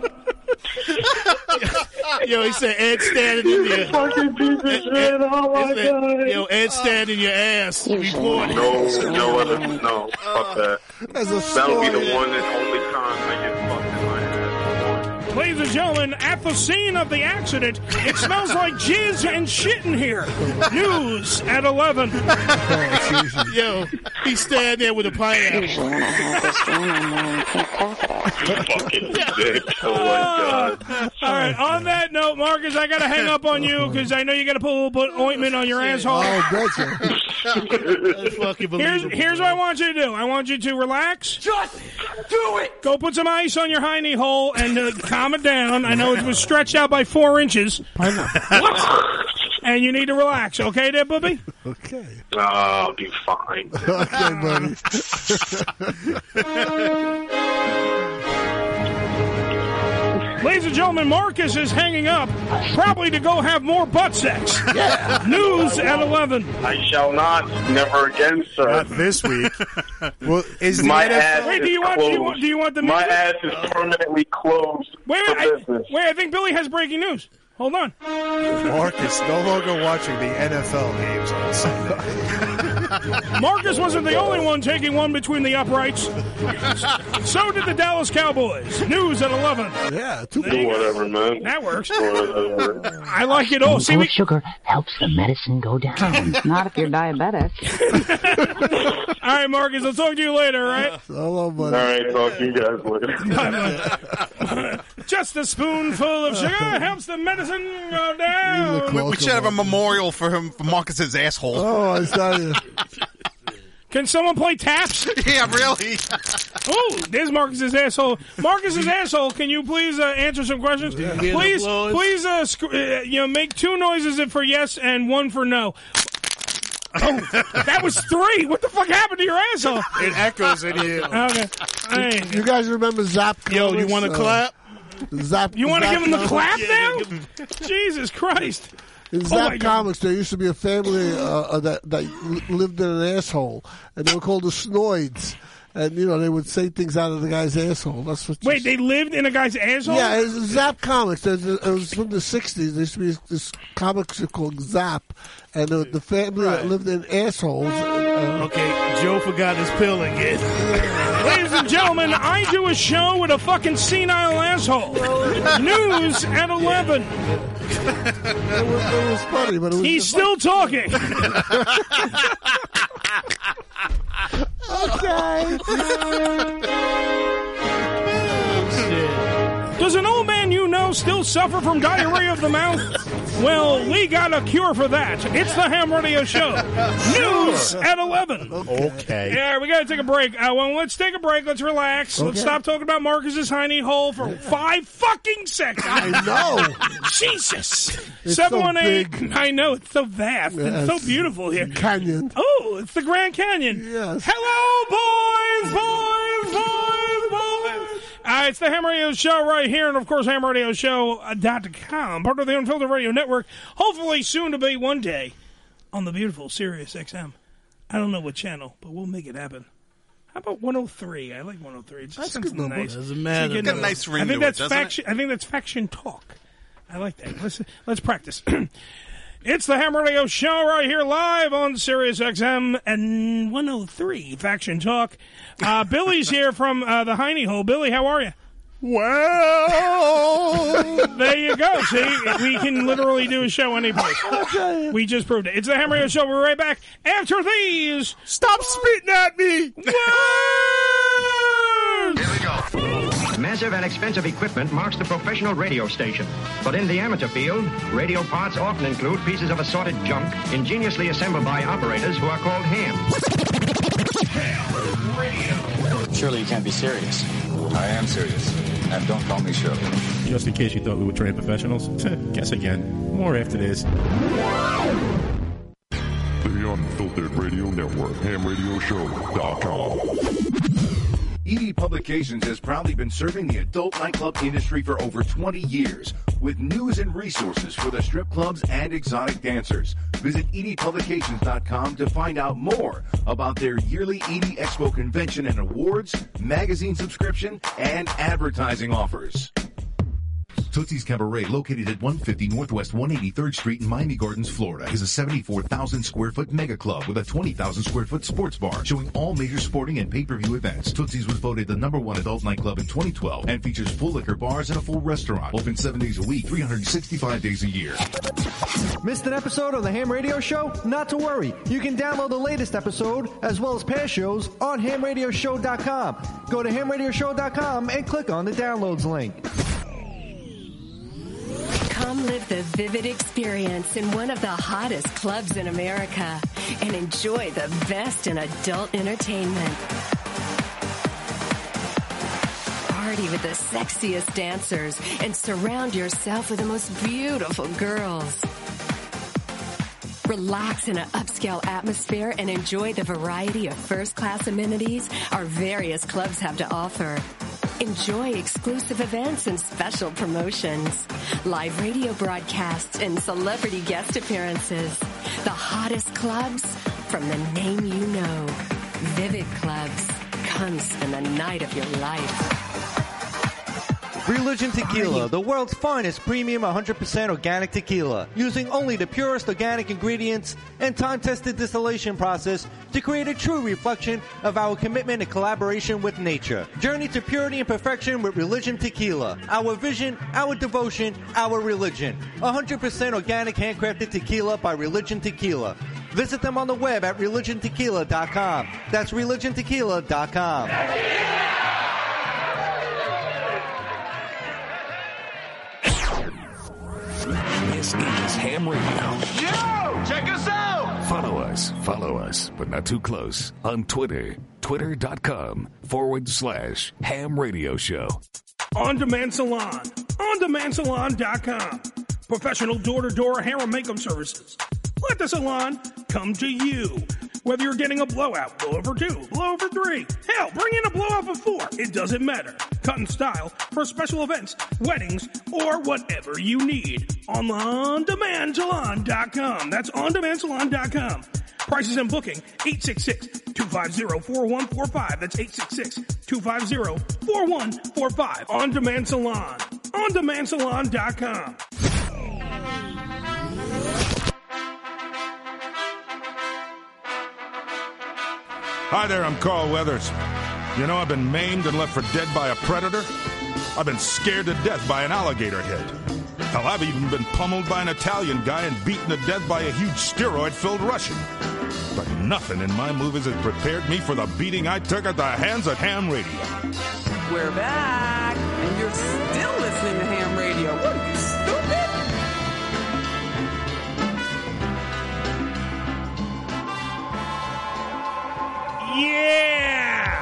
N: Yo, he said Ed standing in your
B: fucking piece of shit. Oh my God.
N: Yo, Ed standing in your ass. Reporting.
M: No, fuck that. That'll be the one and only time I get fucked in my ass.
I: Ladies and gentlemen, at the scene of the accident, it smells like jizz and shit in here. News at 11.
N: Yo, he's standing there with a pineapple.
M: Fucking dick. Oh my God.
I: All right, on that note, Marcus, I got to hang up on you because I know you got to put a little bit of ointment on your asshole.
L: Oh, betcha.
I: Here's what I want you to do. I want you to relax.
B: Just do it.
I: Go put some ice on your hiney hole and calm it down. I know it was stretched out by 4 inches. And you need to relax. Okay there, Booby?
L: Okay.
M: I'll be fine.
L: Okay, buddy.
I: Ladies and gentlemen, Marcus is hanging up, probably to go have more butt sex. Yeah. News at 11.
M: I shall not. Never again, sir.
J: Not this week. Well, is
M: my
J: the
M: ass
I: Wait,
M: is
I: do you want the
M: My
I: music?
M: ass is permanently closed
I: Wait,
M: for business.
I: I think Billy has breaking news. Hold on.
J: Marcus no longer watching the NFL games on Sunday.
I: Marcus wasn't the only one taking one between the uprights. So did the Dallas Cowboys. News at 11.
L: Yeah,
M: whatever, man.
I: That works.
M: Whatever.
I: I like it all. See,
E: Blood sugar helps the medicine go down.
C: Not if you're diabetic.
I: all right, Marcus, I'll talk to you later, all right?
L: Hello, buddy.
M: All right, talk to you guys later.
I: Bye-bye. Just a spoonful of sugar helps the medicine go down.
K: We should have a memorial for him, for Marcus's asshole.
L: Oh, I saw you.
I: Can someone play taps?
K: Yeah, really.
I: Oh, there's Marcus's asshole. Marcus's asshole. Can you please answer some questions?
N: Yeah.
I: Please, make 2 noises for yes and 1 for no. Oh, that was 3. What the fuck happened to your asshole?
J: It echoes in here.
I: Okay. Hey.
L: You guys remember Zap Comics?
N: Yo, you want to clap?
L: Zap.
I: You want to give him the clap
N: Yeah,
I: now? Jesus Christ.
L: In Zap Comics, there used to be a family that lived in an asshole, and they were called the Snoids. And, they would say things out of the guy's asshole. That's what.
I: Wait, they lived in a guy's asshole?
L: Yeah, it's Zap Comics. It was from the 60s. There used to be this comics called Zap, and the family that lived in assholes.
N: Okay, Joe forgot his pill again.
I: Ladies and gentlemen, I do a show with a fucking senile asshole. News at 11.
L: It was funny, but it was.
I: He's still talking.
L: Okay.
I: Does an old man you know still suffer from diarrhea of the mouth? Well, we got a cure for that. It's the Ham Radio Show. News at 11.
J: Okay.
I: Yeah, we got to take a break. Well, let's take a break. Let's relax. Let's stop talking about Marcus's hiney hole for 5 fucking seconds.
L: I know.
I: Jesus.
L: It's
I: 718.
L: so
I: I know. It's so vast.
L: Yes.
I: It's so beautiful here.
L: Canyon.
I: Oh, it's the Grand Canyon.
L: Yes.
I: Hello, boys. It's the Ham Radio Show right here, and of course, HamRadioShow.com, part of the Unfiltered Radio Network. Hopefully, soon to be one day on the beautiful Sirius XM. I don't know what channel, but we'll make it happen. How about 103? I like 103. It just sounds nice.
N: Doesn't matter.
K: It's got a nice ring
I: I think
K: to
I: that's
K: it, doesn't
I: faction. I think that's faction talk. I like that. Let's practice. It's the Ham Radio Show right here live on Sirius XM and 103 Faction Talk. Billy's here from the hiney hole. Billy, how are you?
L: Well,
I: there you go. See, we can literally do a show anyplace. Okay. We just proved it. It's the Ham Radio Show. We're right back after these.
N: Stop spitting at me.
G: Here we go. Massive and expensive equipment marks the professional radio station. But in the amateur field, radio parts often include pieces of assorted junk ingeniously assembled by operators who are called hams.
Q: Surely you can't be serious.
S: I am serious. And don't call me Shirley.
N: Just in case you thought we were trained professionals, guess again. More after this.
U: The Unfiltered Radio Network, HamRadioShow.com. ED Publications has proudly been serving the adult nightclub industry for over 20 years with news and resources for the strip clubs and exotic dancers. Visit edpublications.com to find out more about their yearly ED Expo convention and awards, magazine subscription, and advertising offers. Tootsie's Cabaret, located at 150 Northwest 183rd Street in Miami Gardens, Florida, is a 74,000 square foot mega club with a 20,000 square foot sports bar showing all major sporting and pay-per-view events. Tootsie's was voted the #1 adult nightclub in 2012 and features full liquor bars and a full restaurant. Open 7 days a week, 365 days a year.
W: Missed an episode of the Ham Radio Show? Not to worry. You can download the latest episode as well as past shows on hamradioshow.com. Go to hamradioshow.com and click on the downloads link.
Q: Come live the vivid experience in one of the hottest clubs in America and enjoy the best in adult entertainment. Party with the sexiest dancers and surround yourself with the most beautiful girls. Relax in an upscale atmosphere and enjoy the variety of first-class amenities our various clubs have to offer. Enjoy exclusive events and special promotions, live radio broadcasts, and celebrity guest appearances. The hottest clubs from the name you know. Vivid Clubs. Come spend the night of your life.
W: Religion Tequila, the world's finest premium 100% organic tequila, using only the purest organic ingredients and time-tested distillation process to create a true reflection of our commitment and collaboration with nature. Journey to purity and perfection with Religion Tequila. Our vision, our devotion, our religion. 100% organic handcrafted tequila by Religion Tequila. Visit them on the web at religiontequila.com. That's religiontequila.com.
A: This is Ham Radio.
B: Yo, check us out.
A: Follow us, but not too close, on Twitter, twitter.com/Ham Radio Show.
I: On Demand Salon, ondemandsalon.com. Professional door-to-door hair and makeup services. Let the salon come to you. Whether you're getting a blowout, blowover 2, blowover 3, hell, bring in a blowout for 4. It doesn't matter. Cut and style for special events, weddings, or whatever you need. On ondemandsalon.com. That's ondemandsalon.com. Prices and booking, 866-250-4145. That's 866-250-4145. On Demand Salon. ondemandsalon.com.
S: Hi there, I'm Carl Weathers. You know, I've been maimed and left for dead by a predator. I've been scared to death by an alligator head. Hell, I've even been pummeled by an Italian guy and beaten to death by a huge steroid-filled Russian. But nothing in my movies has prepared me for the beating I took at the hands of Ham Radio.
V: We're back, and you're still listening to Ham Radio. What are you, stupid?
I: Yeah!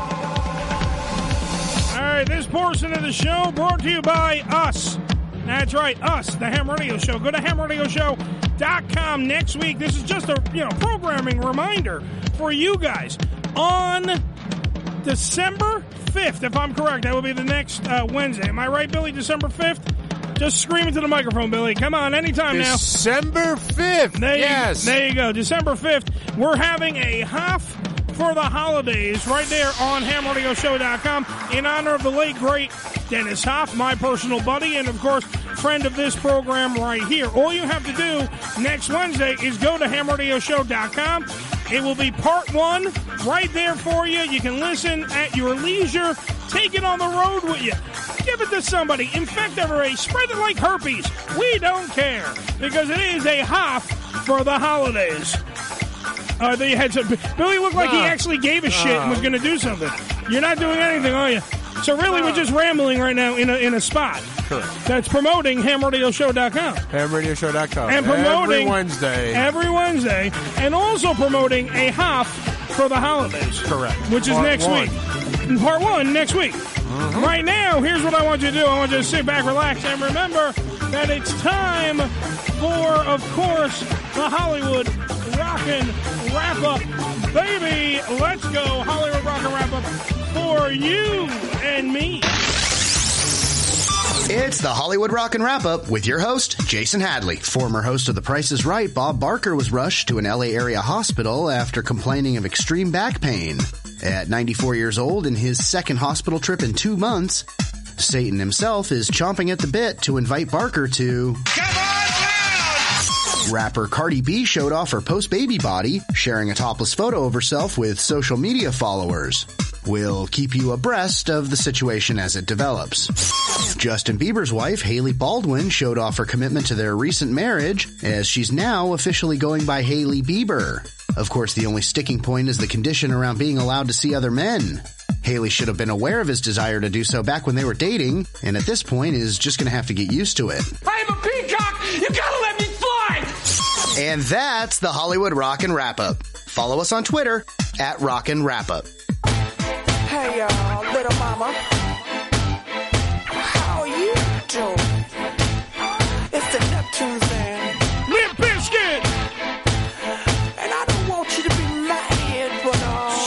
I: All right, this portion of the show brought to you by us. That's right, us, the Ham Radio Show. Go to hamradioshow.com next week. This is just a programming reminder for you guys. On December 5th, if I'm correct, that will be the next Wednesday. Am I right, Billy? December 5th? Just scream into the microphone, Billy. Come on, anytime now.
J: December 5th. Yes.
I: There you go. December 5th. We're having a Hoff for the holidays right there on hamradioshow.com in honor of the late, great Dennis Hoff, my personal buddy, and, of course, friend of this program right here. All you have to do next Wednesday is go to hamradioshow.com. It will be part 1 right there for you. You can listen at your leisure. Take it on the road with you. Give it to somebody. Infect everybody. Spread it like herpes. We don't care because it is a Hoff for the holidays. There you had some. Billy looked like he actually gave a shit and was going to do something. You're not doing anything, are you? So really, we're just rambling right now in a spot.
J: Correct.
I: That's promoting hamradioshow.com.
J: Hamradioshow.com.
I: And promoting
J: every Wednesday.
I: And also promoting a Hoff for the holidays.
J: Correct.
I: Which is
J: Part
I: next
J: 1.
I: week. Part 1 next week. Right now, here's what I want you to do. I want you to sit back, relax, and remember that it's time for, of course, the Hollywood Rockin' Wrap-Up. Baby, let's go. Hollywood Rockin' Wrap-Up for you and me.
D: It's the Hollywood Rockin' Wrap-Up with your host, Jason Hadley. Former host of The Price is Right, Bob Barker was rushed to an LA area hospital after complaining of extreme back pain. At 94 years old, in his second hospital trip in 2 months, Satan himself is chomping at the bit to invite Barker to... Rapper Cardi B showed off her post-baby body, sharing a topless photo of herself with social media followers. We'll keep you abreast of the situation as it develops. Justin Bieber's wife, Hailey Baldwin, showed off her commitment to their recent marriage, as she's now officially going by Hailey Bieber. Of course, the only sticking point is the condition around being allowed to see other men. Haley should have been aware of his desire to do so back when they were dating, and at this point is just going to have to get used to it.
B: I am a peacock! You gotta let me fly!
D: And that's the Hollywood Rockin' Wrap-Up. Follow us on Twitter at Rockin' Wrap-Up.
B: Hey, little mama. How are you doing? It's the Neptunes and
I: Limp Bizkit!
B: And I don't want you to be mad, but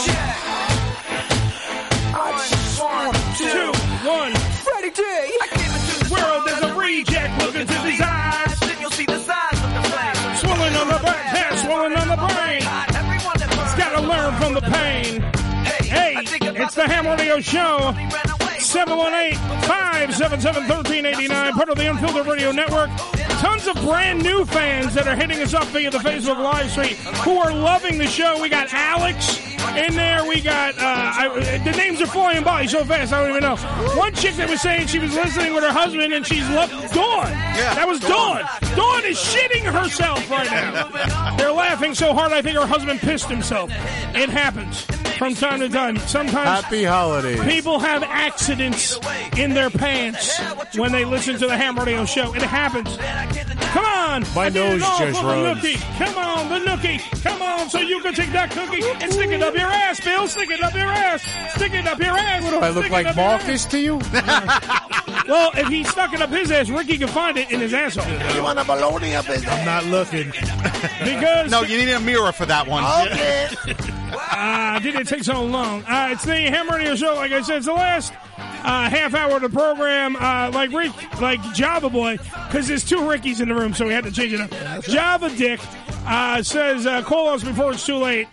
B: I just want to.
I: 2, 1.
B: Freddie D. I came into the
I: world as a reject. Look into these eyes.
B: Then you'll see the size of the flame.
I: Swollen on the back, head swollen on the brain. It's gotta learn from the pain. Hey, it's the Ham Radio Show. 718-577-1389, part of the Unfiltered Radio Network. Tons of brand new fans that are hitting us up via the Facebook live stream who are loving the show. We got Alex in there. We got, the names are flying by so fast, I don't even know. One chick that was saying she was listening with her husband and she's loved Dawn. Yeah, that was Dawn. Dawn is shitting herself right now. They're laughing so hard I think her husband pissed himself. It happens from time to time. Sometimes
J: Happy holidays.
I: People have accidents in their pants when they listen to the Ham Radio Show. It happens. Come on.
J: My nose just runs.
I: Come on, the nookie. Come on, so you can take that cookie and stick it up your ass, Bill. Stick it up your ass. Stick it up your ass.
J: What do I look like, Marcus to you?
I: Well, if he stuck it up his ass, Ricky can find it in his asshole.
L: You want a baloney up his ass?
N: I'm not looking.
I: Because
K: no, you need a mirror for that one.
L: Okay.
I: Did it take so long? It's the Ham Radio Show. Like I said, it's the last half hour of the program. Like Java Boy, because there's 2 Rickies in the room, so we had to change it up. Java Dick says, call us before it's too late.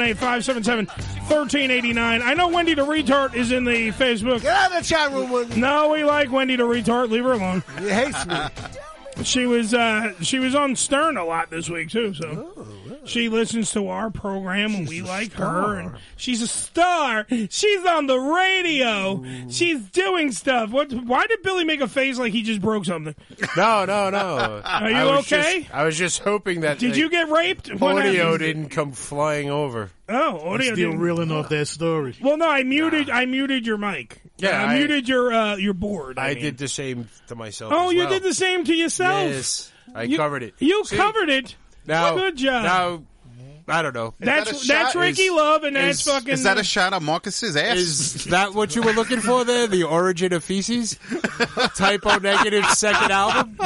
I: 718-577-1389. I know Wendy the Retard is in the Facebook.
L: Get out of the chat room with me.
I: No, we like Wendy the Retard. Leave her alone.
L: He hates me.
I: She was on Stern a lot this week too, so she listens to our program and we like her. And she's a star. She's on the radio. She's doing stuff. Why did Billy make a face like he just broke something?
J: No.
I: Are you okay?
J: I was just hoping that.
I: Did you get raped?
J: Audio didn't come flying over.
I: Oh, audio
N: I'm still
I: didn't.
N: reeling off that story.
I: Well, no, I muted your mic.
J: Yeah,
I: I muted your board.
J: I did the same to myself.
I: Oh,
J: as
I: you
J: well.
I: did the same to yourself.
J: Yes, I covered it.
I: You covered it.
J: Now,
I: good job.
J: Now, I don't know.
I: That's Ricky Love, and that's fucking.
K: Is that a shot of Marcus's ass?
J: Is that what you were looking for there? The origin of feces? Typo negative second album?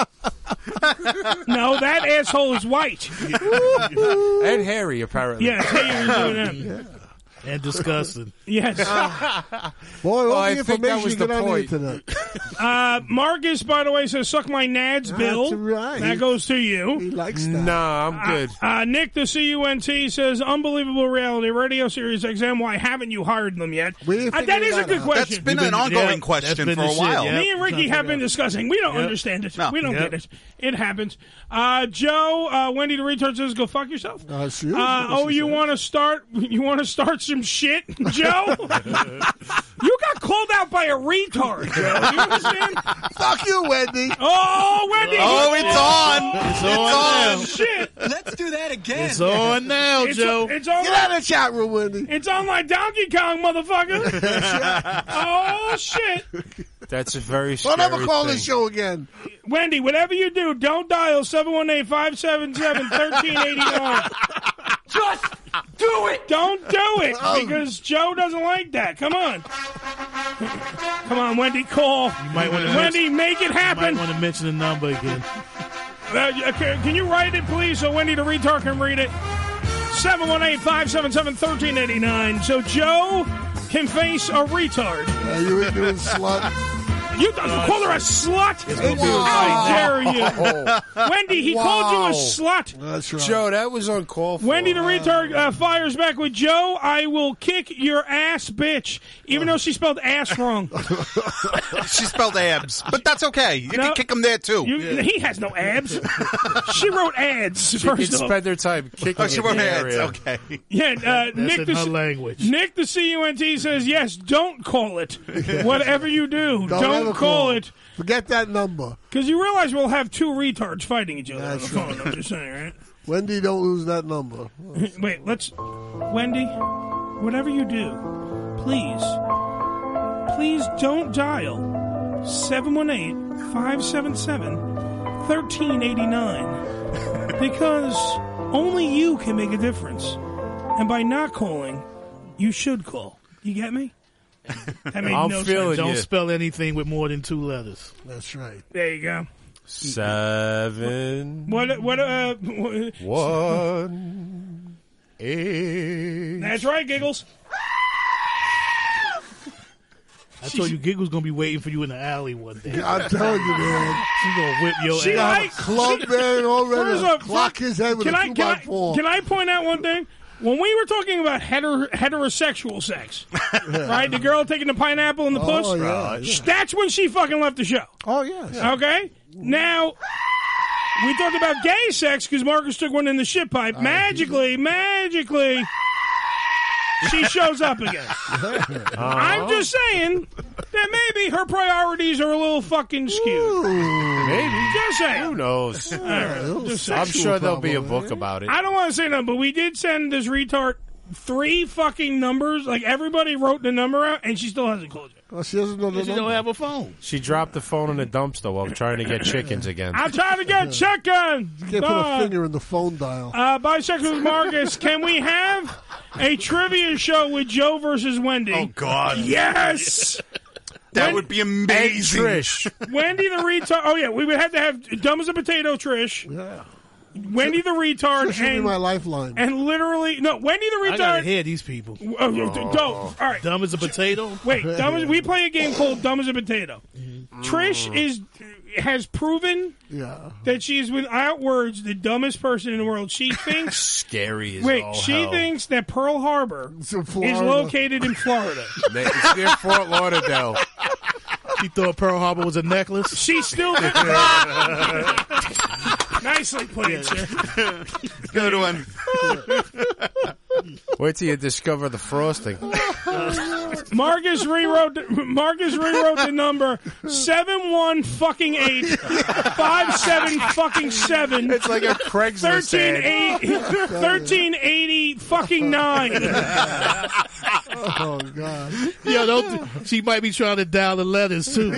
I: No, that asshole is white.
J: And hairy, apparently.
I: Yeah, Harry was doing that.
N: Yeah. And disgusting.
I: Yes.
L: Boy, all
J: I
L: the
J: think that
L: information
J: was
L: you get
J: the
L: on the
J: point.
L: internet.
I: Marcus, by the way, says, suck my nads, Bill.
L: That's right.
I: That goes to you.
L: He likes that.
J: No, I'm good.
I: Nick, the CUNT, says, unbelievable reality radio series XM. Why haven't you hired them yet? That is a good question.
K: That's been an ongoing question for a while.
I: Me and Ricky have been discussing. We don't understand it. No. We don't get it. It happens. Joe, Wendy the Retard says, go fuck yourself. You want to start? You want to start some shit, Joe? You got called out by a retard, Joe. You understand?
L: Fuck you, Wendy.
I: Oh, Wendy.
K: Oh, it's on.
N: It's on now.
I: Shit.
B: Let's do that again.
N: It's on now, Joe.
I: It's on.
L: Get out of the chat room, Wendy.
I: It's on like Donkey Kong, motherfucker. Oh, shit.
J: That's a very scary
L: Don't ever call
J: thing.
L: this show again.
I: Wendy, whatever you do, don't dial 718-577-1389.
N: Do it.
I: Don't do it because Joe doesn't like that. Come on. Come on, Wendy, call.
N: You might want to
I: Wendy, make it happen.
N: You might want to mention the number again.
I: Can you write it, please, so Wendy the retard can read it? 718-577-1389. So Joe can face a retard.
L: You ain't doing slut.
I: You call her a slut? How dare you? Wendy, he called you a slut.
L: That's right.
J: Joe, that was uncalled for.
I: Wendy the retard fires back with Joe, I will kick your ass, bitch. Even though she spelled ass wrong.
K: She spelled abs, but that's okay. You can kick him there, too.
I: He has no abs. She wrote ads.
J: She could spend her time kicking
K: she wrote
J: in the
K: ads,
J: area.
K: okay.
I: Yeah, Nick
N: in her language.
I: Nick the CUNT says, yes, don't call it. Whatever you do, don't call it.
L: Forget that number.
I: Because you realize we'll have two retards fighting each other on the phone. I'm just saying, right?
L: Wendy, don't lose that number.
I: Wait, Wendy, whatever you do, please don't dial 718-577-1389 because only you can make a difference. And by not calling, you should call. You get me? That made
J: I'm
I: no
J: feeling
I: sense.
N: Don't spell anything with more than 2 letters.
L: That's right.
I: There you go.
J: 7
I: What
J: 1 8.
I: That's right, Giggles.
N: I told you Giggle's going to be waiting for you in the alley one day.
L: I'm telling you, man.
N: She's going to whip your
L: She
N: ass.
L: got a club man already.
I: First
L: Clock his head with a 2x4.
I: Can I point out one thing? When we were talking about heterosexual sex, right? The girl taking the pineapple and the puss, that's when she fucking left the show.
L: Oh, yeah.
I: Okay? Now, we talked about gay sex because Marcus took one in the shit pipe. Magically, she shows up again. I'm just saying that maybe her priorities are a little fucking skewed.
J: Maybe.
I: Just saying.
J: Who knows?
I: All right, just saying.
J: I'm sure there'll be a book about it.
I: I don't want to say nothing, but we did send this retard 3 fucking numbers. Like, everybody wrote the number out, and she still hasn't called you.
L: Well, she doesn't know the
N: She
L: number.
N: don't have a phone.
J: She dropped the phone in the dumpster while trying to get chickens again.
I: I'm trying to get chicken.
L: You can't put a finger in the phone dial.
I: Bisexual with Marcus, can we have a trivia show with Joe versus Wendy?
K: Oh, God.
I: Yes!
K: That would be amazing.
J: Trish.
I: Wendy the retard. Oh, yeah, we would have to have Dumb as a Potato Trish.
L: Yeah.
I: Wendy the retard.
L: Should be my lifeline.
I: And literally, no, Wendy the retard.
N: I gotta hear these people.
I: Don't. All right.
N: Dumb as a potato?
I: Wait, we play a game called Dumb as a Potato. Trish has proven that she is, without words, the dumbest person in the world. She thinks
J: scary as all
I: she
J: hell.
I: thinks that Pearl Harbor is located in Florida.
J: It's near Fort Lauderdale.
N: She thought Pearl Harbor was a necklace?
I: She still nicely played, sir.
K: Good one.
J: Wait till you discover the frosting.
I: Marcus rewrote the number 718-57-7.
J: It's like a Craigslist ad.
I: 1380 fucking 9.
L: Oh, God.
N: Yo, she might be trying to dial the letters, too.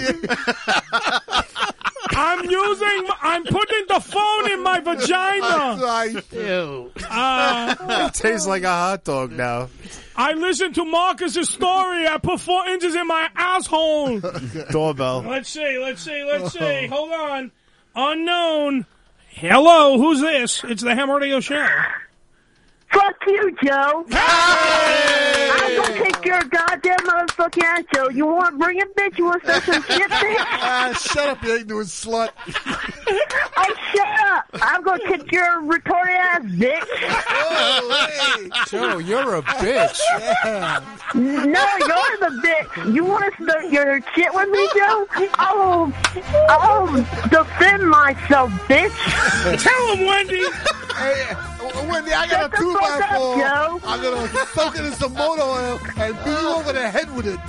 I: I'm putting the phone in my vagina.
N: Ew.
J: It tastes like a hot dog now.
I: I listened to Marcus's story. I put 4 inches in my asshole.
J: Doorbell.
I: Let's see. Hold on. Unknown. Hello, who's this? It's the Ham Radio Show.
F: Fuck you, Joe.
I: Hey!
F: I'm gonna take your goddamn motherfucking ass, Joe. You want to bring it, bitch? You want to start some shit, bitch?
L: Shut up, you ignorant slut.
F: Oh, shut up. I'm gonna kick your retarded ass, bitch.
L: Oh, hey.
J: Joe, you're a bitch.
L: Yeah.
F: No, you're the bitch. You want to start your shit with me, Joe? I'll defend myself, bitch.
I: Tell him, Wendy.
L: Hey, Wendy, I got a 2x4. I'm gonna soak it in some motor oil and beat you over the head with it.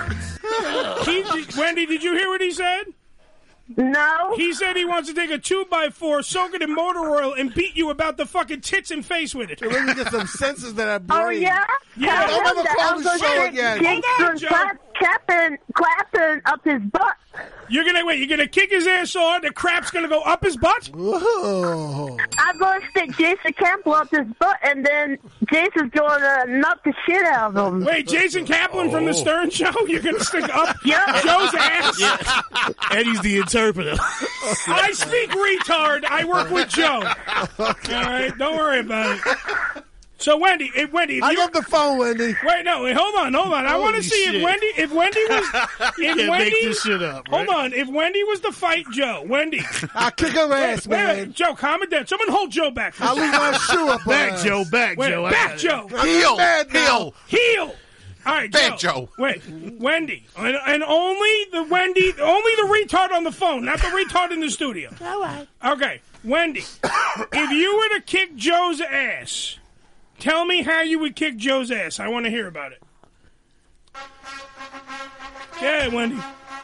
I: Wendy, did you hear what he said?
F: No.
I: He said he wants to take a 2x4, soak it in motor oil, and beat you about the fucking tits and face with it.
L: So maybe get some senses that I brain.
F: Oh, yeah?
I: Yeah.
L: Don't ever call the show again.
I: Hold on, Joe.
F: clapping up his butt.
I: You're gonna kick his ass hard, the crap's gonna go up his butt?
L: Whoa.
F: I'm going to stick Jason Campbell up his butt, and then Jason's going to nut the shit out of him.
I: Wait, Jason Kaplan from the Stern Show? You're gonna stick up Joe's ass?
N: Yeah. Eddie's the interpreter.
I: I speak retard. I work with Joe. All right, don't worry about it. So Wendy,
L: I love the phone, Wendy.
I: Wait, hold on. I want to see
N: shit.
I: if Wendy was,
N: You can't make this shit up. Right?
I: Hold on, if Wendy was to fight Joe, Wendy,
L: I'll kick her ass, man.
I: Wait, Joe, calm it down. Someone hold Joe back. For
L: I'll leave my shoe up.
N: Back, Joe. Back, Joe.
I: Back, Joe.
K: Heel.
I: All right,
K: Bad Joe.
I: Wait, Wendy, and only the retard on the phone, not the retard in the studio.
F: All right.
I: Okay, Wendy, if you were to kick Joe's ass, tell me how you would kick Joe's ass. I want to hear about it. Yeah, Wendy.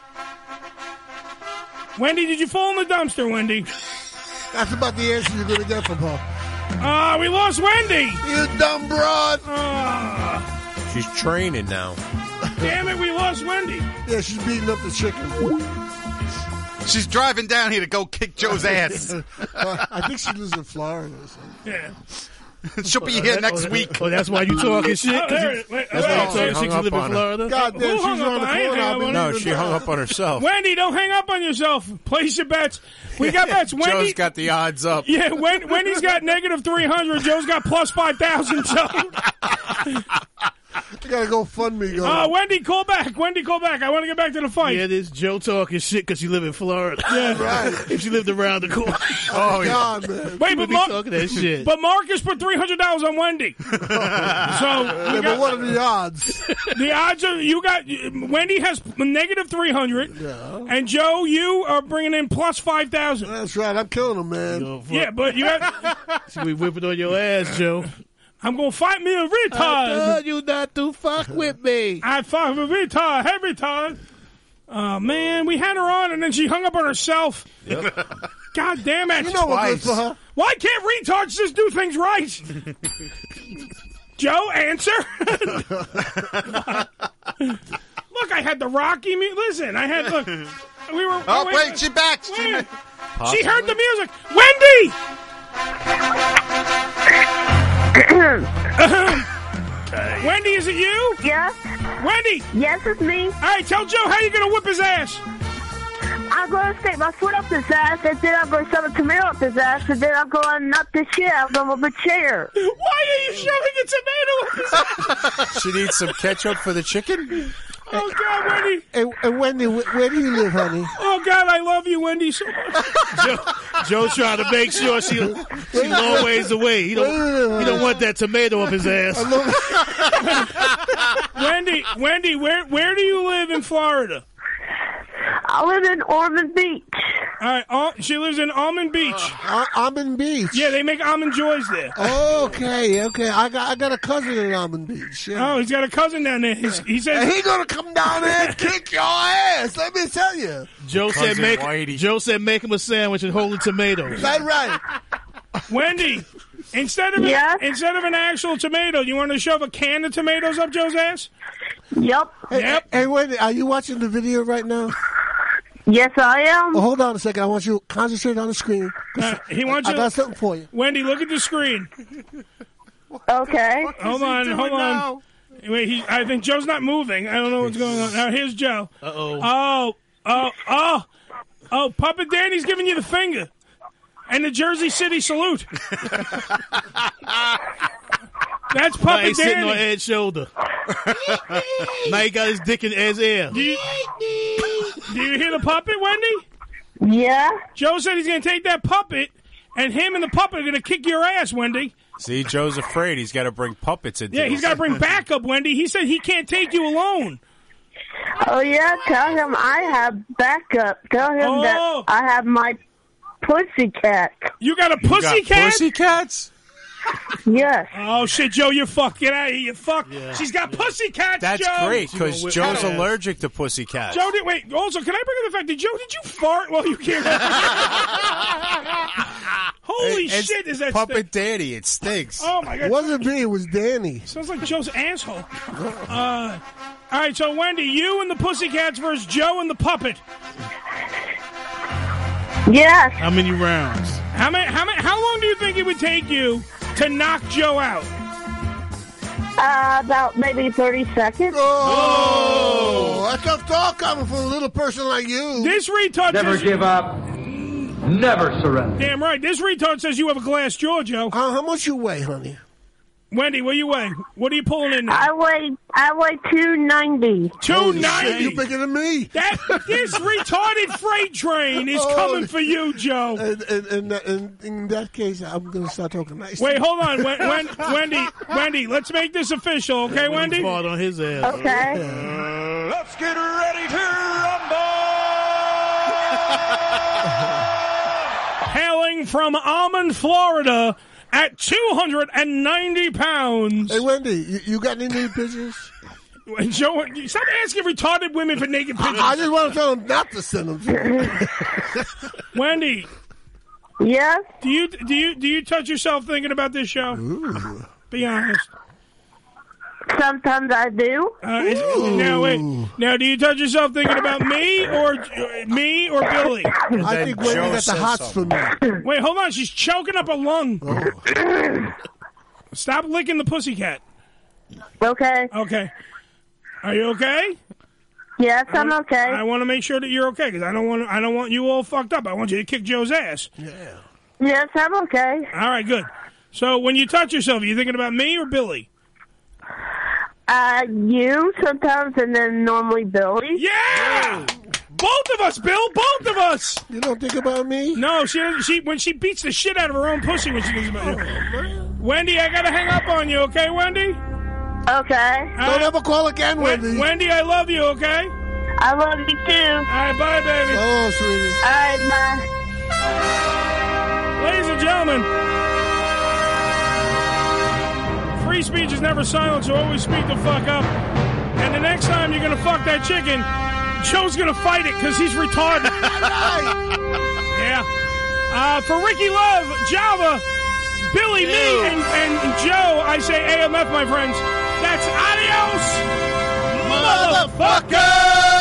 I: Wendy, did you fall in the dumpster, Wendy?
L: That's about the answer you're going to get from her.
I: We lost Wendy.
L: You dumb broad.
J: She's training now.
I: Damn it, we lost Wendy.
L: Yeah, she's beating up the chicken.
K: She's driving down here to go kick Joe's ass.
L: I think she lives in Florida or something.
I: Yeah.
K: She'll be here next week.
N: Oh, that's why you talking shit? That's why you talking shit? You live in Florida?
L: God damn, she's on the corner.
J: No, she hung up on herself.
I: Wendy, don't hang up on yourself. Place your bets. We got bets. Wendy,
J: Joe's got the odds up.
I: Yeah, Wendy's got negative 300. Joe's got plus 5,000. So.
L: You gotta go fund me.
I: Wendy, call back. I want to get back to the fight.
N: Yeah, this Joe talking shit because you live in Florida.
I: Yeah,
L: right.
N: If she lived around the corner.
L: Oh, God, man.
I: Wait,
N: but talking that shit.
I: But Marcus put $300 on Wendy.
L: But what are the odds?
I: The odds are Wendy has negative 300, and Joe, you are bringing in plus 5,000.
L: That's right. I'm killing him, man.
I: Yeah, but you have.
N: So we whipping on your ass, Joe.
I: I'm gonna fight me a retard.
N: I told you not to fuck with me.
I: I fuck with retard. Hey, retard. Man, we had her on and then she hung up on herself.
N: Yep.
I: God damn it.
L: You know what's good for her.
I: Why can't retards just do things right? Joe, answer. Look, I had the Rocky music. Listen, I had, look. We were.
K: Oh, wait, she's back.
I: She heard the music. Wendy! Wendy, is it you?
F: Yes.
I: Wendy!
F: Yes, it's me.
I: All right, tell Joe how you're going to whip his ass.
F: I'm going to stick my foot up his ass, and then I'm going to shove a tomato up his ass, and then I'm going to nut the shit out of him with a chair.
I: Why are you shoving a tomato up his ass?
J: She needs some ketchup for the chicken?
I: Oh, God, Wendy.
L: And Wendy, where do you live, honey?
I: Oh, God, I love you, Wendy, so much.
N: Joe's trying to make sure she's long ways away. He don't want that tomato up his ass.
I: Wendy, where do you live in Florida?
F: I live in Ormond Beach.
I: All right, she lives in Almond Beach.
L: Almond Beach.
I: Yeah, they make almond joys there.
L: Okay. I got a cousin in Almond Beach. Yeah.
I: Oh, he's got a cousin down there. He says
L: he's gonna come down there and kick your ass. Let me tell you.
N: Joe said make him a sandwich and hold the tomatoes.
L: That's right.
I: Wendy, instead of an actual tomato, you want to shove a can of tomatoes up Joe's ass?
F: Yep.
L: Hey, Wendy, are you watching the video right now?
F: Yes, I am.
L: Oh, hold on a second. I want you to concentrate on the screen.
I: He wants you.
L: I got something for you.
I: Wendy, look at the screen.
F: Okay.
I: Hold on. Wait, I think Joe's not moving. I don't know what's going on. Now, here's Joe.
N: Uh-oh.
I: Oh, Puppet Danny's giving you the finger. And the Jersey City salute. That's Puppet Danny.
N: He's sitting on Ed's shoulder. Now he got his dick in Ed's ear.
I: Do you hear the puppet, Wendy?
F: Yeah.
I: Joe said he's going to take that puppet, and him and the puppet are going to kick your ass, Wendy.
J: See, Joe's afraid. He's got to bring puppets into
I: he's got to bring backup, Wendy. He said he can't take you alone.
F: Oh, yeah? Tell him I have backup. Tell him that I have my pussycat.
I: You got a pussycat?
J: Pussycats?
F: Yes.
I: Oh, shit, Joe, you're fucked. Get out of here. You're fucked. Yeah. She's got pussycats,
J: That's
I: Joe.
J: great, because Joe's allergic to pussycats.
I: Joe, wait, also, can I bring up the fact that, Joe, did you fart while you came Holy shit, is that
J: Puppet Danny, it stinks.
I: Oh, my God.
L: It wasn't me, it was Danny.
I: Sounds like Joe's asshole. All right, so Wendy, you and the Pussycats versus Joe and the Puppet.
F: Yes.
N: How many rounds?
I: How long do you think it would take you to knock Joe out?
F: About maybe 30 seconds.
L: Oh, that's tough talk coming from a little person like you.
I: This retard
H: Never
I: says,
H: give up. Never surrender.
I: Damn right. This retard says you have a glass jaw, Joe.
L: How much you weigh, honey?
I: Wendy, what do you weigh? What are you pulling in now?
F: I weigh 290.
I: 290.
L: You bigger than me.
I: This retarded freight train is coming for you, Joe.
L: And in that case, I'm going to start talking nice.
I: Wait, hold on, Wendy. Let's make this official, okay, Wendy?
N: Fought on his ass.
F: Okay.
B: Let's get ready to rumble.
I: Hailing from Almond, Florida, at 290 pounds.
L: Hey, Wendy, you got any nude pictures?
I: Joe, stop asking retarded women for naked pictures.
L: I just want to tell them not to send them to me.
I: Wendy.
F: Yes?
I: Do you touch yourself thinking about this show?
L: Ooh.
I: Be honest.
F: Sometimes I do.
I: Now, wait. Now, do you touch yourself thinking about me or Billy?
L: I think Wendy got the hots for me.
I: Wait, hold on. She's choking up a lung. Oh. Stop licking the pussycat.
F: Okay.
I: Okay. Are you okay?
F: Yes, I'm okay.
I: I want to make sure that you're okay because I don't want you all fucked up. I want you to kick Joe's ass.
L: Yeah.
F: Yes, I'm okay.
I: All right, good. So when you touch yourself, are you thinking about me or Billy?
F: You sometimes, and then normally Billy.
I: Yeah! Both of us, Bill. Both of us.
L: You don't think about me?
I: No, she when she beats the shit out of her own pussy when she thinks about you. Wendy, I gotta hang up on you, okay, Wendy?
F: Okay.
L: Don't ever call again, Wendy.
I: Wendy, I love you, okay?
F: I love you too.
I: All right, bye, baby.
L: Oh, sweetie.
F: All right, bye.
I: Ladies and gentlemen, free speech is never silent, so always speak the fuck up. And the next time you're gonna fuck that chicken, Joe's gonna fight it because he's retarded. Yeah. For Ricky Love, Java, Billy, me, and Joe, I say AMF, my friends. That's adios, motherfucker!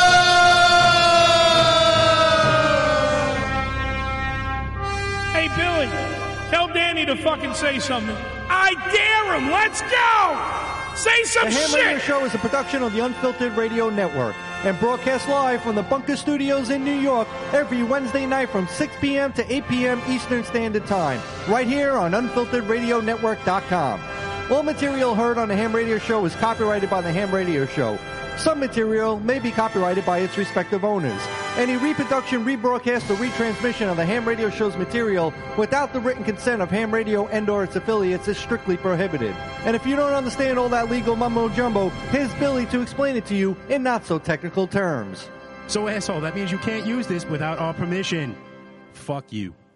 I: Hey, Billy, tell Danny to fucking say something. I dare him. Let's go. Say some
W: shit. The Ham Radio Show is a production of the Unfiltered Radio Network and broadcast live from the Bunker Studios in New York every Wednesday night from 6 p.m. to 8 p.m. Eastern Standard Time, right here on UnfilteredRadioNetwork.com. All material heard on the Ham Radio Show is copyrighted by the Ham Radio Show. Some material may be copyrighted by its respective owners. Any reproduction, rebroadcast, or retransmission of the Ham Radio Show's material without the written consent of Ham Radio and/or its affiliates is strictly prohibited. And if you don't understand all that legal mumbo-jumbo, here's Billy to explain it to you in not-so-technical terms.
O: So, asshole, that means you can't use this without our permission. Fuck you.